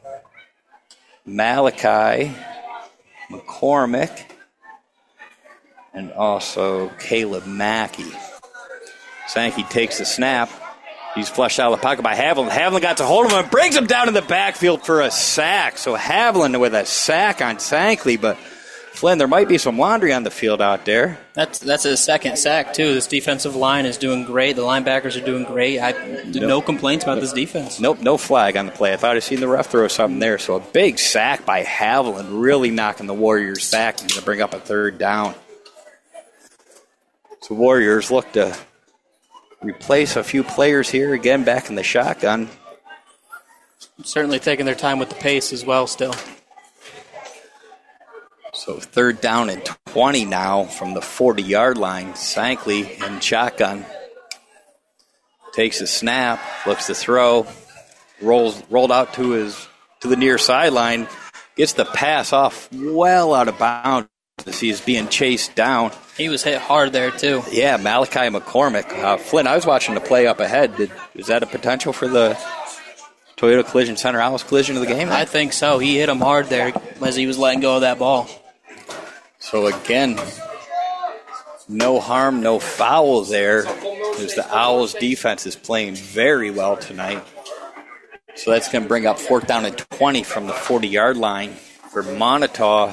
Speaker 2: Malachi McCormick and also Caleb Mackey. Sankey takes the snap. He's flushed out of the pocket by Haviland. Haviland got a hold of him and brings him down in the backfield for a sack. So Haviland with a sack on Sankley, but Flynn, there might be some laundry on the field out there.
Speaker 3: That's that's a second sack, too. This defensive line is doing great. The linebackers are doing great. I nope. No complaints about this defense.
Speaker 2: Nope, no flag on the play. I thought I'd seen the ref throw something there. So a big sack by Haviland, really knocking the Warriors back and going to bring up a third down. So Warriors look to replace a few players here, again back in the shotgun.
Speaker 3: Certainly taking their time with the pace as well still.
Speaker 2: So third down and twenty now from the forty-yard line. Sankley in shotgun. Takes a snap, looks to throw, rolls rolled out to his to the near sideline, gets the pass off well out of bounds as he is being chased down.
Speaker 3: He was hit hard there too.
Speaker 2: Yeah, Malachi McCormick. Uh, Flynn, I was watching the play up ahead. Did, is that a potential for the Toyota Collision Center Owls collision of the game?
Speaker 3: I think so. He hit him hard there as he was letting go of that ball.
Speaker 2: So again, no harm, no foul there, as the Owls defense is playing very well tonight. So that's going to bring up fourth down and twenty from the forty-yard line for Montauk.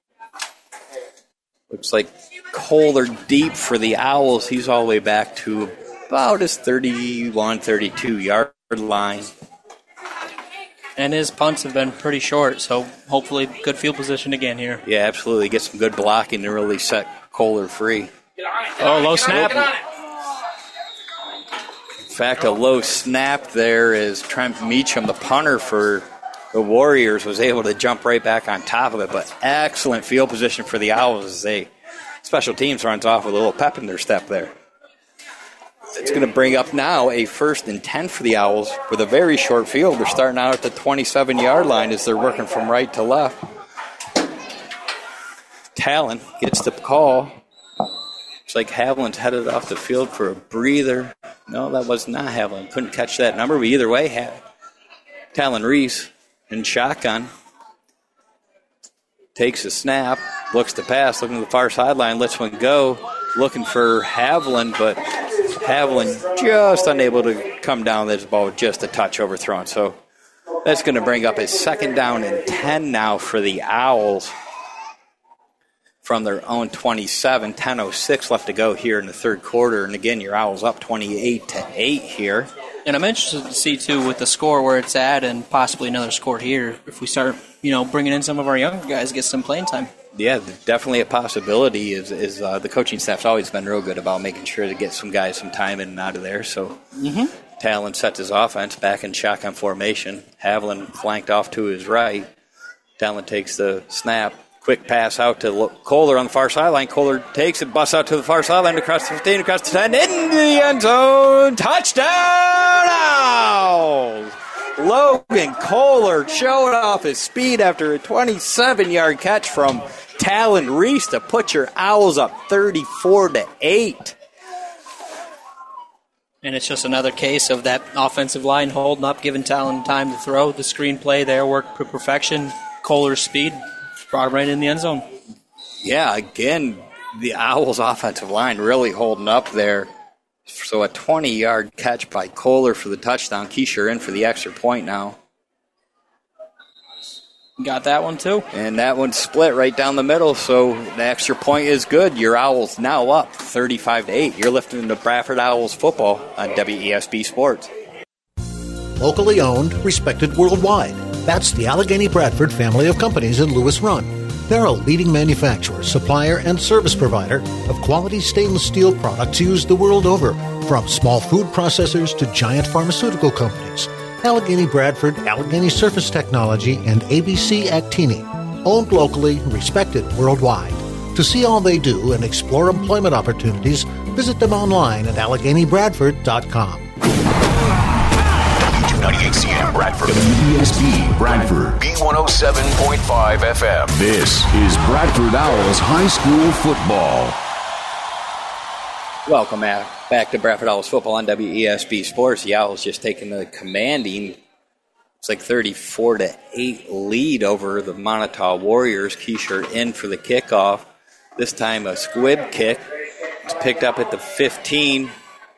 Speaker 2: Looks like Kohler deep for the Owls. He's all the way back to about his thirty-one, thirty-two-yard line.
Speaker 3: And his punts have been pretty short, so hopefully good field position again here.
Speaker 2: Yeah, absolutely. Get some good blocking to really set Kohler free.
Speaker 3: Oh, low snap.
Speaker 2: fact, a low snap there as Trent Meacham, the punter for the Warriors, was able to jump right back on top of it. But excellent field position for the Owls as they special teams runs off with a little pep in their step there. It's going to bring up now a first and ten for the Owls with a very short field. They're starting out at the twenty-seven-yard line as they're working from right to left. Talon gets the call. Looks like Haviland's headed off the field for a breather. No, that was not Haviland. Couldn't catch that number, but either way, ha- Talon Reese in shotgun. Takes a snap, looks to pass, looking to the far sideline, lets one go, looking for Haviland, but Haviland just unable to come down this ball with just a touch overthrown. So that's going to bring up a second down and ten now for the Owls from their own twenty-seven. ten oh six left to go here in the third quarter. And again, your Owls up twenty-eight to eight here.
Speaker 3: And I'm interested to see, too, with the score where it's at and possibly another score here, if we start, you know, bringing in some of our younger guys, get some playing time.
Speaker 2: Yeah, definitely a possibility. Is is uh, the coaching staff's always been real good about making sure to get some guys some time in and out of there. So
Speaker 3: mm-hmm.
Speaker 2: Talon sets his offense back in shotgun formation. Haviland flanked off to his right. Talon takes the snap. Quick pass out to Kohler on the far sideline. Kohler takes it, busts out to the far sideline, across the fifteen, across the ten, into the end zone. Touchdown, Owls! Logan Kohler showing off his speed after a twenty-seven-yard catch from Talon Reese to put your Owls up thirty-four to eight.
Speaker 3: And it's just another case of that offensive line holding up, giving Talon time to throw. The screenplay there worked to perfection. Kohler's speed brought him right in the end zone.
Speaker 2: Yeah, again, the Owls' offensive line really holding up there. So a twenty-yard catch by Kohler for the touchdown. Keisher in for the extra point now.
Speaker 3: Got that one, too.
Speaker 2: And that one split right down the middle, so the extra point is good. Your Owls now up thirty-five to eight. You're lifting the Bradford Owls football on W E S B Sports.
Speaker 10: Locally owned, respected worldwide. That's the Allegheny Bradford family of companies in Lewis Run. They're a leading manufacturer, supplier, and service provider of quality stainless steel products used the world over, from small food processors to giant pharmaceutical companies. Allegheny Bradford, Allegheny Surface Technology, and A B C Actini. Owned locally, respected worldwide. To see all they do and explore employment opportunities, visit them online at allegheny bradford dot com.
Speaker 1: ninety-eight C M Bradford. W E S B Bradford. B one oh seven point five F M. This is Bradford Owls High School football.
Speaker 2: Welcome back to Bradford Owls football on W E S B Sports. The Owls just taking the commanding, it's like thirty-four to eight lead over the Montauk Warriors. Keisher in for the kickoff. This time a squib kick. It's picked up at the fifteen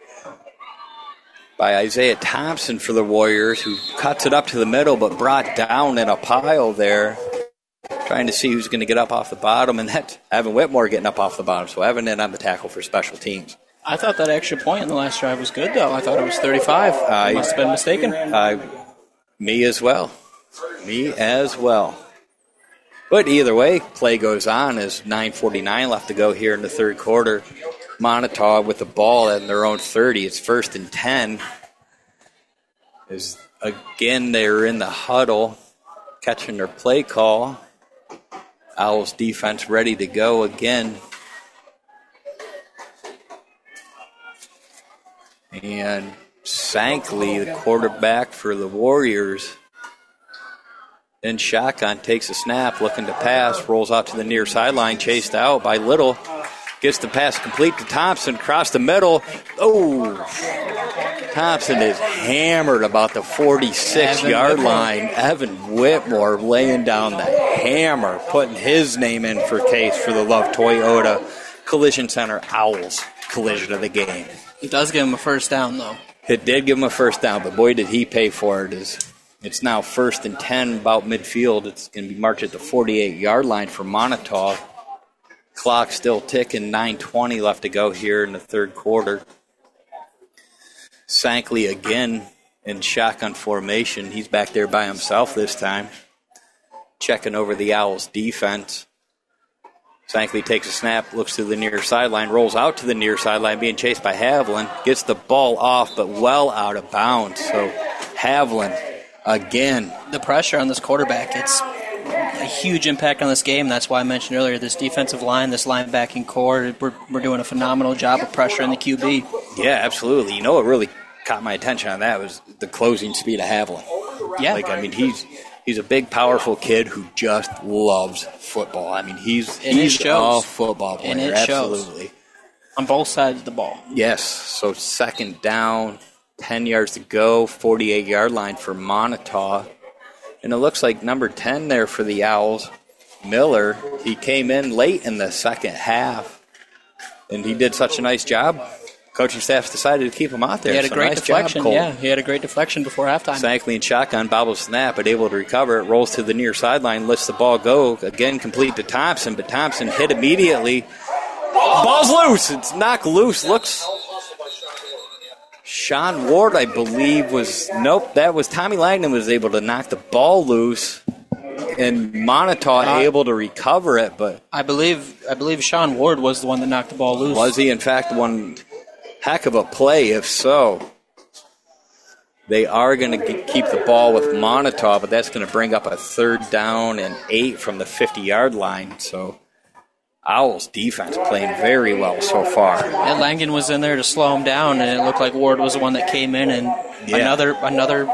Speaker 2: by Isaiah Thompson for the Warriors, who cuts it up to the middle but brought down in a pile there, trying to see who's going to get up off the bottom, and that's Evan Whitmore getting up off the bottom. So Evan in on the tackle for special teams.
Speaker 3: I thought that extra point in the last drive was good, though. I thought it was thirty-five. I uh, must have been mistaken.
Speaker 2: Uh, me as well. Me as well. But either way, play goes on as nine forty-nine left to go here in the third quarter. Montauk with the ball at their own thirty. It's first and ten. As again, they're in the huddle, catching their play call. Owls defense ready to go again. And Sankley, the quarterback for the Warriors, in shotgun, takes a snap, looking to pass, rolls out to the near sideline, chased out by Little. Gets the pass complete to Thompson, across the middle. Oh, Thompson is hammered about the forty-six-yard line. Evan Whitmore laying down the hammer, putting his name in for case for the Love Toyota Collision Center Owls collision of the game.
Speaker 3: It does give him a first down, though.
Speaker 2: It did give him a first down, but boy, did he pay for it. It's, it's now first and ten, about midfield. It's going to be marked at the forty-eight-yard line for Montauk. Clock still ticking, nine twenty left to go here in the third quarter. Sankley again in shotgun formation. He's back there by himself this time, checking over the Owls' defense. Shankly takes a snap, looks to the near sideline, rolls out to the near sideline, being chased by Haviland, gets the ball off, but well out of bounds. So Haviland, again.
Speaker 3: The pressure on this quarterback, it's a huge impact on this game. That's why I mentioned earlier, this defensive line, this linebacking core, we're, we're doing a phenomenal job of pressuring the Q B.
Speaker 2: Yeah, absolutely. You know what really caught my attention on that was the closing speed of Haviland.
Speaker 3: Yeah.
Speaker 2: Like, I mean, he's he's a big, powerful kid who just loves football. I mean, he's,
Speaker 3: and
Speaker 2: he's
Speaker 3: it shows.
Speaker 2: a football player.
Speaker 3: And it
Speaker 2: absolutely.
Speaker 3: Shows. On both sides of the ball.
Speaker 2: Yes. So second down, ten yards to go, forty-eight-yard line for Montauk. And it looks like number ten there for the Owls, Miller. He came in late in the second half, and he did such a nice job. Coaching staff decided to keep him out there.
Speaker 3: He had a
Speaker 2: so
Speaker 3: great
Speaker 2: nice
Speaker 3: deflection.
Speaker 2: Job,
Speaker 3: yeah, he had a great deflection before halftime.
Speaker 2: Shankly and shotgun, bobble snap, but able to recover it. Rolls to the near sideline, lets the ball go. Again, complete to Thompson, but Thompson hit immediately. Ball's loose. It's knocked loose. Looks. Sean Ward, I believe, was nope. That was Tommy Langdon was able to knock the ball loose, and Montauk uh, able to recover it. But
Speaker 3: I believe I believe Sean Ward was the one that knocked the ball loose.
Speaker 2: Was he, in fact, one heck of a play? If so, they are going to keep the ball with Montauk, but that's going to bring up a third down and eight from the fifty-yard line. So. Owls defense playing very well so far.
Speaker 3: And Langdon was in there to slow him down, and it looked like Ward was the one that came in, and yeah. another another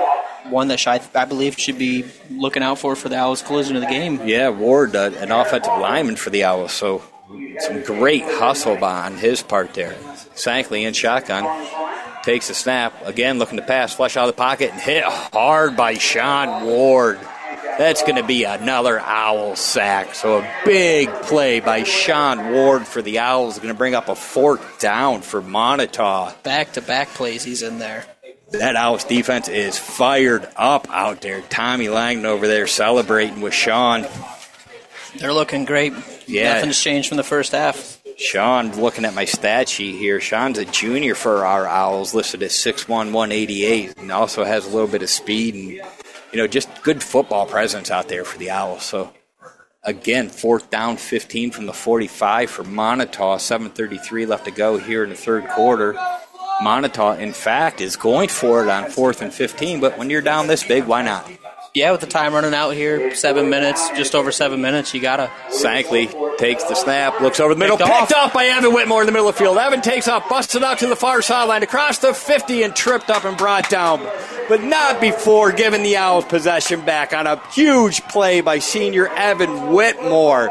Speaker 3: one that I, I believe should be looking out for for the Owls' collision of the game.
Speaker 2: Yeah, Ward, uh, an offensive lineman for the Owls, so some great hustle on his part there. Shankly in shotgun, takes a snap, again looking to pass, flush out of the pocket, and hit hard by Sean Ward. That's going to be another Owl sack. So a big play by Sean Ward for the Owls. Going to bring up a fourth down for Montauk.
Speaker 3: Back-to-back plays he's in there.
Speaker 2: That Owls defense is fired up out there. Tommy Langdon over there celebrating with Sean.
Speaker 3: They're looking great.
Speaker 2: Yeah.
Speaker 3: Nothing's changed from the first half.
Speaker 2: Sean, looking at my stat sheet here, Sean's a junior for our Owls, listed as six one, one eighty-eight, and also has a little bit of speed and you know, just good football presence out there for the Owls. So, again, fourth down, fifteen from the forty-five for Montauk. seven thirty-three left to go here in the third quarter. Montauk, in fact, is going for it on fourth and fifteen, but when you're down this big, why not?
Speaker 3: Yeah, with the time running out here, seven minutes, just over seven minutes, you got to.
Speaker 2: Shankly takes the snap, looks over the middle,
Speaker 3: picked,
Speaker 2: picked
Speaker 3: off.
Speaker 2: off by Evan Whitmore in the middle of the field. Evan takes off, busted out to the far sideline, across the fifty, and tripped up and brought down. But not before giving the Owls possession back on a huge play by senior Evan Whitmore.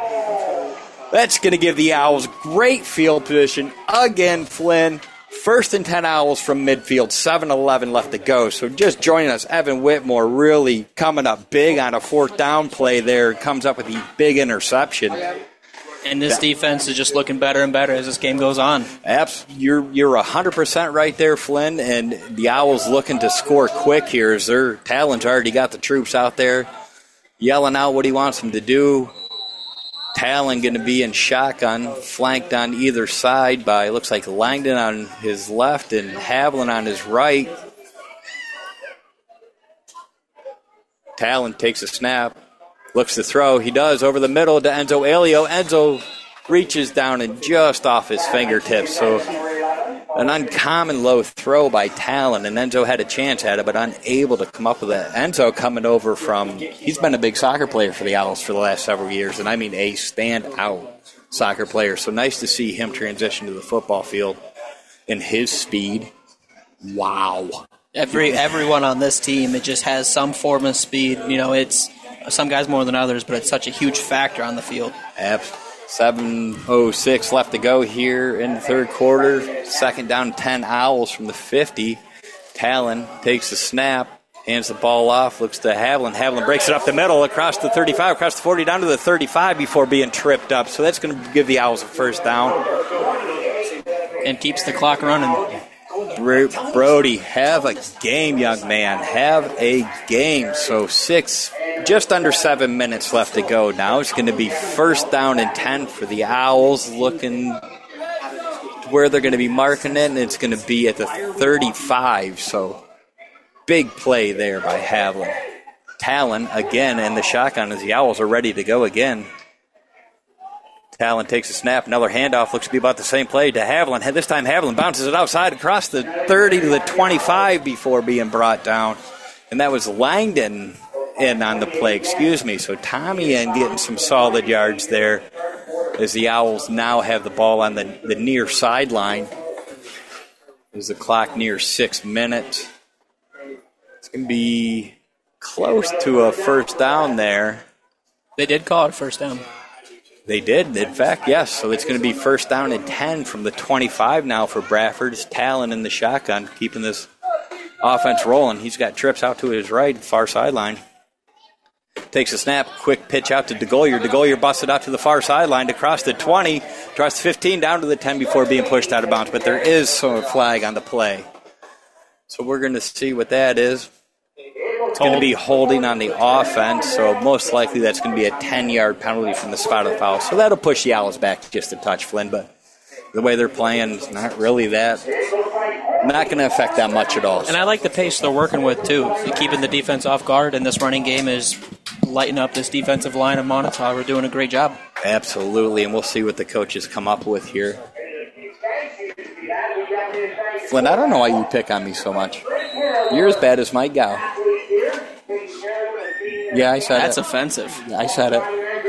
Speaker 2: That's going to give the Owls great field position. Again, Flynn, first and ten Owls from midfield, seven eleven left to go. So just joining us, Evan Whitmore really coming up big on a fourth down play there. Comes up with the big interception.
Speaker 3: And this defense is just looking better and better as this game goes on.
Speaker 2: Abs, you're you're one hundred percent right there, Flynn. And the Owls looking to score quick here as their Talon's already got the troops out there yelling out what he wants them to do. Talon going to be in shotgun, flanked on either side by, looks like Langdon on his left and Haviland on his right. Talon takes a snap, looks to throw. He does over the middle to Enzo Elio. Enzo reaches down and just off his fingertips. So an uncommon low throw by Talon, and Enzo had a chance at it, but unable to come up with it. Enzo coming over from, he's been a big soccer player for the Owls for the last several years, and I mean a standout soccer player. So nice to see him transition to the football field and his speed. Wow.
Speaker 3: Every everyone on this team, it just has some form of speed. You know, it's some guys more than others, but it's such a huge factor on the field.
Speaker 2: Absolutely. seven oh six left to go here in the third quarter. Second down, ten Owls from the fifty. Talon takes the snap, hands the ball off, looks to Haviland. Haviland breaks it up the middle, across the thirty-five, across the forty, down to the thirty-five before being tripped up. So that's going to give the Owls a first down.
Speaker 3: And keeps the clock running.
Speaker 2: Brody, have a game, young man. Have a game. So six, just under seven minutes left to go. Now it's going to be first down and ten for the Owls, looking where they're going to be marking it, and it's going to be at the thirty-five. So big play there by Haviland. Talon again, and the shotgun as the Owls are ready to go again. Talon takes a snap. Another handoff. Looks to be about the same play to Haviland. This time Haviland bounces it outside across the thirty to the twenty-five before being brought down. And that was Langdon in on the play. Excuse me. So Tommy in getting some solid yards there as the Owls now have the ball on the, the near sideline. As the clock nears six minutes. It's going to be close to a first down there.
Speaker 3: They did call it first down.
Speaker 2: They did, in fact, yes. So it's going to be first down and ten from the twenty-five now for Bradford. It's Talon in the shotgun, keeping this offense rolling. He's got trips out to his right, far sideline. Takes a snap, quick pitch out to DeGolier. DeGolier busted out to the far sideline, across the twenty, across the fifteen, down to the ten before being pushed out of bounds. But there is some flag on the play. So we're going to see what that is. It's going to be holding on the offense, so most likely that's going to be a ten-yard penalty from the spot of the foul. So that'll push the Owls back just a touch, Flynn, but the way they're playing is not really that, not going to affect that much at all.
Speaker 3: And I like the pace they're working with, too, keeping the defense off guard, and this running game is lighting up this defensive line of Montauk. We're doing a great job.
Speaker 2: Absolutely, and we'll see what the coaches come up with here. Flynn, I don't know why you pick on me so much. You're as bad as Mike Gow. Yeah, I said
Speaker 3: That's
Speaker 2: it.
Speaker 3: That's offensive.
Speaker 2: I said it.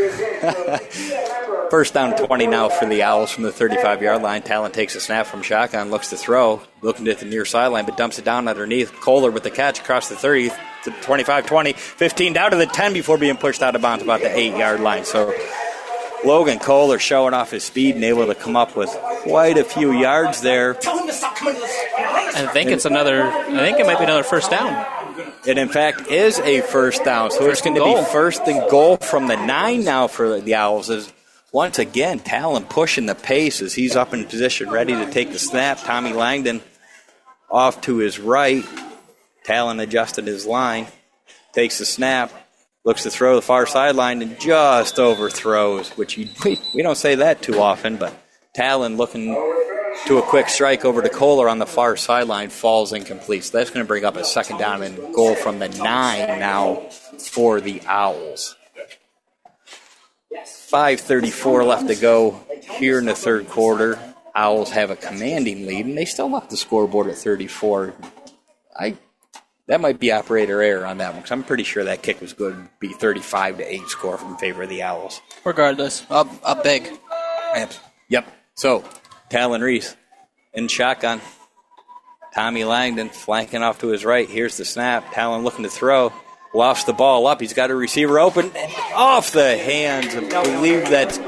Speaker 2: First down twenty now for the Owls from the thirty-five-yard line. Talon takes a snap from shotgun, looks to throw, looking at the near sideline, but dumps it down underneath. Kohler with the catch across the thirty to twenty-five, twenty, fifteen, down to the ten before being pushed out of bounds about the eight-yard line. So Logan Kohler showing off his speed and able to come up with quite a few yards there.
Speaker 3: I think it's another, I think it might be another first down.
Speaker 2: It, in fact, is a first down. So first it's going to be first and goal from the nine now for the Owls. As once again, Talon pushing the pace as he's up in position, ready to take the snap. Tommy Langdon off to his right. Talon adjusted his line, takes the snap, looks to throw the far sideline, and just overthrows, which you, we, we don't say that too often, but Talon looking to a quick strike over to Kohler on the far sideline, falls incomplete. So that's going to bring up a second down and goal from the nine now for the Owls. five thirty-four left to go here in the third quarter. Owls have a commanding lead, and they still left the scoreboard at thirty-four. I That might be operator error on that one, because I'm pretty sure that kick was good to be thirty-five to eight score in favor of the Owls.
Speaker 3: Regardless, up, up big.
Speaker 2: Yep. So, Talon Reese in shotgun. Tommy Langdon flanking off to his right. Here's the snap. Talon looking to throw. Lofts the ball up. He's got a receiver open. And off the hands. I believe that's...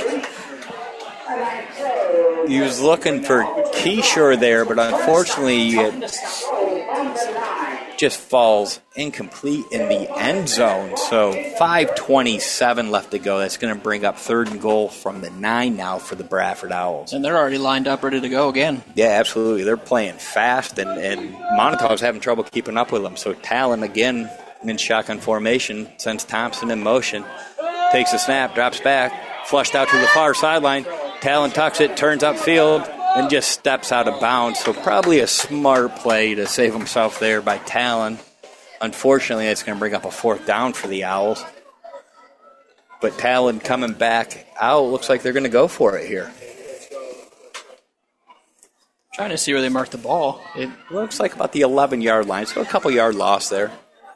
Speaker 2: He was looking for Keyshore there, but unfortunately it just falls incomplete in the end zone. So five twenty-seven left to go. That's going to bring up third and goal from the nine now for the Bradford Owls.
Speaker 3: And they're already lined up, ready to go again.
Speaker 2: Yeah, absolutely. They're playing fast, and, and Montauk's having trouble keeping up with them. So Talon again in shotgun formation, sends Thompson in motion, takes a snap, drops back, flushed out to the far sideline. Talon tucks it, turns upfield, and just steps out of bounds. So probably a smart play to save himself there by Talon. Unfortunately, it's going to bring up a fourth down for the Owls. But Talon coming back out, looks like they're going to go for it here.
Speaker 3: Trying to see where they mark the ball.
Speaker 2: It looks like about the eleven-yard line, so a couple-yard loss there.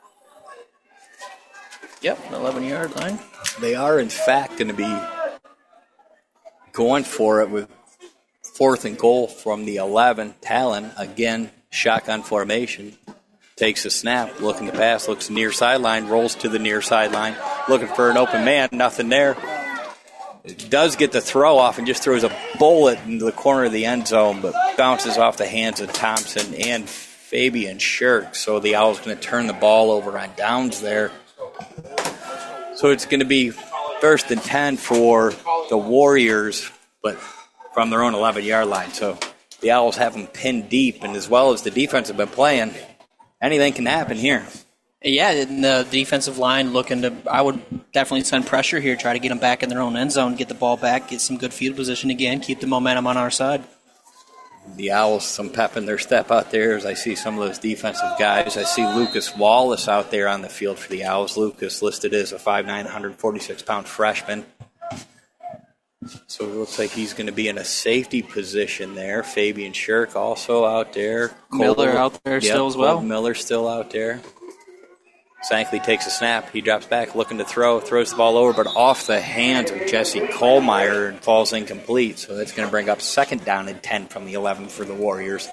Speaker 3: Yep, eleven-yard line.
Speaker 2: They are, in fact, going to be going for it with fourth and goal from the eleven. Talon, again, shotgun formation. Takes a snap, looking to pass, looks near sideline, rolls to the near sideline, looking for an open man, nothing there. It does get the throw off and just throws a bullet into the corner of the end zone, but bounces off the hands of Thompson and Fabian Shirk. So the Owls going to turn the ball over on downs there. So it's going to be first and ten for the Warriors, but from their own eleven-yard line. So the Owls have them pinned deep, and as well as the defense have been playing, anything can happen here.
Speaker 3: Yeah, and the defensive line looking to, I would definitely send pressure here, try to get them back in their own end zone, get the ball back, get some good field position again, keep the momentum on our side.
Speaker 2: The Owls, some pep in their step out there as I see some of those defensive guys. I see Lucas Wallace out there on the field for the Owls. Lucas listed as a five nine, one hundred forty-six pound freshman. So it looks like he's going to be in a safety position there. Fabian Shirk also out there.
Speaker 3: Miller
Speaker 2: Cole,
Speaker 3: out there
Speaker 2: yep,
Speaker 3: still as well.
Speaker 2: Cole Miller still out there. Sankley takes a snap. He drops back looking to throw. Throws the ball over, but off the hands of Jesse Kohlmeyer and falls incomplete. So that's going to bring up second down and ten from the eleven for the Warriors.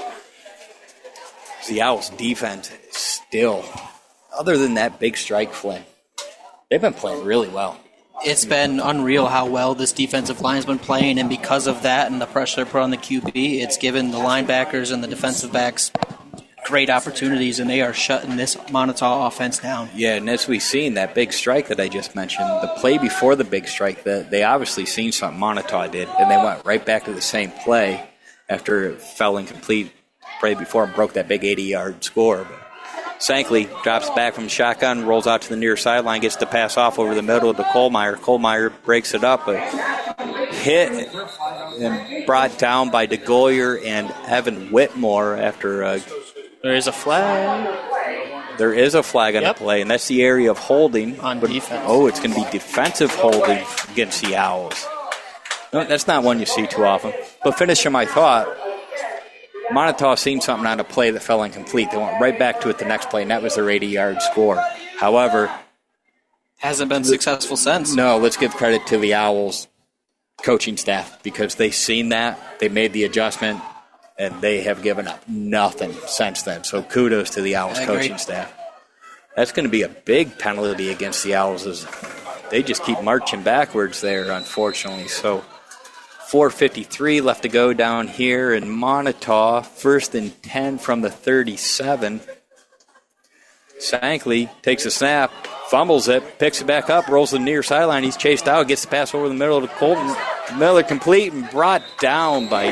Speaker 2: The Owls' defense is still, other than that big strike, Flynn, they've been playing really well.
Speaker 3: It's been unreal how well this defensive line has been playing, and because of that and the pressure they put on the Q B, it's given the linebackers and the defensive backs great opportunities, and they are shutting this Montauk offense down.
Speaker 2: Yeah, and as we've seen, that big strike that I just mentioned, the play before the big strike, the, they obviously seen something Montauk did, and they went right back to the same play after it fell incomplete right before and broke that big eighty-yard score. But Sankley drops back from shotgun, rolls out to the near sideline, gets the pass off over the middle to Kohlmeyer. Kohlmeyer breaks it up, but hit and brought down by DeGoyer and Evan Whitmore after uh,
Speaker 3: there is a flag.
Speaker 2: There is a flag on yep. the play, and that's the area of holding.
Speaker 3: On
Speaker 2: but,
Speaker 3: defense.
Speaker 2: Oh, it's going to be defensive holding against the Owls. No, that's not one you see too often. But finishing my thought, Montauk seen something on a play that fell incomplete. They went right back to it the next play, and that was their eighty-yard score. However,
Speaker 3: hasn't been successful since.
Speaker 2: No, let's give credit to the Owls coaching staff because they seen that, they made the adjustment, and they have given up nothing since then. So kudos to the Owls coaching staff. That's going to be a big penalty against the Owls. As they just keep marching backwards there, unfortunately. So four fifty-three left to go down here in Montauk. First and ten from the thirty-seven. Sankley takes a snap, fumbles it, picks it back up, rolls the near sideline. He's chased out, gets the pass over the middle to Colton. Miller complete and brought down by...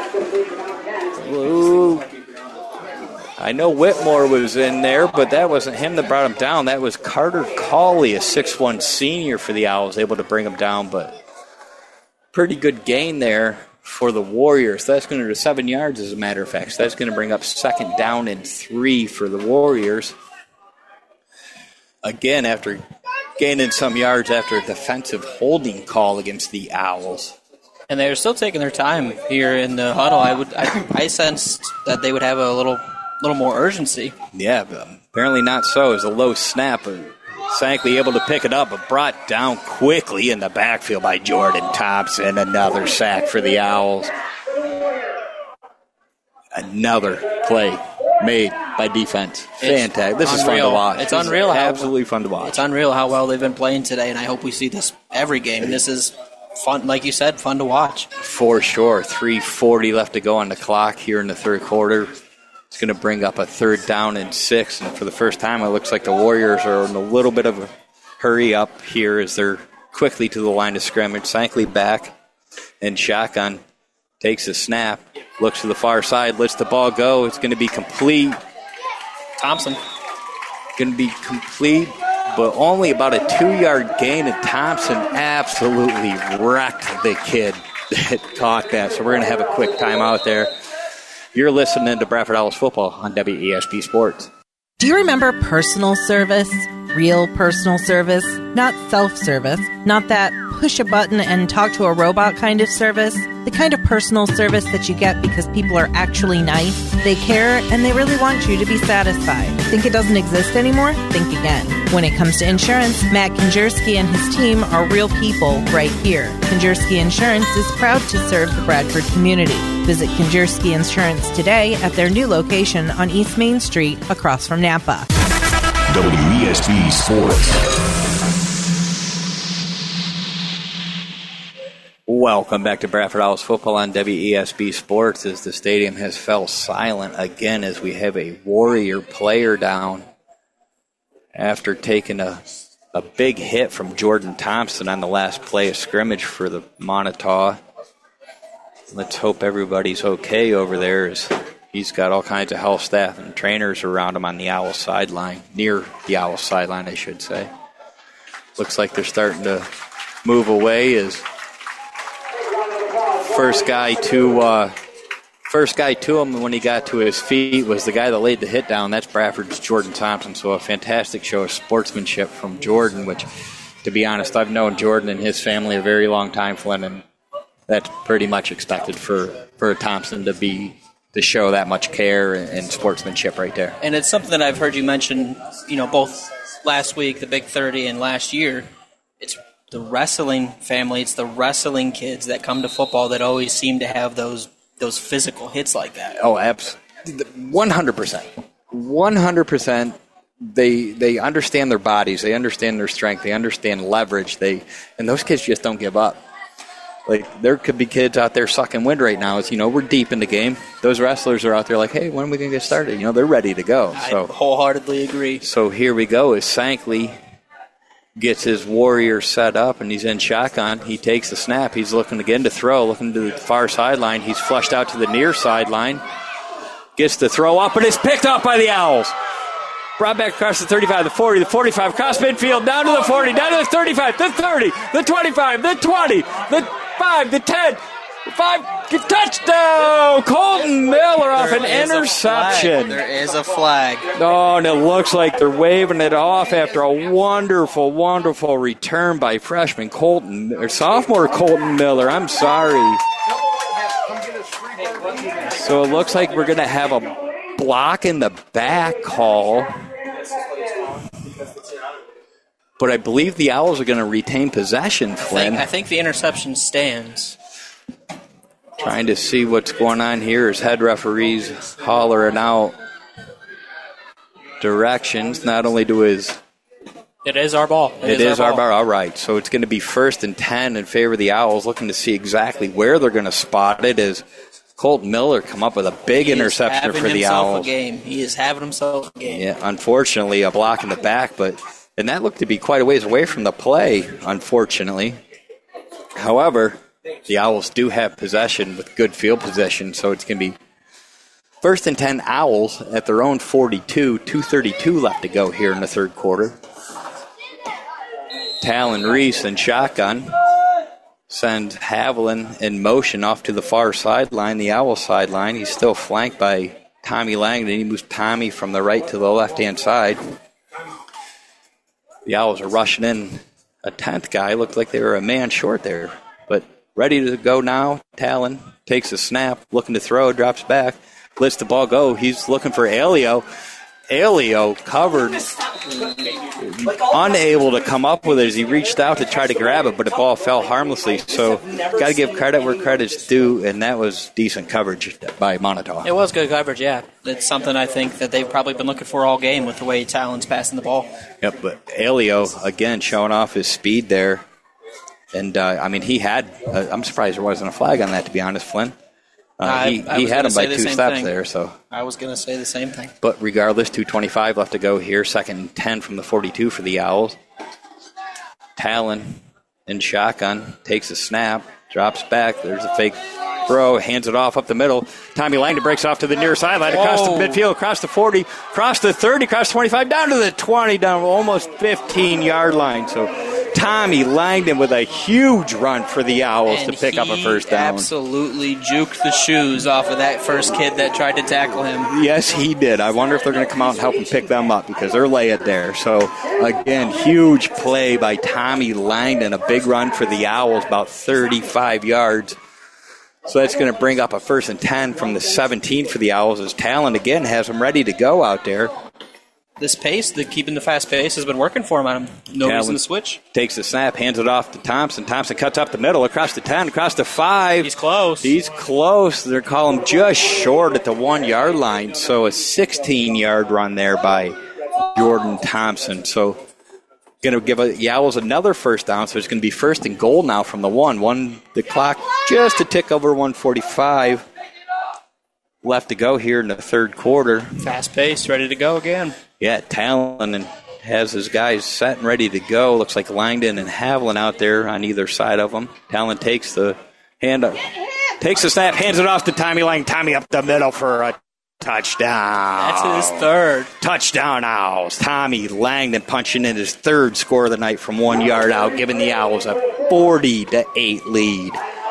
Speaker 2: Ooh. I know Whitmore was in there, but that wasn't him that brought him down. That was Carter Cawley, a six one senior for the Owls, able to bring him down, but pretty good gain there for the Warriors. That's going to be seven yards, as a matter of fact. So that's going to bring up second down and three for the Warriors. Again, after gaining some yards after a defensive holding call against the Owls.
Speaker 3: And they're still taking their time here in the huddle. I would, I, I sensed that they would have a little, little more urgency.
Speaker 2: Yeah, but apparently not so. It was a low snap. Sankley able to pick it up, but brought down quickly in the backfield by Jordan Thompson. Another sack for the Owls. Another play made by defense. Fantastic. This
Speaker 3: unreal.
Speaker 2: is fun to watch.
Speaker 3: It's unreal.
Speaker 2: It's
Speaker 3: how,
Speaker 2: absolutely fun to watch.
Speaker 3: It's unreal how well they've been playing today, and I hope we see this every game. This is fun, like you said, fun to watch.
Speaker 2: For sure. three forty left to go on the clock here in the third quarter. It's going to bring up a third down and six, and for the first time it looks like the Warriors are in a little bit of a hurry up here as they're quickly to the line of scrimmage. Sankley back and shotgun. Takes a snap, looks to the far side, lets the ball go. It's going to be complete.
Speaker 3: Thompson.
Speaker 2: Going to be complete, but only about a two-yard gain, and Thompson absolutely wrecked the kid that caught that. So we're going to have a quick timeout there. You're listening to Bradford Owls football on W E S P Sports.
Speaker 15: Do you remember personal service? Real personal service? Not self-service. Not that push a button and talk to a robot kind of service. The kind of personal service that you get because people are actually nice, they care, and they really want you to be satisfied. Think it doesn't exist anymore? Think again. When it comes to insurance, Matt Konjerski and his team are real people right here. Konjerski Insurance is proud to serve the Bradford community. Visit Konjerski Insurance today at their new location on East Main Street across from Napa.
Speaker 1: W E S B Sports.
Speaker 2: Welcome back to Bradford Owls football on W E S B Sports as the stadium has fell silent again as we have a Warrior player down after taking a, a big hit from Jordan Thompson on the last play of scrimmage for the Montauk. Let's hope everybody's okay over there as he's got all kinds of health staff and trainers around him on the Owls sideline, near the Owls sideline, I should say. Looks like they're starting to move away as first guy to uh, first guy to him when he got to his feet was the guy that laid the hit down. That's Bradford's Jordan Thompson. So a fantastic show of sportsmanship from Jordan, which to be honest, I've known Jordan and his family a very long time, Flynn, and that's pretty much expected for, for Thompson to be to show that much care and, and sportsmanship right there.
Speaker 3: And it's something that I've heard you mention, you know, both last week, the Big thirty, and last year. It's the wrestling family, it's the wrestling kids that come to football that always seem to have those those physical hits like that.
Speaker 2: Oh, absolutely. one hundred percent. one hundred percent. They they understand their bodies. They understand their strength. They understand leverage. They And those kids just don't give up. Like, there could be kids out there sucking wind right now. It's, you know, we're deep in the game. Those wrestlers are out there like, hey, when are we going to get started? You know, they're ready to go. So
Speaker 3: I wholeheartedly agree.
Speaker 2: So here we go as Sankley gets his warrior set up, and he's in shotgun. He takes the snap. He's looking again to throw, looking to the far sideline. He's flushed out to the near sideline. Gets the throw up, but it's picked up by the Owls. Brought back across the thirty-five, the forty, the forty-five, across midfield, down to the forty, down to the thirty-five, the thirty, the twenty-five, the twenty, the five, the ten, the five, touchdown! Colton Miller off an interception.
Speaker 3: There is a flag.
Speaker 2: Oh, and it looks like they're waving it off after a wonderful, wonderful return by freshman Colton, or sophomore Colton Miller. I'm sorry. So it looks like we're going to have a block in the back call. But I believe the Owls are going to retain possession, Flynn.
Speaker 3: I think, I think the interception stands.
Speaker 2: Trying to see what's going on here as head referees hollering out directions, not only to his...
Speaker 3: It is our ball.
Speaker 2: It, it is, is our ball. ball. All right, so it's going to be first and ten in favor of the Owls, looking to see exactly where they're going to spot it as Colton Miller come up with a big
Speaker 3: he
Speaker 2: interception for the Owls.
Speaker 3: A game. He is having himself a game.
Speaker 2: Yeah, unfortunately, a block in the back, but and that looked to be quite a ways away from the play, unfortunately. However, the Owls do have possession with good field position, so it's going to be first and ten Owls at their own forty-two, two thirty-two left to go here in the third quarter. Talon Reese in shotgun. Send Haviland in motion off to the far sideline, the Owl sideline. He's still flanked by Tommy Langdon. He moves Tommy from the right to the left-hand side. The Owls are rushing in a tenth guy. Looked like they were a man short there. But ready to go now. Talon takes a snap, looking to throw, drops back, lets the ball go. He's looking for Alio. Alio covered, unable to come up with it as he reached out to try to grab it, but the ball fell harmlessly. So got to give credit where credit's due, and that was decent coverage by Montauk.
Speaker 3: It was good coverage, yeah. It's something I think that they've probably been looking for all game with the way Talon's passing the ball.
Speaker 2: Yep, but Alio, again, showing off his speed there. And, uh, I mean, he had, uh, I'm surprised there wasn't a flag on that, to be honest, Flynn. Uh, he
Speaker 3: I, I
Speaker 2: he had him by
Speaker 3: the
Speaker 2: two steps
Speaker 3: thing.
Speaker 2: there. So
Speaker 3: I was going to say the same thing.
Speaker 2: But regardless, two twenty-five left to go here. Second and ten from the forty-two for the Owls. Talon in shotgun, takes a snap, drops back. There's a fake throw, hands it off up the middle. Tommy Langdon breaks off to the near sideline, across the midfield, across the forty, across the thirty, across the twenty-five, down to the twenty, down almost fifteen-yard line. So Tommy Langdon with a huge run for the Owls
Speaker 3: and
Speaker 2: to pick up a first down.
Speaker 3: Absolutely juked the shoes off of that first kid that tried to tackle him.
Speaker 2: Yes, he did. I wonder if they're going to come out and help him pick them up because they're lay it there. So, again, huge play by Tommy Langdon. A big run for the Owls, about thirty-five yards. So that's going to bring up a first and ten from the seventeen for the Owls as Talon, again, has them ready to go out there.
Speaker 3: This pace, the keeping the fast pace, has been working for him on him. No
Speaker 2: Talon
Speaker 3: reason to switch.
Speaker 2: Takes the snap, hands it off to Thompson. Thompson cuts up the middle, across the ten, across the five.
Speaker 3: He's close.
Speaker 2: He's close. They're calling him just short at the one-yard line. So a sixteen-yard run there by Jordan Thompson. So going to give a, the Owls another first down. So it's going to be first and goal now from the one. One, the clock just a tick over one forty-five. Left to go here in the third quarter.
Speaker 3: Fast pace, ready to go again.
Speaker 2: Yeah, Talon and has his guys set and ready to go. Looks like Langdon and Haviland out there on either side of him. Talon takes the hand up, takes the snap, hands it off to Tommy Lang. Tommy up the middle for a touchdown.
Speaker 3: That's his third.
Speaker 2: Touchdown Owls. Tommy Langdon punching in his third score of the night from one yard out, giving the Owls a forty to eight lead.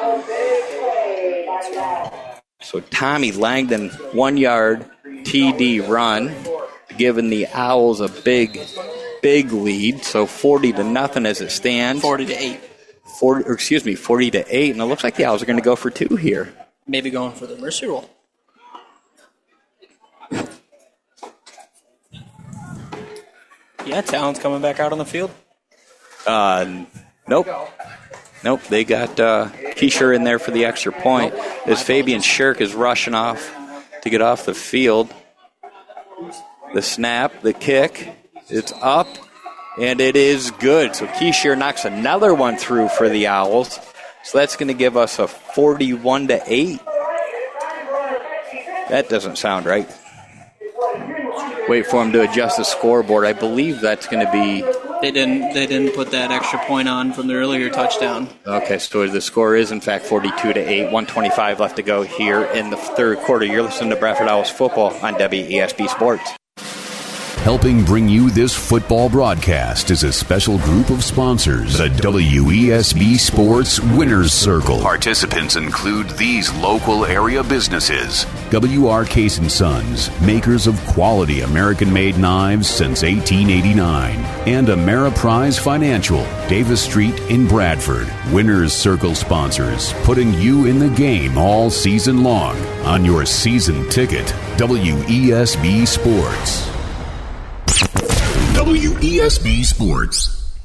Speaker 2: So Tommy Langdon, one yard T D run, giving the Owls a big, big lead, so forty to nothing as it stands.
Speaker 3: Forty to eight.
Speaker 2: Forty, or excuse me, forty to eight, and it looks like the Owls are going to go for two here.
Speaker 3: Maybe going for the mercy roll. Yeah, Talon's coming back out on the field.
Speaker 2: Uh, nope. Nope, they got uh, Keisher in there for the extra point as Fabian Shirk is rushing off to get off the field. The snap, the kick, it's up, and it is good. So Keisher knocks another one through for the Owls. So that's going to give us a forty-one to eight. That doesn't sound right. Wait for him to adjust the scoreboard. I believe that's going to be...
Speaker 3: They didn't They didn't put that extra point on from the earlier touchdown.
Speaker 2: Okay, so the score is, in fact, forty-two to eight. one twenty-five left to go here in the third quarter. You're listening to Bradford Owls football on W E S B Sports.
Speaker 1: Helping bring you this football broadcast is a special group of sponsors, the W E S B Sports Winners Circle. Participants include these local area businesses: W R Case and Sons, makers of quality American-made knives since eighteen eighty-nine, and Ameriprise Financial, Davis Street in Bradford. Winners Circle sponsors, putting you in the game all season long. On your season ticket, W E S B Sports. W E S B Sports.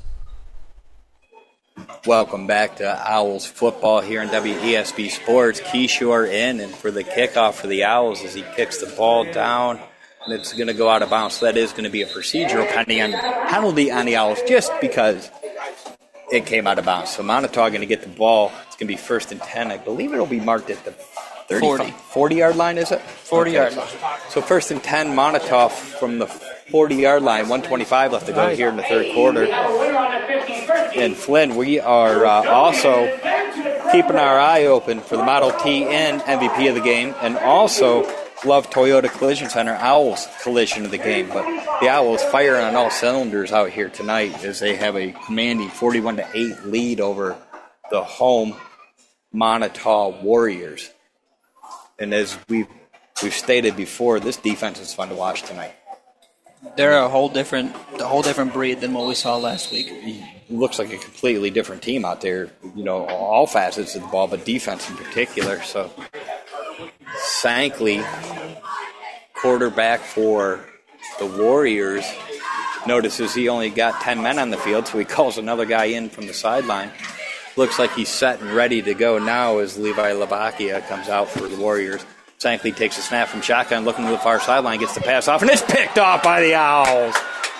Speaker 2: Welcome back to Owls football here in W E S B Sports. Keyshaw in, and for the kickoff for the Owls as he kicks the ball down, and it's going to go out of bounds. So that is going to be a procedural penalty on, penalty on the Owls just because it came out of bounds. So Montauk going to get the ball. It's going to be first and ten. I believe it'll be marked at the
Speaker 3: forty.
Speaker 2: forty-yard line, is it?
Speaker 3: forty-yard line.
Speaker 2: So first and ten, Montauk from the forty-yard line, one twenty-five left to go here in the third quarter. And Flynn, we are uh, also keeping our eye open for the Model T N M V P of the game, and also Love Toyota Collision Center Owls collision of the game. But the Owls firing on all cylinders out here tonight as they have a commanding forty-one to eight lead over the home Montauk Warriors. And as we've, we've stated before, this defense is fun to watch tonight.
Speaker 3: They're a whole different, a whole different breed than what we saw last week.
Speaker 2: It looks like a completely different team out there. You know, all facets of the ball, but defense in particular. So, Sankley, quarterback for the Warriors, notices he only got ten men on the field, so he calls another guy in from the sideline. Looks like he's set and ready to go now as Levi Lavakia comes out for the Warriors. Sankley takes a snap from shotgun, looking to the far sideline, gets the pass off, and it's picked off by the Owls.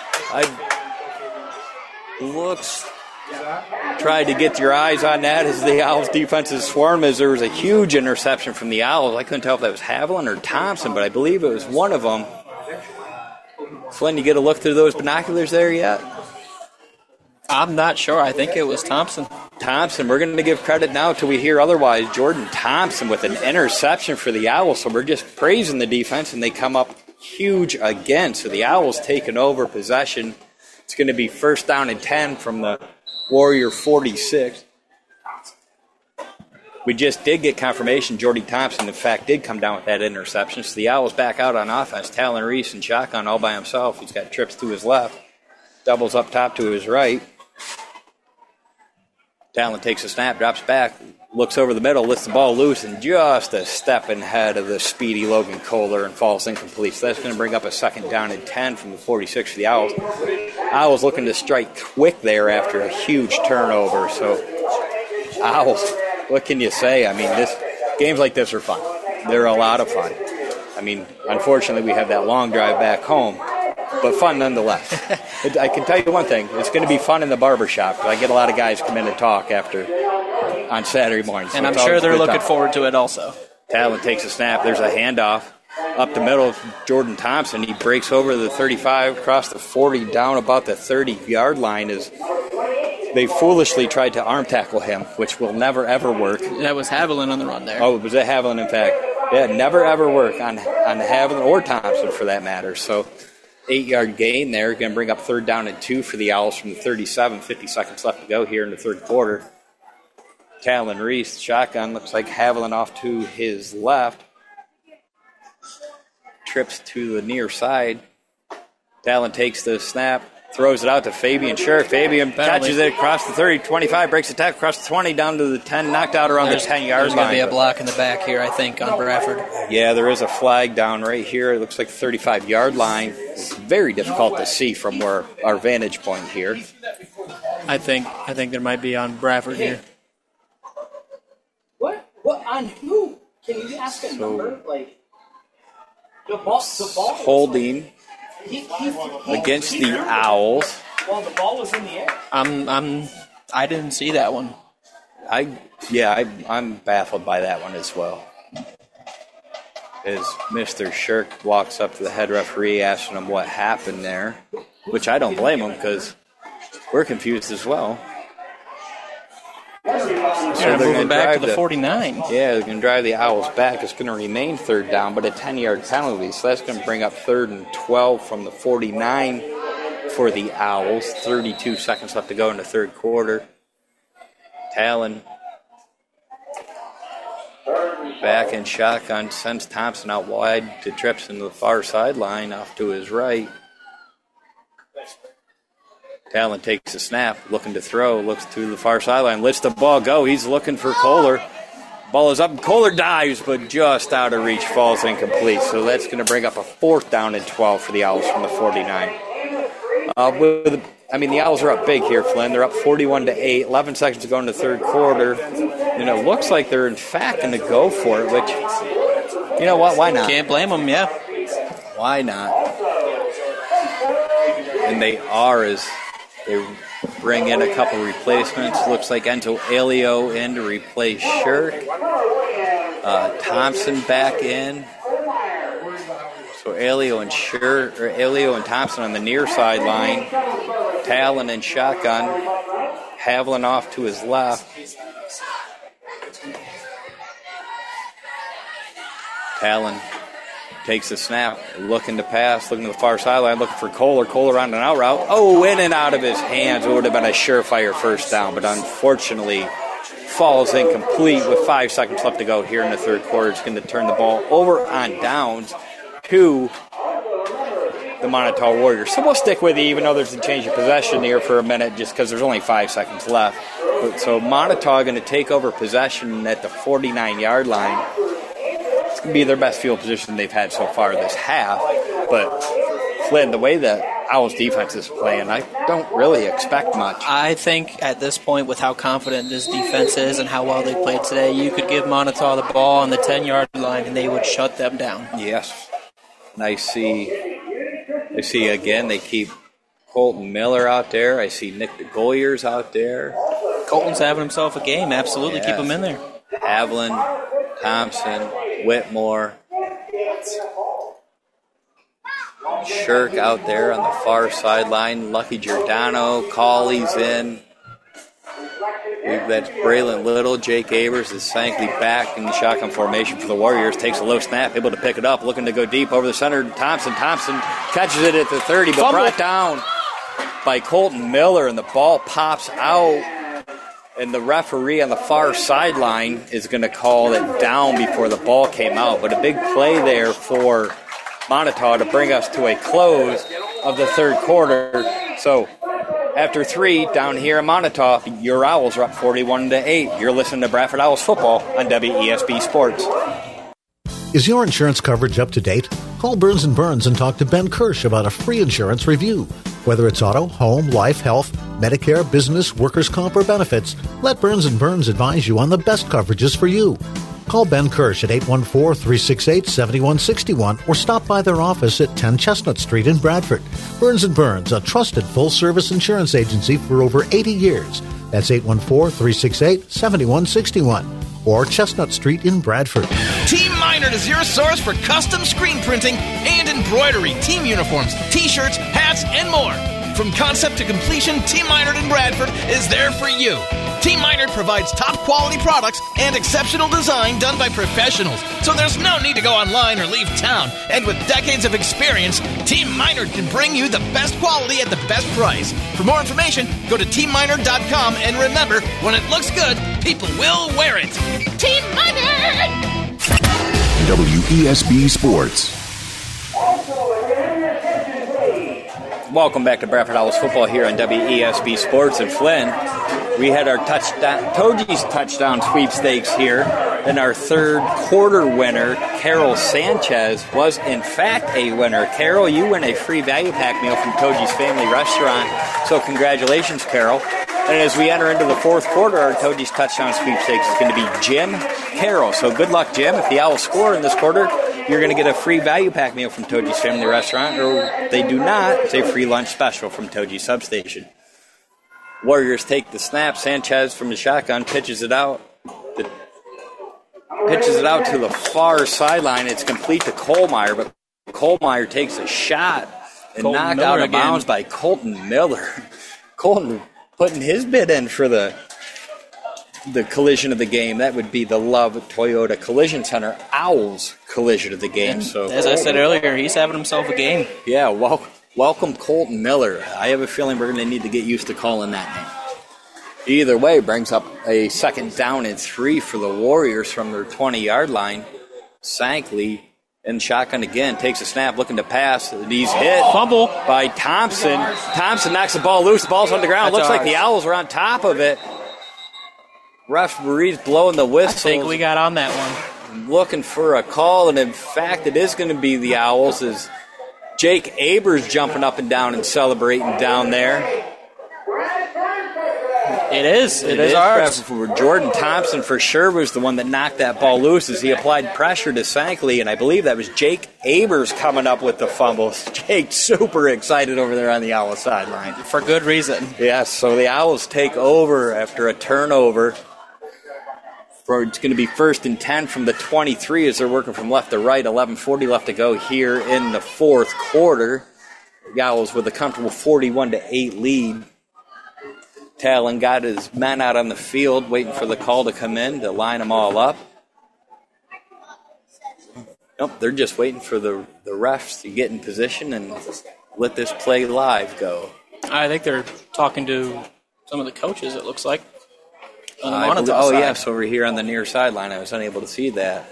Speaker 2: I looks tried to get your eyes on that as the Owls' defensive swarm, as there was a huge interception from the Owls. I couldn't tell if that was Haviland or Thompson, but I believe it was one of them. Flynn, you get a look through those binoculars there yet?
Speaker 3: I'm not sure. I think it was Thompson.
Speaker 2: Thompson. We're going to give credit now till we hear otherwise. Jordan Thompson with an interception for the Owls. So we're just praising the defense, and they come up huge again. So the Owls taking over possession. It's going to be first down and ten from the Warrior forty-six. We just did get confirmation Jordy Thompson, in fact, did come down with that interception. So the Owls back out on offense. Talon Reese and shotgun all by himself. He's got trips to his left. Doubles up top to his right. Talon takes a snap, drops back, looks over the middle, lifts the ball loose, and just a step ahead of the speedy Logan Kohler and falls incomplete. So that's going to bring up a second down and ten from the forty-six for the Owls. Owls looking to strike quick there after a huge turnover. So Owls, what can you say? I mean, this games like this are fun. They're a lot of fun. I mean, unfortunately, we have that long drive back home, but fun nonetheless. it, I can tell you one thing. It's going to be fun in the barbershop. I get a lot of guys come in and talk after on Saturday mornings. So
Speaker 3: and I'm sure they're looking time. forward to it also.
Speaker 2: Talon takes a snap. There's a handoff up the middle. Jordan Thompson, he breaks over the thirty-five, across the forty, down about the thirty-yard line. As they foolishly tried to arm tackle him, which will never, ever work.
Speaker 3: That was Haviland on the run there.
Speaker 2: Oh, it was a Haviland, in fact. Yeah, never, ever work on, on Haviland or Thompson, for that matter. So eight-yard gain there. Going to bring up third down and two for the Owls from the thirty-seven. fifty seconds left to go here in the third quarter. Talon Reese, shotgun. Looks like Haviland off to his left. Trips to the near side. Talon takes the snap. throws it out to Fabian Scherk. Fabian catches it across the thirty, twenty-five, breaks the tackle across the twenty, down to the ten, knocked out around
Speaker 3: There's,
Speaker 2: the ten-yard
Speaker 3: there's
Speaker 2: line.
Speaker 3: There's going to be a block in the back here, I think, on Bradford.
Speaker 2: Yeah, there is a flag down right here. It looks like the thirty-five-yard line. It's very difficult to see from where our vantage point here.
Speaker 3: I think I think there might be on Bradford here.
Speaker 7: What? What? On who? Can you ask a
Speaker 2: So,
Speaker 7: number? Like, the ball, the ball
Speaker 2: holding
Speaker 7: he, he,
Speaker 2: against the Owls.
Speaker 7: Well, the ball was in the air.
Speaker 3: I'm I'm I didn't see that one.
Speaker 2: I yeah, I, I'm baffled by that one as well. As Mister Scherk walks up to the head referee asking him what happened there, which I don't blame him because we're confused as well. So
Speaker 3: they're moving back to the forty-nine.
Speaker 2: Yeah, they're going to drive the Owls back. It's going to remain third down, but a ten-yard penalty. So that's going to bring up third and twelve from the forty-nine for the Owls. thirty-two seconds left to go in the third quarter. Talon back in shotgun, sends Thompson out wide to trips into the far sideline off to his right. Talon takes a snap, looking to throw, looks to the far sideline, lets the ball go. He's looking for Kohler. Ball is up. Kohler dives, but just out of reach, falls incomplete. So that's going to bring up a fourth down and twelve for the Owls from the forty-nine. Uh, with, I mean, the Owls are up big here, Flynn. They're up forty-one to eight. eleven seconds to go in the third quarter. And it looks like they're, in fact, going to go for it, which, you know what, why not?
Speaker 3: Can't blame them, yeah.
Speaker 2: Why not? And they are as they bring in a couple replacements. Looks like Enzo Alio in to replace Scherk. Uh, Thompson back in. So Alio and Scherk, or Alio and Thompson on the near sideline. Talon in shotgun. Haviland off to his left. Talon takes the snap, looking to pass, looking to the far sideline, looking for Kohler. Kohler on an out route. Oh, in and out of his hands. It would have been a surefire first down, but unfortunately falls incomplete with five seconds left to go here in the third quarter. It's going to turn the ball over on downs to the Montauk Warriors. So we'll stick with it, even though there's a change of possession here for a minute, just because there's only five seconds left. But, so Montauk going to take over possession at the forty-nine-yard line. It's going to be their best field position they've had so far this half. But, Flynn, the way the Owls defense is playing, I don't really expect much.
Speaker 3: I think at this point, with how confident this defense is and how well they played today, you could give Montauk the ball on the ten-yard line and they would shut them down.
Speaker 2: Yes. And I see, I see again, they keep Colton Miller out there. I see Nick DeGoyers out there.
Speaker 3: Colton's having himself a game. Absolutely,
Speaker 2: yes.
Speaker 3: Keep him in there.
Speaker 2: Haviland, Thompson, Whitmore. Scherk out there on the far sideline. Lucky Giordano. Cawley's in. That's Braylon Little. Jake Abers is thankfully back in the shotgun formation for the Warriors. Takes a low snap, able to pick it up, looking to go deep over the center. Thompson. Thompson catches it at the thirty, but
Speaker 3: Fumble.
Speaker 2: brought down by Colton Miller, and the ball pops out. And the referee on the far sideline is going to call it down before the ball came out. But a big play there for Montauk to bring us to a close of the third quarter. So after three down here in Montauk, your Owls are up forty-one to eight. You're listening to Bradford Owls football on W E S B Sports.
Speaker 10: Is your insurance coverage up to date? Call Burns and Burns and talk to Ben Kirsch about a free insurance review. Whether it's auto, home, life, health, Medicare, business, workers' comp, or benefits, let Burns and Burns advise you on the best coverages for you. Call Ben Kirsch at eight one four, three six eight, seven one six one or stop by their office at ten Chestnut Street in Bradford. Burns and Burns, a trusted full-service insurance agency for over eighty years. That's eight one four, three six eight, seven one six one or Chestnut Street in Bradford.
Speaker 13: Team Minard is your source for custom screen printing and embroidery, team uniforms, t-shirts, hats, and more. From concept to completion, Team Minard in Bradford is there for you. Team Minard provides top-quality products and exceptional design done by professionals, so there's no need to go online or leave town. And with decades of experience, Team Minard can bring you the best quality at the best price. For more information, go to team minard dot com, and remember, when it looks good, people will wear it. Team Minard!
Speaker 1: W E S B Sports.
Speaker 2: Welcome back to Bradford Owls football here on W E S B Sports in Flynn. We had our touchdown, Toji's touchdown sweepstakes here, and our third quarter winner, Carol Sanchez, was in fact a winner. Carol, you win a free value pack meal from Toji's Family Restaurant, so congratulations, Carol. And as we enter into the fourth quarter, our Toji's touchdown sweepstakes is going to be Jim Carroll. So good luck, Jim. If the Owls score in this quarter, you're going to get a free value pack meal from Toji's Family Restaurant, or they do not, it's a free lunch special from Toji's Substation. Warriors take the snap. Sanchez from the shotgun pitches it out. The, pitches it out to the far sideline. It's complete to Kohlmeyer, but Kohlmeyer takes a shot and
Speaker 3: Colton
Speaker 2: knocked
Speaker 3: Miller
Speaker 2: out of
Speaker 3: again.
Speaker 2: bounds by Colton Miller. Colton putting his bid in for the the collision of the game. That would be the Love Toyota Collision Center Owls collision of the game.
Speaker 3: And
Speaker 2: so,
Speaker 3: as I said earlier, he's having himself a game.
Speaker 2: Yeah, well, welcome Colton Miller. I have a feeling we're going to need to get used to calling that name. Either way, brings up a second down and three for the Warriors from their twenty-yard line. Sankley in shotgun again, takes a snap, looking to pass. He's hit.
Speaker 3: Fumble
Speaker 2: by Thompson. Thompson knocks the ball loose. The ball's on the ground.
Speaker 3: That's
Speaker 2: Looks like
Speaker 3: ours.
Speaker 2: the Owls are on top of it. Referee's blowing the whistle.
Speaker 3: I think we got on that one.
Speaker 2: Looking for a call, and in fact, it is going to be the Owls as Jake Abers jumping up and down and celebrating down there.
Speaker 3: It is. It,
Speaker 2: It
Speaker 3: is,
Speaker 2: is
Speaker 3: ours.
Speaker 2: for Jordan Thompson for sure was the one that knocked that ball loose as he applied pressure to Sankley, and I believe that was Jake Abers coming up with the fumble. Jake super excited over there on the Owls sideline.
Speaker 3: For good reason.
Speaker 2: Yes, so the Owls take over after a turnover. For it's going to be first and ten from the twenty-three as they're working from left to right. eleven forty left to go here in the fourth quarter. The Owls with a comfortable forty-one to eight lead. Talon got his men out on the field waiting for the call to come in to line them all up. Nope, they're just waiting for the, the refs to get in position and let this play live go.
Speaker 3: I think they're talking to some of the coaches, it looks like. On the
Speaker 2: I
Speaker 3: Monotone
Speaker 2: believe- oh,
Speaker 3: side.
Speaker 2: yes, over here on the near sideline. I was unable to see that.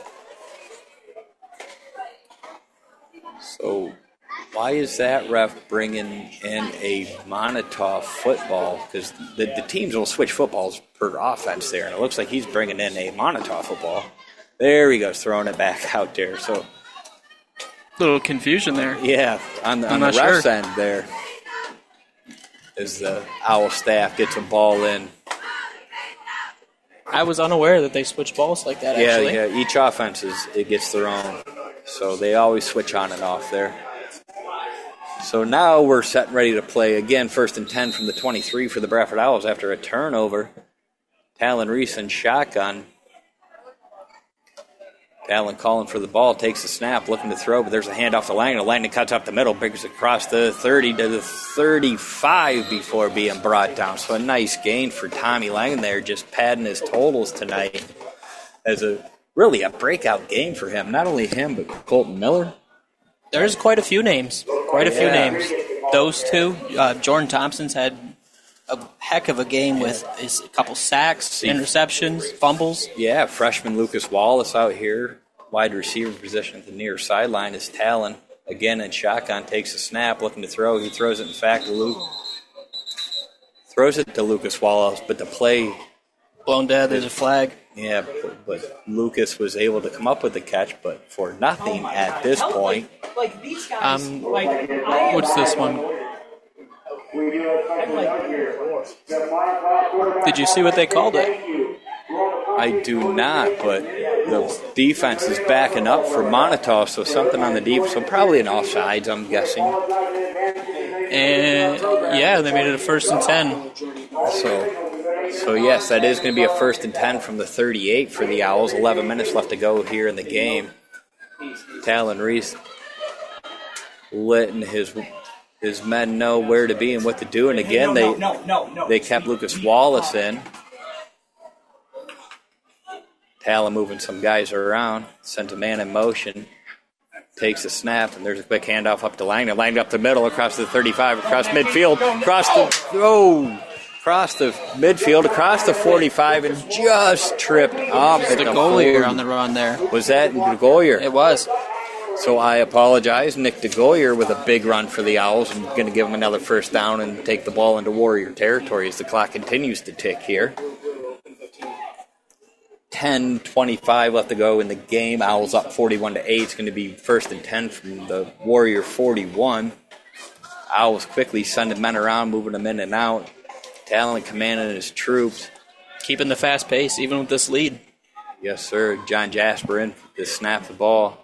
Speaker 2: So why is that ref bringing in a Monotone football? Because the, the teams will switch footballs per offense there, and it looks like he's bringing in a Monotone football. There he goes, throwing it back out there. So
Speaker 3: Little confusion there.
Speaker 2: yeah, on the, on
Speaker 3: I'm
Speaker 2: the
Speaker 3: not
Speaker 2: ref's
Speaker 3: sure.
Speaker 2: end there, as the Owl staff gets a ball in.
Speaker 3: I was unaware that they switch balls like that,
Speaker 2: Yeah,
Speaker 3: actually.
Speaker 2: yeah. Each offense is it gets their own, so they always switch on and off there. So now we're set and ready to play again. First and ten from the twenty-three for the Bradford Owls after a turnover. Talon Reese in shotgun. Talon calling for the ball, takes the snap, looking to throw, but there's a handoff to Langdon. Langdon cuts up the middle, brings it across the thirty to the thirty-five before being brought down. So a nice gain for Tommy Langdon there, just padding his totals tonight as a really a breakout game for him. Not only him, but Colton Miller.
Speaker 3: There's quite a few names. Quite a few
Speaker 2: Yeah.
Speaker 3: names. Those two. Uh, Jordan Thompson's had a heck of a game with his a couple sacks, interceptions, fumbles.
Speaker 2: Yeah, freshman Lucas Wallace out here. Wide receiver position at the near sideline is Talon. Again in shotgun, takes a snap, looking to throw. He throws it, in fact, to Luke. Throws it to Lucas Wallace, but the play...
Speaker 3: Blown dead, there's a flag.
Speaker 2: Yeah, but, but Lucas was able to come up with the catch, but for nothing at this point.
Speaker 3: Um, what's this one? Did you see what they called it?
Speaker 2: I do not, but the defense is backing up for Monotone, so something on the defense, so probably an offsides, I'm guessing.
Speaker 3: And yeah, they made it a first and ten.
Speaker 2: So, so yes, that is going to be a first and ten from the thirty-eight for the Owls. eleven minutes left to go here in the game. Talon Reese letting his his men know where to be and what to do, and again they they kept Lucas Wallace in. Talon moving some guys around, sends a man in motion, takes a snap, and there's a quick handoff up to Langdon. Langdon up the middle, across the thirty-five, across midfield, across the oh, across the midfield, across the forty-five, and just tripped up.
Speaker 3: It's
Speaker 2: at
Speaker 3: the
Speaker 2: the
Speaker 3: goalie
Speaker 2: forty.
Speaker 3: on the run there.
Speaker 2: Was that Goyer?
Speaker 3: It was.
Speaker 2: So I apologize. Nick DeGoyer with a big run for the Owls. I'm going to give him another first down and take the ball into Warrior territory as the clock continues to tick here. ten twenty-five left to go in the game. Owls up forty-one to eight. It's going to be first and ten from the Warrior forty-one. Owls quickly sending men around, moving them in and out. Talon commanding his troops.
Speaker 3: Keeping the fast pace, even with this lead.
Speaker 2: Yes, sir. John Jasper in to snap the ball.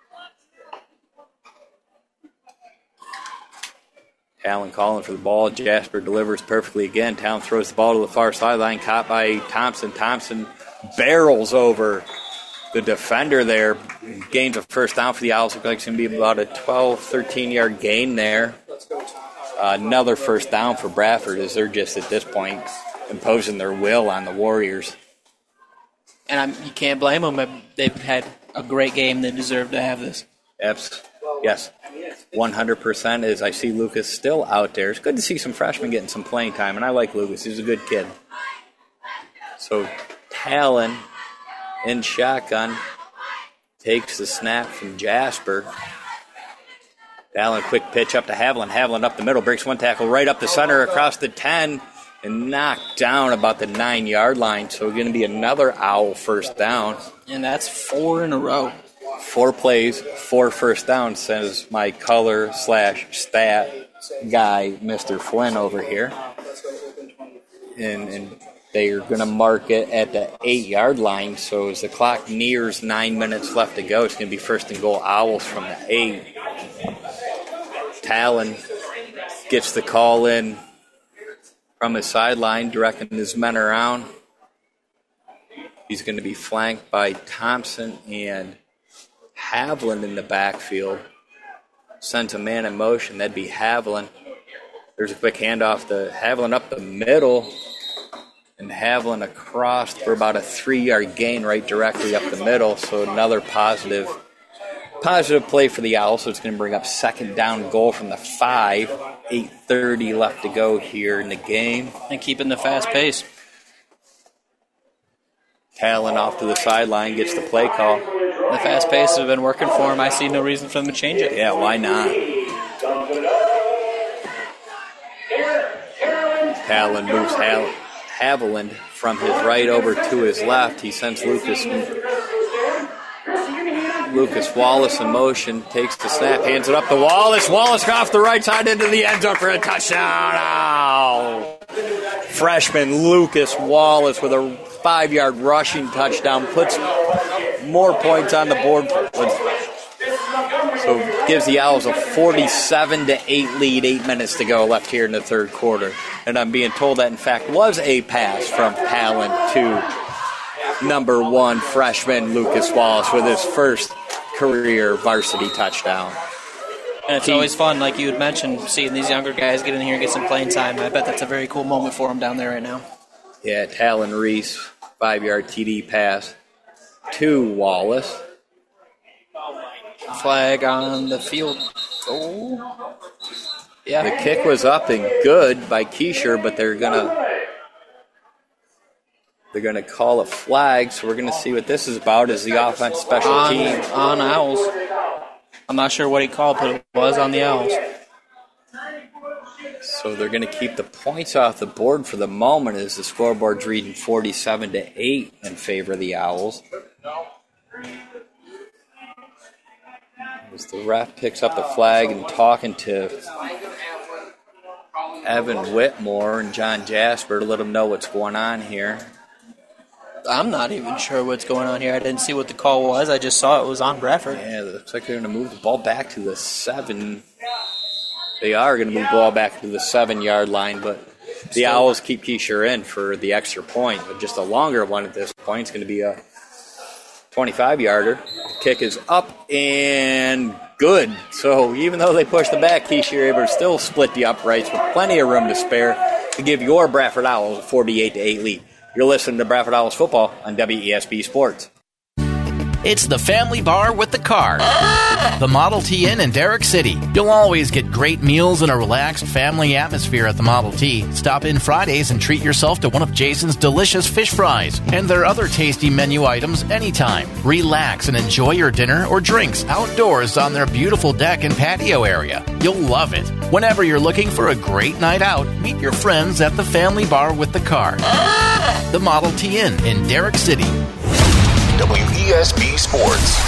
Speaker 2: Talon calling for the ball. Jasper delivers perfectly again. Talon throws the ball to the far sideline. Caught by Thompson. Thompson barrels over the defender there. Gains a first down for the Owls. Looks like it's going to be about a twelve, thirteen-yard gain there. Uh, another first down for Bradford as they're just at this point imposing their will on the Warriors.
Speaker 3: And I'm, you can't blame them. They've had a great game. They deserve to have this.
Speaker 2: Yes. Yes. one hundred percent as I see Lucas still out there. It's good to see some freshmen getting some playing time, and I like Lucas. He's a good kid. So Talon in shotgun takes the snap from Jasper. Talon, quick pitch up to Haviland. Haviland up the middle, breaks one tackle right up the center across the ten and knocked down about the nine-yard line. So going to be another Owl first down.
Speaker 3: And that's four in a row.
Speaker 2: Four plays, four first downs, says my color slash stat guy, Mister Flynn over here. And, and they are going to mark it at the eight-yard line. So as the clock nears nine minutes left to go, it's going to be first and goal Owls from the eight. Talon gets the call in from his sideline, directing his men around. He's going to be flanked by Thompson and Haviland in the backfield. Sends a man in motion. That'd be Haviland. There's a quick handoff to Haviland up the middle. And Haviland across for about a three-yard gain right directly up the middle. So another positive positive play for the Owls. So it's going to bring up second down goal from the five. eight thirty left to go here in the game.
Speaker 3: And keeping the fast pace.
Speaker 2: Talon off to the sideline, gets the play call.
Speaker 3: The fast pace has been working for him. I see no reason for them to change it.
Speaker 2: Yeah, why not? Talon moves Hal- Haviland from his right over to his left. He sends Lucas Lucas Wallace in motion, takes the snap, hands it up to Wallace. Wallace off the right side into the end zone for a touchdown. Oh. Freshman Lucas Wallace with a five-yard rushing touchdown puts more points on the board. So gives the Owls a forty-seven to eight lead, eight minutes to go left here in the third quarter. And I'm being told that, in fact, was a pass from Talon to number one freshman Lucas Wallace with his first career varsity touchdown.
Speaker 3: And it's he, always fun, like you had mentioned, seeing these younger guys get in here and get some playing time. I bet that's a very cool moment for them down there right now.
Speaker 2: Yeah, Talon Reese, five-yard T D pass to Wallace.
Speaker 3: Flag on the field. Oh, yeah.
Speaker 2: The kick was up and good by Keisher, but they're gonna they're gonna call a flag. So we're gonna see what this is about. Is the offense special
Speaker 3: on,
Speaker 2: team
Speaker 3: on Owls? I'm not sure what he called, but it was on the Owls.
Speaker 2: So they're going to keep the points off the board for the moment as the scoreboard's reading forty-seven to eight in favor of the Owls. As the ref picks up the flag and talking to Evan Whitmore and John Jasper to let them know what's going on here.
Speaker 3: I'm not even sure what's going on here. I didn't see what the call was. I just saw it was on Bradford.
Speaker 2: Yeah, it looks like they're going to move the ball back to the seven. They are going to move the ball back to the seven-yard line, but the Still. Owls keep Keisher in for the extra point. But just a longer one at this point. It's going to be a twenty-five-yarder. Kick is up and good. So even though they pushed the back, Keisher able to still split the uprights with plenty of room to spare to give your Bradford Owls a forty-eight to eight lead. You're listening to Bradford Owls football on W E S B Sports.
Speaker 4: It's the Family Bar with the Car. The Model T Inn in Derrick City. You'll always get great meals and a relaxed family atmosphere at the Model T. Stop in Fridays and treat yourself to one of Jason's delicious fish fries and their other tasty menu items anytime. Relax and enjoy your dinner or drinks outdoors on their beautiful deck and patio area. You'll love it. Whenever you're looking for a great night out, meet your friends at the Family Bar with the Car. The Model T Inn in Derrick City.
Speaker 1: W E S B Sports.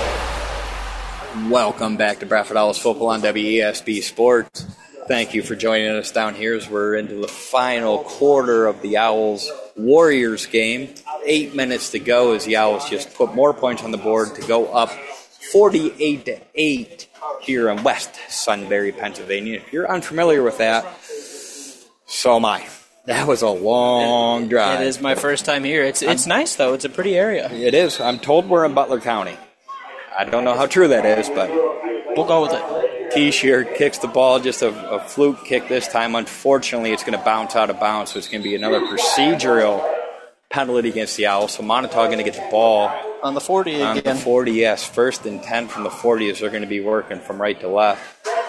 Speaker 2: Welcome back to Bradford Owls Football on W E S B Sports. Thank you for joining us down here as we're into the final quarter of the Owls-Warriors game. Eight minutes to go as the Owls just put more points on the board to go up forty-eight to eight here in West Sunbury, Pennsylvania. If you're unfamiliar with that, so am I. That was a long drive.
Speaker 3: It is my first time here. It's it's I'm, nice, though. It's a pretty area.
Speaker 2: It is. I'm told we're in Butler County. I don't know how true that is, but
Speaker 3: we'll go with it.
Speaker 2: T-Shirt kicks the ball, just a, a fluke kick this time. Unfortunately, it's going to bounce out of bounds, so it's going to be another procedural penalty against the Owls. So Montauk going to get the ball.
Speaker 3: On the forty
Speaker 2: on
Speaker 3: again.
Speaker 2: On the forty, yes. First and ten from the forty as they're going to be working from right to left.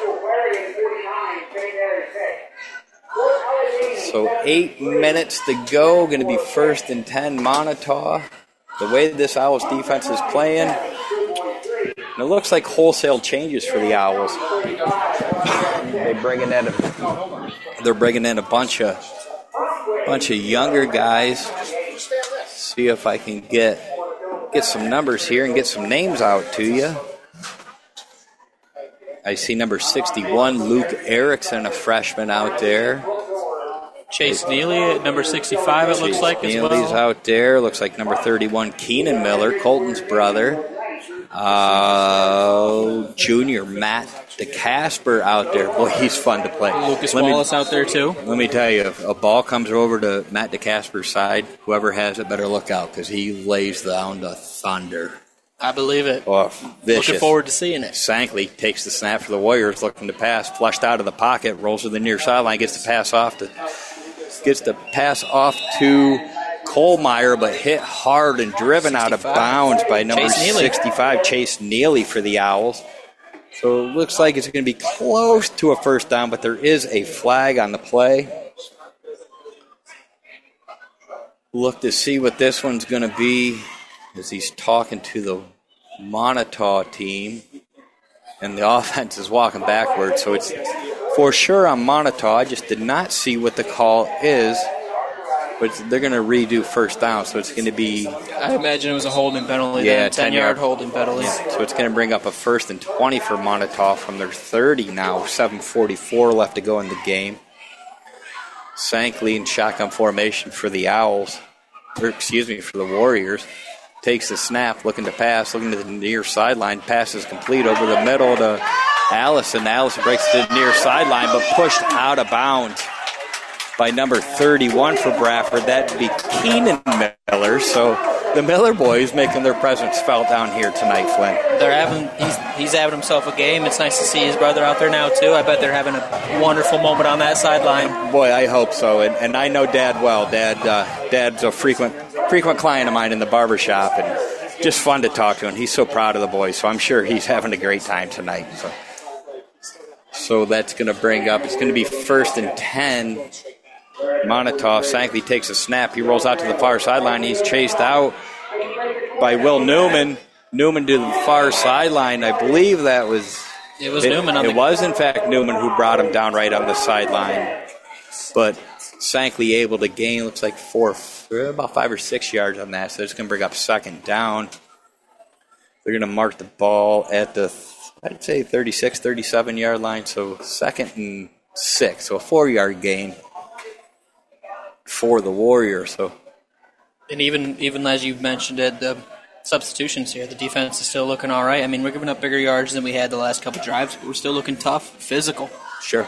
Speaker 2: So eight minutes to go. Going to be first and ten, Montauk. The way this Owls defense is playing, and it looks like wholesale changes for the Owls. They bringing in a, they're bringing in a bunch of bunch of younger guys. See if I can get get some numbers here and get some names out to you. I see number sixty-one, Luke Erickson, a freshman out there.
Speaker 3: Chase Neely at number sixty-five, it
Speaker 2: Chase
Speaker 3: looks like,
Speaker 2: Neely's
Speaker 3: as well.
Speaker 2: out there. Looks like number thirty-one, Keenan Miller, Colton's brother. Uh, junior Matt DeCasper out there. Boy, he's fun to play.
Speaker 3: Lucas
Speaker 2: let
Speaker 3: Wallace
Speaker 2: me,
Speaker 3: out there, too.
Speaker 2: Let me tell you, if a ball comes over to Matt DeCasper's side, whoever has it better look out because he lays down the thunder.
Speaker 3: I believe it.
Speaker 2: Oh, vicious.
Speaker 3: Looking forward to seeing it.
Speaker 2: Shankly takes the snap for the Warriors, looking to pass, flushed out of the pocket, rolls to the near sideline, gets the pass off to gets the pass off to Kohlmeyer, but hit hard and driven out of bounds by number sixty-five, Chase Neely for the Owls. So it looks like it's going to be close to a first down, but there is a flag on the play. Look to see what this one's going to be as he's talking to the Montauk team. And the offense is walking backwards, so it's for sure on Montauk. I just did not see what the call is, but they're going to redo first down, so it's going to be...
Speaker 3: I imagine it was a holding penalty.
Speaker 2: Yeah,
Speaker 3: ten-yard holding penalty.
Speaker 2: Yeah, so it's going to bring up a first and twenty for Montauk from their thirty now. seven forty-four left to go in the game. Shankly in shotgun formation for the Owls, or excuse me, for the Warriors. Takes the snap, looking to pass, looking to the near sideline. Pass is complete over the middle to Allison. Allison breaks to the near sideline, but pushed out of bounds by number thirty-one for Bradford. That'd be Keenan Miller. So the Miller boys making their presence felt down here tonight, Flynn.
Speaker 3: They're having he's he's having himself a game. It's nice to see his brother out there now too. I bet they're having a wonderful moment on that sideline.
Speaker 2: Boy, I hope so. And, and I know Dad well. Dad, uh, Dad's a frequent frequent client of mine in the barbershop, and just fun to talk to him. He's so proud of the boys, so I'm sure he's having a great time tonight. So, so that's going to bring up, it's going to be first and ten. Montauk, Shankly takes a snap. He rolls out to the far sideline. He's chased out by Will Newman. Newman to the far sideline. I believe that was...
Speaker 3: It was it, Newman on
Speaker 2: It
Speaker 3: the...
Speaker 2: was, in fact, Newman who brought him down right on the sideline. But Shankly able to gain, looks like four, about five or six yards on that. So it's going to bring up second down. They're going to mark the ball at the, I'd say, thirty-six, thirty-seven yard line. So second and six. So a four-yard gain for the Warriors. So,
Speaker 3: and even even as you mentioned it, the substitutions here, the defense is still looking all right. I mean, we're giving up bigger yards than we had the last couple drives, but we're still looking tough, physical.
Speaker 2: Sure.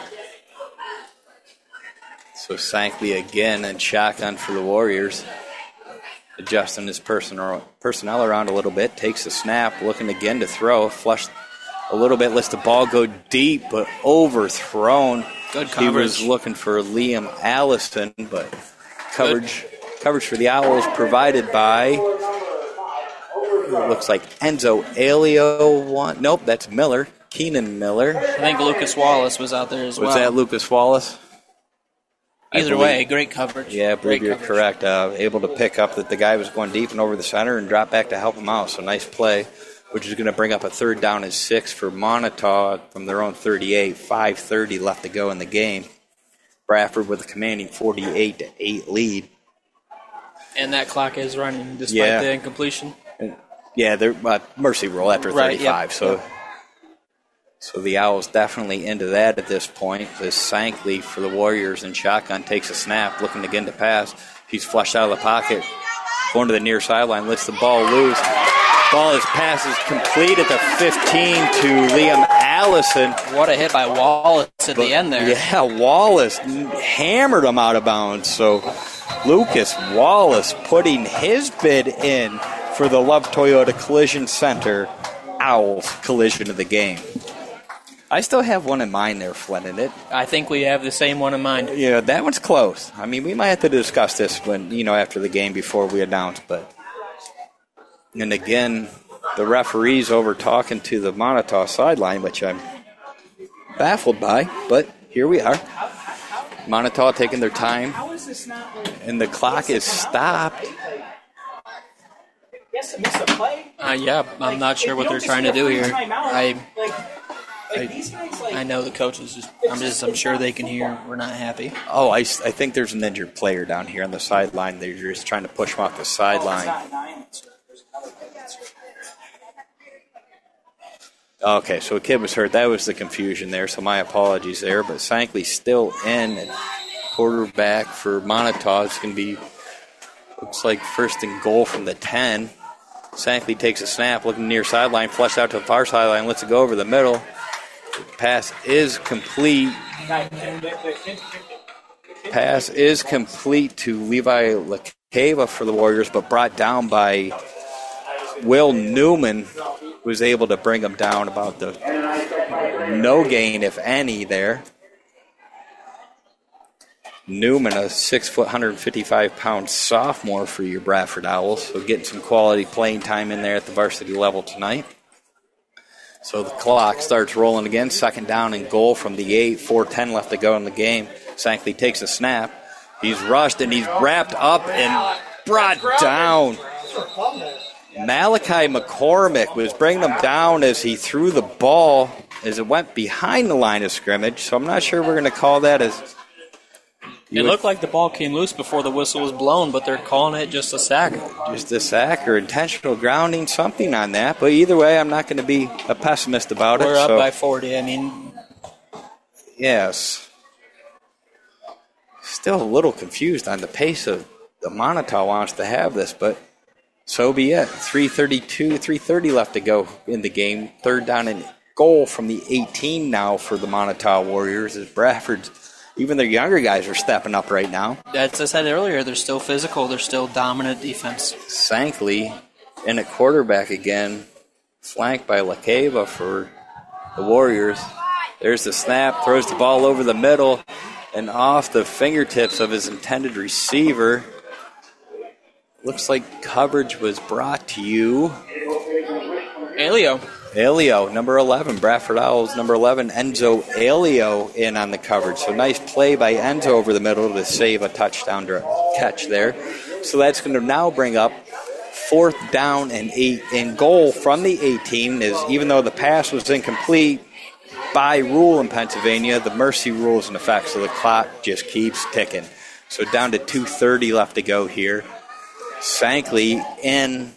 Speaker 2: So Shankly again and shotgun for the Warriors, adjusting his personnel personnel around a little bit. Takes the snap, looking again to throw, flushed a little bit, lets the ball go deep, but overthrown.
Speaker 3: Good coverage.
Speaker 2: He was looking for Liam Allison, but coverage Good. coverage for the Owls provided by looks like Enzo Alio won. Nope, that's Miller. Keenan Miller.
Speaker 3: I think Lucas Wallace was out there as
Speaker 2: was
Speaker 3: well.
Speaker 2: Was that Lucas Wallace?
Speaker 3: Either way, great coverage.
Speaker 2: Yeah, I believe
Speaker 3: great
Speaker 2: you're
Speaker 3: coverage.
Speaker 2: correct. Uh, able to pick up that the guy was going deep and over the center and drop back to help him out. So nice play, which is going to bring up a third down and six for Montauk from their own thirty-eight. five thirty left to go in the game. Bradford with a commanding forty-eight to eight lead.
Speaker 3: And that clock is running despite
Speaker 2: Yeah.
Speaker 3: the incompletion.
Speaker 2: Yeah, they're uh, mercy rule after
Speaker 3: Right,
Speaker 2: thirty-five.
Speaker 3: yep,
Speaker 2: So,
Speaker 3: yep.
Speaker 2: so the Owls definitely into that at this point. As Sankley for the Warriors in shotgun takes a snap, looking again to pass. He's flushed out of the pocket, going to the near sideline, lets the ball loose. Ball is passes complete at the fifteen to Liam Allison.
Speaker 3: What a hit by Wallace at
Speaker 2: But,
Speaker 3: the end there.
Speaker 2: Yeah, Wallace hammered him out of bounds. So Lucas Wallace putting his bid in for the Love Toyota Collision Center Owls collision of the game. I still have one in mind there, Flynn, in it.
Speaker 3: I think we have the same one in mind.
Speaker 2: Yeah, that one's close. I mean, we might have to discuss this when, you know, after the game before we announce, but and again, the referees over talking to the Montauk sideline, which I'm baffled by, but here we are. Montauk taking their time, and the clock is stopped.
Speaker 3: Uh, yeah, I'm not sure what they're trying to do here. I, I, I know the coaches. Just, I'm just. I'm sure they can hear. We're not happy.
Speaker 2: Oh, I, I think there's an injured player down here on the sideline. They're just trying to push him off the sideline. Okay, so a kid was hurt. That was the confusion there, so my apologies there. But Sankley still in at quarterback for Montauk. It's going to be, looks like first and goal from the ten. Sankley takes a snap, looking near sideline, flushed out to the far sideline, lets it go over the middle. The pass is complete. Pass is complete to Levi LaCava for the Warriors, but brought down by Will Newman, who was able to bring him down about the no gain, if any, there. Newman, a six foot, one hundred fifty-five pound sophomore for your Bradford Owls, so getting some quality playing time in there at the varsity level tonight. So the clock starts rolling again, second down and goal from the eight, four ten left to go in the game. Sankley takes a snap. He's rushed and he's wrapped up and brought down. Malachi McCormick was bringing them down as he threw the ball as it went behind the line of scrimmage, so I'm not sure we're going to call that as...
Speaker 3: It looked like the ball came loose before the whistle was blown, but they're calling it just a sack.
Speaker 2: Just a sack or intentional grounding, something on that. But either way, I'm not going to be a pessimist about
Speaker 3: We're
Speaker 2: it.
Speaker 3: up
Speaker 2: so.
Speaker 3: by forty. I mean,
Speaker 2: yes. Still a little confused on the pace of the Montauk wants to have this, but so be it. three thirty-two, three thirty left to go in the game. Third down and goal from the eighteen now for the Montauk Warriors as Bradford's. Even their younger guys are stepping up right now.
Speaker 3: as I said earlier, they're still physical. They're still dominant defense.
Speaker 2: Sankley in at quarterback again, flanked by LaCava for the Warriors. There's the snap, throws the ball over the middle and off the fingertips of his intended receiver. Looks like coverage was brought to you.
Speaker 3: Alio.
Speaker 2: Alio, number eleven, Bradford Owls, number eleven, Enzo Alio in on the coverage. So nice play by Enzo over the middle to save a touchdown catch there. So that's going to now bring up fourth down and eight in goal from the eighteen, as even though the pass was incomplete by rule in Pennsylvania, the mercy rule is in effect, so the clock just keeps ticking. So down to two thirty left to go here. Sankley in.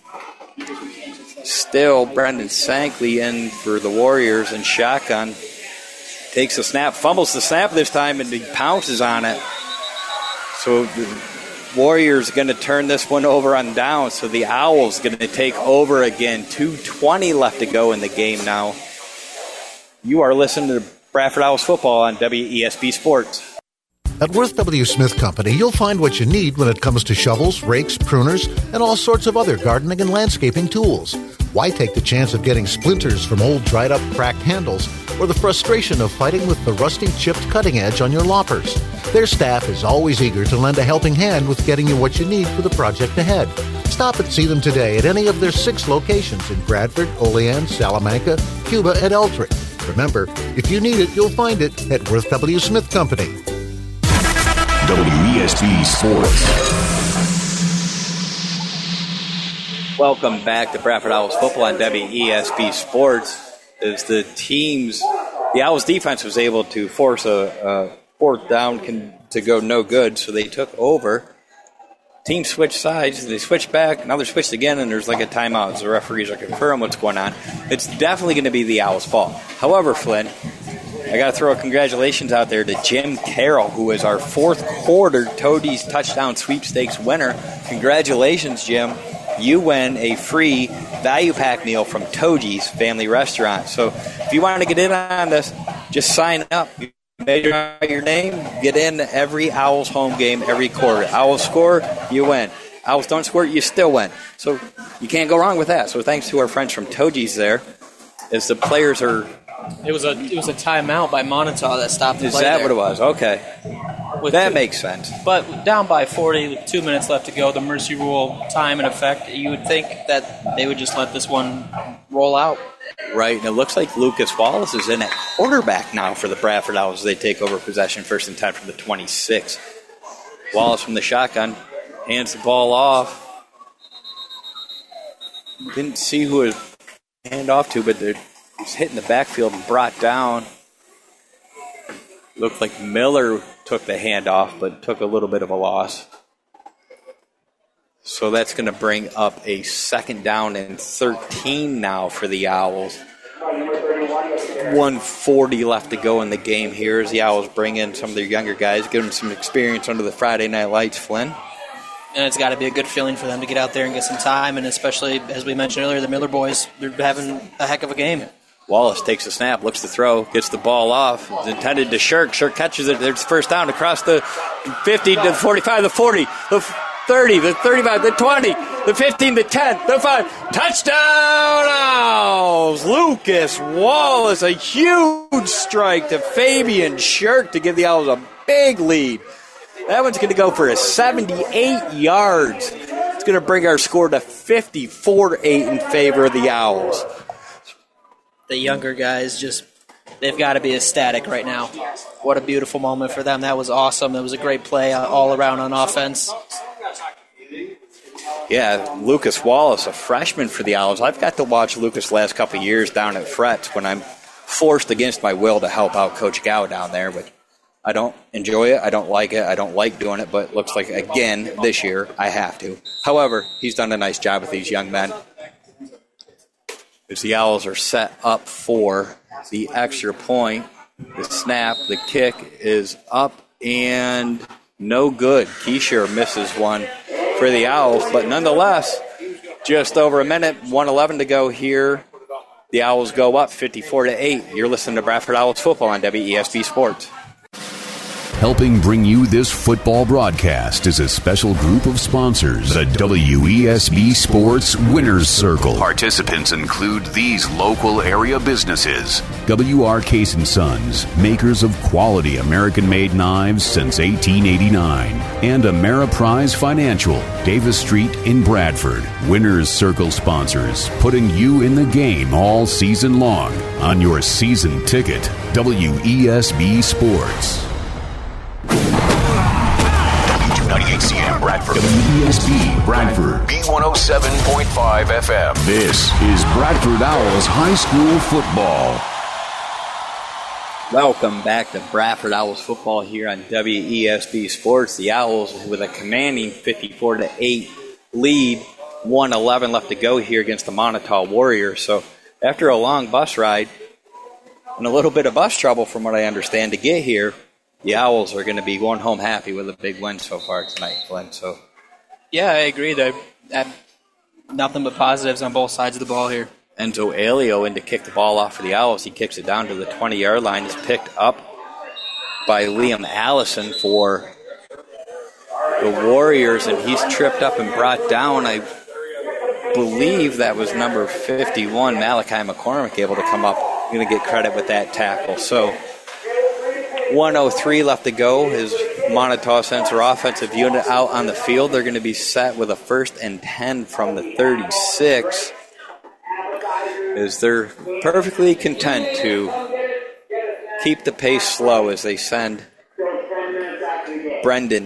Speaker 2: Still, Brendan Sankley in for the Warriors in shotgun. Takes the snap, fumbles the snap this time, and he pounces on it. So the Warriors going to turn this one over on down. So the Owls going to take over again. two twenty left to go in the game now. You are listening to Bradford Owls football on W E S B Sports.
Speaker 10: At Worth W. Smith Company, you'll find what you need when it comes to shovels, rakes, pruners, and all sorts of other gardening and landscaping tools. Why take the chance of getting splinters from old, dried-up, cracked handles or the frustration of fighting with the rusty, chipped cutting edge on your loppers? Their staff is always eager to lend a helping hand with getting you what you need for the project ahead. Stop and see them today at any of their six locations in Bradford, Olean, Salamanca, Cuba, and Eltrick. Remember, if you need it, you'll find it at Worth W. Smith Company.
Speaker 1: W E S B Sports.
Speaker 2: Welcome back to Bradford Owls football on W E S B Sports. As the teams, the Owls defense was able to force a, a fourth down can, to go no good, so they took over. Teams switched sides. They switched back. Now they're switched again, and there's like a timeout. So the referees are confirming what's going on. It's definitely going to be the Owls' fault. However, Flynn, I got to throw a congratulations out there to Jim Carroll, who is our fourth quarter Toadies touchdown sweepstakes winner. Congratulations, Jim. You win a free value pack meal from Toadies Family Restaurant. So if you want to get in on this, just sign up. Measure out your name, get in every Owls home game every quarter. Owls score, you win. Owls don't score, you still win. So you can't go wrong with that. So thanks to our friends from Toadies there, as the players are...
Speaker 3: It was a it was a timeout by Montauk that stopped the
Speaker 2: Is
Speaker 3: play
Speaker 2: that
Speaker 3: there.
Speaker 2: what it was? Okay.
Speaker 3: With
Speaker 2: that
Speaker 3: two,
Speaker 2: makes sense.
Speaker 3: But down by forty, two minutes left to go, the mercy rule time in effect, you would think that they would just let this one roll out.
Speaker 2: Right, and it looks like Lucas Wallace is in at quarterback now for the Bradford Owls as they take over possession first and ten from the twenty-six. Wallace from the shotgun hands the ball off. Didn't see who it hand off to, but they're he's hitting the backfield and brought down. Looked like Miller took the handoff, but took a little bit of a loss. So that's going to bring up a second down and thirteen now for the Owls. one forty left to go in the game here as the Owls bring in some of their younger guys, give them some experience under the Friday Night Lights, Flynn.
Speaker 3: And it's got to be a good feeling for them to get out there and get some time, and especially, as we mentioned earlier, the Miller boys, they're having a heck of a game.
Speaker 2: Wallace takes the snap, looks to throw, gets the ball off. It's intended to Shirk. Shirk catches it. There's first down across the fifty, the forty-five, the forty, the thirty, the thirty-five, the twenty, the fifteen, the ten, the five. Touchdown, Owls! Lucas Wallace, a huge strike to Fabian Shirk to give the Owls a big lead. That one's going to go for a seventy-eight yards. It's going to bring our score to fifty-four to eight in favor of the Owls.
Speaker 3: The younger guys just, they've got to be ecstatic right now. What a beautiful moment for them. That was awesome. It was a great play all around on offense.
Speaker 2: Yeah, Lucas Wallace, a freshman for the Owls. I've got to watch Lucas the last couple of years down at Fretz when I'm forced against my will to help out Coach Gow down there. But I don't enjoy it. I don't like it. I don't like doing it. But it looks like, again, this year, I have to. However, he's done a nice job with these young men. As the Owls are set up for the extra point, the snap, the kick is up and no good. Keisher misses one for the Owls, but nonetheless, just over a minute, one eleven to go here. The Owls go up fifty-four to eight. You're listening to Bradford Owls football on W E S B Sports.
Speaker 1: Helping bring you this football broadcast is a special group of sponsors, the W E S B Sports Winners Circle. Participants include these local area businesses: W R Case and Sons, makers of quality American-made knives since eighteen eighty-nine, and Ameriprise Financial, Davis Street in Bradford. Winners Circle sponsors, putting you in the game all season long. On your season ticket, W E S B Sports. ninety-eight C M Bradford. W E S B Bradford. B one oh seven point five F M. This is Bradford Owls High School football.
Speaker 2: Welcome back to Bradford Owls football here on W E S B Sports. The Owls with a commanding fifty-four to eight lead. one eleven left to go here against the Montauk Warriors. So after a long bus ride and a little bit of bus trouble from what I understand to get here, the Owls are going to be going home happy with a big win so far tonight, Glenn. So,
Speaker 3: yeah, I agree. They have nothing but positives on both sides of the ball here.
Speaker 2: Enzo Alio in to kick the ball off for the Owls. He kicks it down to the twenty-yard line. He's picked up by Liam Allison for the Warriors, and he's tripped up and brought down. I believe that was number fifty-one, Malachi McCormick, able to come up. I'm going to get credit with that tackle. So, one oh three left to go. His Montauk sends their offensive unit out on the field. They're going to be set with a first and ten from the thirty-six, as they're perfectly content to keep the pace slow as they send Brendan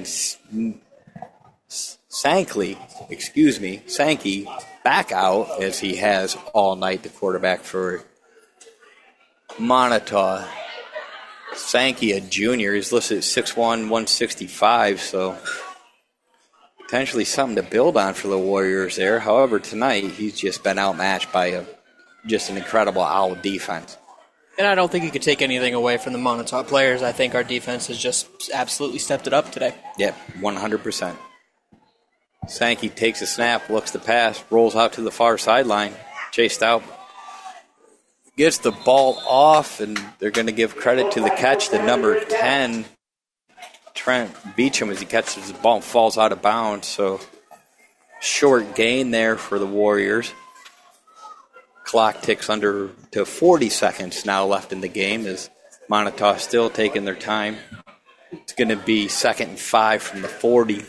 Speaker 2: Sankey, excuse me, Sankey back out, as he has all night, the quarterback for Montauk. Sankey, a junior, he's listed at six one, one sixty-five, so potentially something to build on for the Warriors there. However, tonight he's just been outmatched by a, just an incredible Owl defense.
Speaker 3: And I don't think you could take anything away from the Montauk players. I think our defense has just absolutely stepped it up today.
Speaker 2: Yep, one hundred percent. Sankey takes a snap, looks to pass, rolls out to the far sideline, chased out, gets the ball off, and they're going to give credit to the catch to number ten, Trent Beecham, as he catches the ball and falls out of bounds. So short gain there for the Warriors. Clock ticks under to forty seconds now left in the game, as Montauk still taking their time. It's going to be second and five from the forty.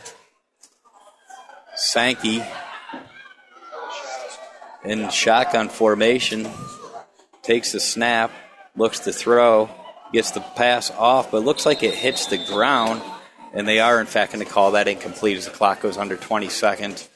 Speaker 2: Sankey in shotgun formation. Takes the snap, looks to throw, gets the pass off, but looks like it hits the ground, and they are, in fact, going to call that incomplete as the clock goes under twenty seconds.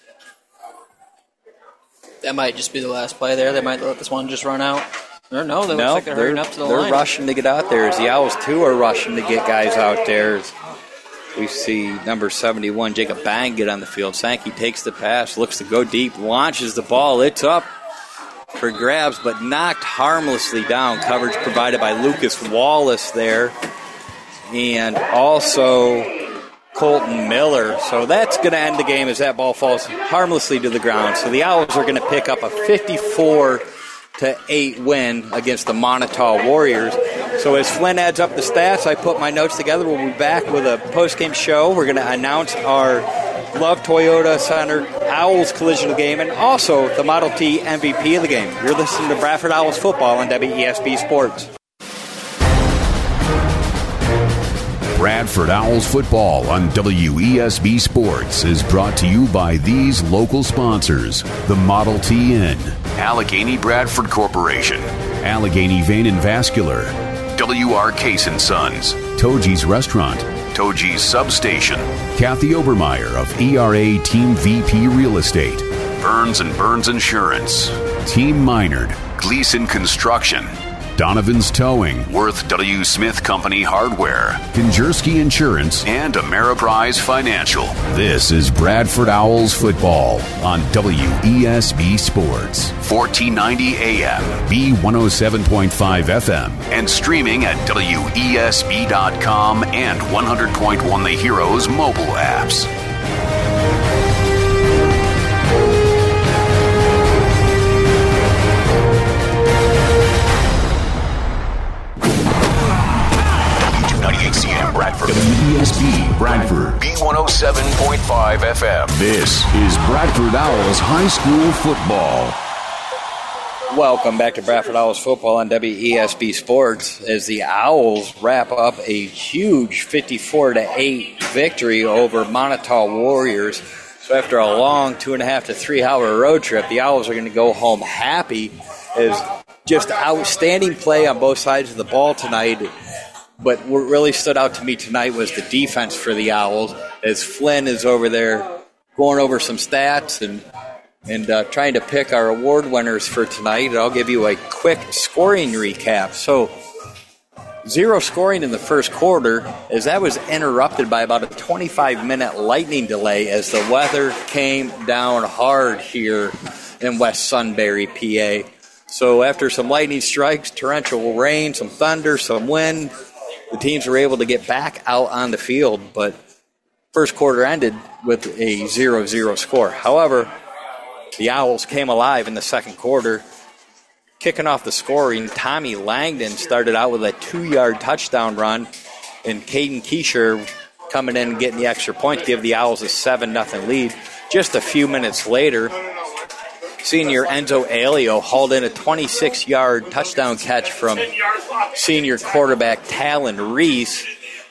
Speaker 3: That might just be the last play there. They might let this one just run out. Or no, they
Speaker 2: no,
Speaker 3: look like they're,
Speaker 2: they're
Speaker 3: hurrying up to the
Speaker 2: they're
Speaker 3: line.
Speaker 2: rushing to get out there, as the Owls, too, are rushing to get guys out there. We see number seventy-one, Jacob Bang, get on the field. Sankey takes the pass, looks to go deep, launches the ball. It's up for grabs, but knocked harmlessly down. Coverage provided by Lucas Wallace there, and also Colton Miller. So that's going to end the game as that ball falls harmlessly to the ground. So the Owls are going to pick up a fifty-four to eight win against the Montauk Warriors. So as Flynn adds up the stats, I put my notes together. We'll be back with a post-game show. We're going to announce our Love Toyota Center Owls collision of the game, and also the Model T M V P of the game. You're listening to Bradford Owls football on W E S B Sports.
Speaker 1: Bradford Owls football on W E S B Sports is brought to you by these local sponsors: the Model T Inn, Allegheny Bradford Corporation, Allegheny Vein and Vascular, W R Case and Sons, Toji's Restaurant, Toji's Substation, Kathy Obermeyer of E R A Team V P Real Estate, Burns and Burns Insurance, Team Minard, Gleason Construction, Donovan's Towing, Worth W. Smith Company Hardware, Konjerski Insurance, and Ameriprise Financial. This is Bradford Owls football on W E S B Sports, fourteen ninety A M, B one oh seven point five F M, and streaming at W E S B dot com and one hundred point one The Heroes mobile apps. ninety-eight C M Bradford, W E S B Bradford, B one oh seven point five F M. This is Bradford Owls High School football.
Speaker 2: Welcome back to Bradford Owls football on W E S B Sports, as the Owls wrap up a huge fifty-four to eight victory over Montauk Warriors. So after a long two and a half to three hour road trip, the Owls are going to go home happy, as just outstanding play on both sides of the ball tonight. But what really stood out to me tonight was the defense for the Owls, as Flynn is over there going over some stats and and uh, trying to pick our award winners for tonight. I'll give you a quick scoring recap. So zero scoring in the first quarter, as that was interrupted by about a twenty-five minute lightning delay as the weather came down hard here in West Sunbury, P A. So after some lightning strikes, torrential rain, some thunder, some wind, the teams were able to get back out on the field, but first quarter ended with a zero zero score. However, the Owls came alive in the second quarter. Kicking off the scoring, Tommy Langdon started out with a two-yard touchdown run, and Caden Keisher coming in and getting the extra point to give the Owls a seven nothing lead. Just a few minutes later, senior Enzo Alio hauled in a twenty-six yard touchdown catch from senior quarterback Talon Reese.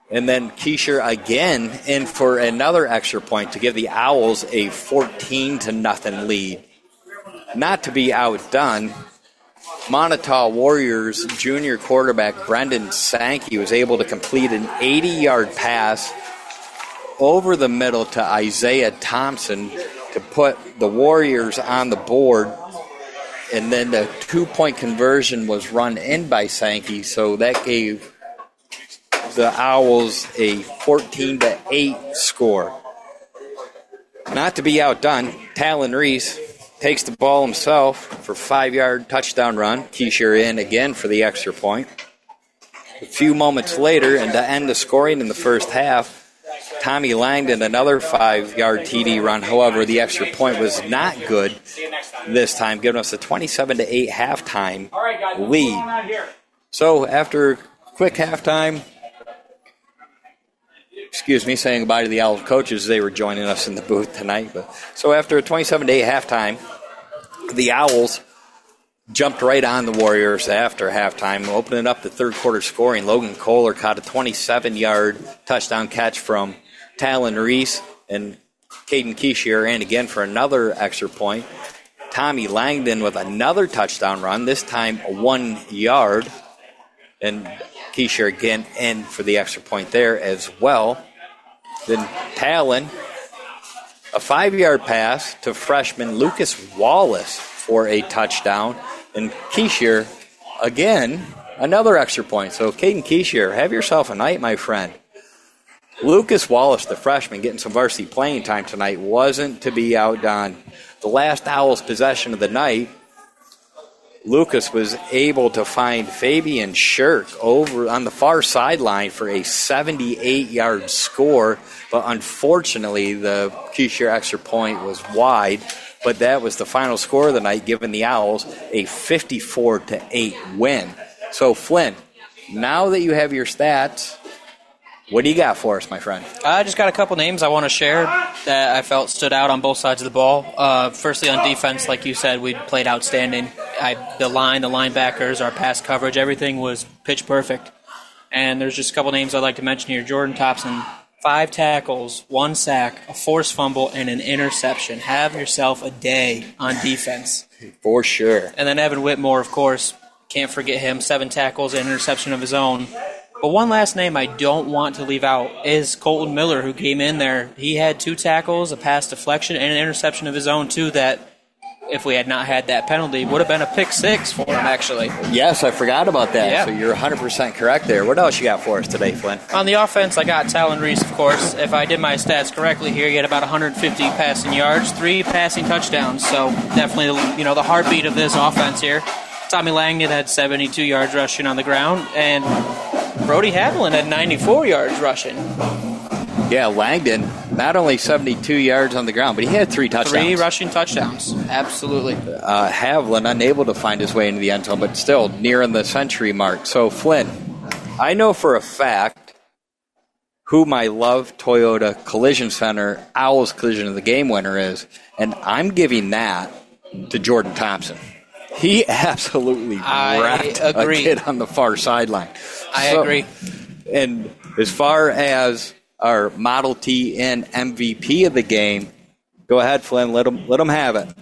Speaker 2: And then Keisher again in for another extra point to give the Owls a fourteen to nothing lead. Not to be outdone, Montauk Warriors junior quarterback Brendan Sankey was able to complete an eighty-yard pass over the middle to Isaiah Thompson to put the Warriors on the board. And then the two-point conversion was run in by Sankey, so that gave the Owls a fourteen to eight score. Not to be outdone, Talon Reese takes the ball himself for a five-yard touchdown run. Keisher in again for the extra point. A few moments later, and to end the scoring in the first half, Tommy Langdon, another five-yard T D run. However, the extra point was not good this time, giving us a twenty-seven to eight halftime lead. So after a quick halftime, excuse me, saying goodbye to the Owls coaches, they were joining us in the booth tonight. But so after a twenty-seven to eight halftime, the Owls jumped right on the Warriors after halftime, opening up the third quarter scoring. Logan Kohler caught a twenty-seven-yard touchdown catch from Talon Reese and Caden Keisher, and again for another extra point. Tommy Langdon with another touchdown run, this time one yard, and Keisher again in for the extra point there as well. Then Talon, a five-yard pass to freshman Lucas Wallace for a touchdown. And Keisher, again, another extra point. So Caden Keisher, have yourself a night, my friend. Lucas Wallace, the freshman, getting some varsity playing time tonight, wasn't to be outdone. The last Owls possession of the night, Lucas was able to find Fabian Shirk over on the far sideline for a seventy-eight-yard score, but unfortunately the Keisher extra point was wide. But that was the final score of the night, giving the Owls a fifty-four to eight win. So, Flynn, now that you have your stats, what do you got for us, my friend?
Speaker 3: I just got a couple names I want to share that I felt stood out on both sides of the ball. Uh, firstly, on defense, like you said, we played outstanding. I, the line, the linebackers, our pass coverage, everything was pitch perfect. And there's just a couple names I'd like to mention here. Jordan Thompson, five tackles, one sack, a forced fumble, and an interception. Have yourself a day on defense.
Speaker 2: For sure.
Speaker 3: And then Evan Whitmore, of course, can't forget him, seven tackles, an interception of his own. But one last name I don't want to leave out is Colton Miller, who came in there. He had two tackles, a pass deflection, and an interception of his own, too, that if we had not had that penalty, would have been a pick six for him, actually.
Speaker 2: Yes, I forgot about that.
Speaker 3: Yeah.
Speaker 2: So you're one hundred percent correct there. What else you got for us today, Flynn?
Speaker 3: On the offense, I got Talon Reese, of course. If I did my stats correctly here, he had about one hundred fifty passing yards, three passing touchdowns. So definitely, you know, the heartbeat of this offense here. Tommy Langdon had seventy-two yards rushing on the ground, and Brody Haviland had ninety-four yards rushing.
Speaker 2: Yeah, Langdon, not only seventy-two yards on the ground, but he had three touchdowns.
Speaker 3: Three rushing touchdowns, absolutely.
Speaker 2: Uh, Haviland unable to find his way into the end zone, but still nearing the century mark. So, Flynn, I know for a fact who my Love Toyota Collision Center Owls Collision of the Game winner is, and I'm giving that to Jordan Thompson. He absolutely wrecked a kid on the far sideline.
Speaker 3: I
Speaker 2: so,
Speaker 3: agree.
Speaker 2: And as far as our Model T N M V P of the game, go ahead, Flynn. Let him, let him have it.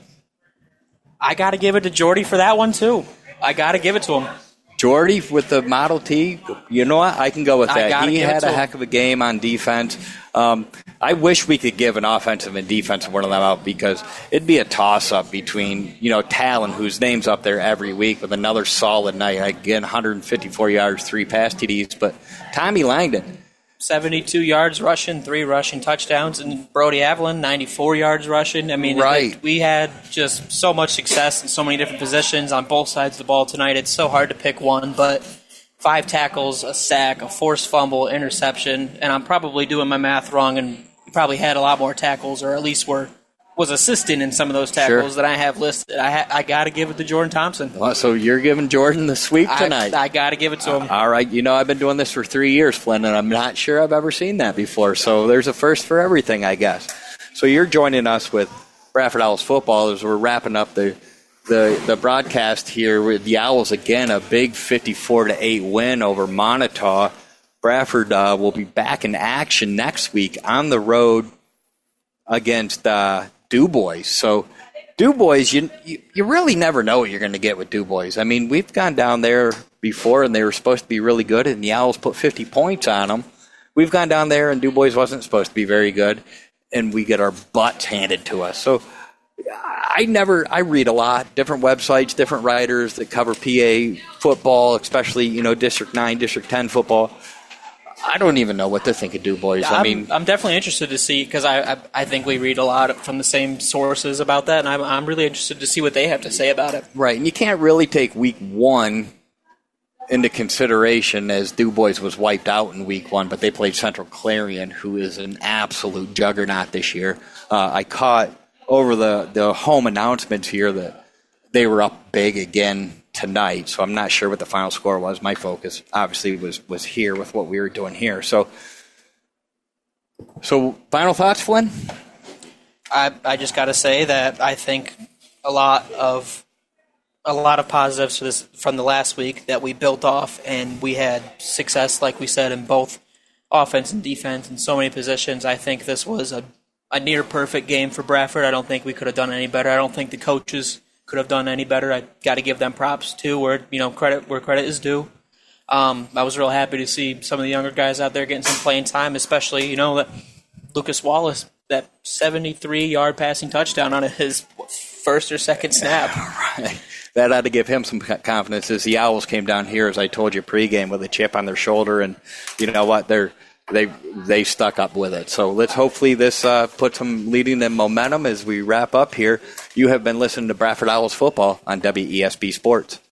Speaker 3: I got to give it to Jordy for that one, too. I got to give it to him.
Speaker 2: Jordy with the Model T, you know what? I can go with
Speaker 3: I
Speaker 2: that. He
Speaker 3: give
Speaker 2: had
Speaker 3: it to
Speaker 2: a
Speaker 3: him.
Speaker 2: heck of a game on defense. Um, I wish we could give an offensive and defensive one of them out because it'd be a toss-up between, you know, Talon, whose name's up there every week with another solid night. Again, one hundred fifty-four yards, three pass T Ds. But Tommy Langdon,
Speaker 3: seventy-two yards rushing, three rushing touchdowns, and Brody Haviland, ninety-four yards rushing. I mean,
Speaker 2: Right.
Speaker 3: it, we had just so much success in so many different positions on both sides of the ball tonight. It's so hard to pick one, but five tackles, a sack, a forced fumble, interception, and I'm probably doing my math wrong, and we probably had a lot more tackles, or at least were was assisting in some of those tackles
Speaker 2: Sure.
Speaker 3: that I have listed. I ha- I got to give it to Jordan Thompson.
Speaker 2: Well, so you're giving Jordan the sweep tonight.
Speaker 3: I, I got to give it to him.
Speaker 2: All right. You know, I've been doing this for three years, Flynn, and I'm not sure I've ever seen that before. So there's a first for everything, I guess. So you're joining us with Bradford Owls football as we're wrapping up the the, the broadcast here with the Owls again, a big fifty-four to eight win over Montauk. Bradford uh, will be back in action next week on the road against uh, Du Bois. So Du Bois, you, you you really never know what you're going to get with Du Bois. I mean, we've gone down there before, and they were supposed to be really good, and the Owls put fifty points on them. We've gone down there, and Du Bois wasn't supposed to be very good, and we get our butts handed to us. So I never, I read a lot, different websites, different writers that cover P A football, especially, you know, District nine, District ten football. I don't even know what to think of Du Bois.
Speaker 3: Yeah,
Speaker 2: I
Speaker 3: I'm,
Speaker 2: mean,
Speaker 3: I'm definitely interested to see, because I, I I think we read a lot from the same sources about that, and I'm, I'm really interested to see what they have to say about it.
Speaker 2: right, and you can't really take week one into consideration, as Du Bois was wiped out in week one, but they played Central Clarion, who is an absolute juggernaut this year. Uh, I caught over the, the home announcements here that they were up big again tonight, so I'm not sure what the final score was. My focus obviously was, was here with what we were doing here. So, so final thoughts, Flynn?
Speaker 3: I I just got to say that I think a lot of a lot of positives for this from the last week that we built off, and we had success, like we said, in both offense and defense in so many positions. I think this was a, a near perfect game for Bradford. I don't think we could have done any better. I don't think the coaches could have done any better. I got to give them props too, where you know credit where credit is due. Um, I was real happy to see some of the younger guys out there getting some playing time, especially you know that Lucas Wallace, that seventy-three yard passing touchdown on his first or second snap.
Speaker 2: Right. That had to give him some confidence. As the Owls came down here, as I told you pregame, with a chip on their shoulder, and you know what, they're they they stuck up with it. So let's hopefully this uh, puts some leading and momentum as we wrap up here. You have been listening to Bradford Owls football on W E S B Sports.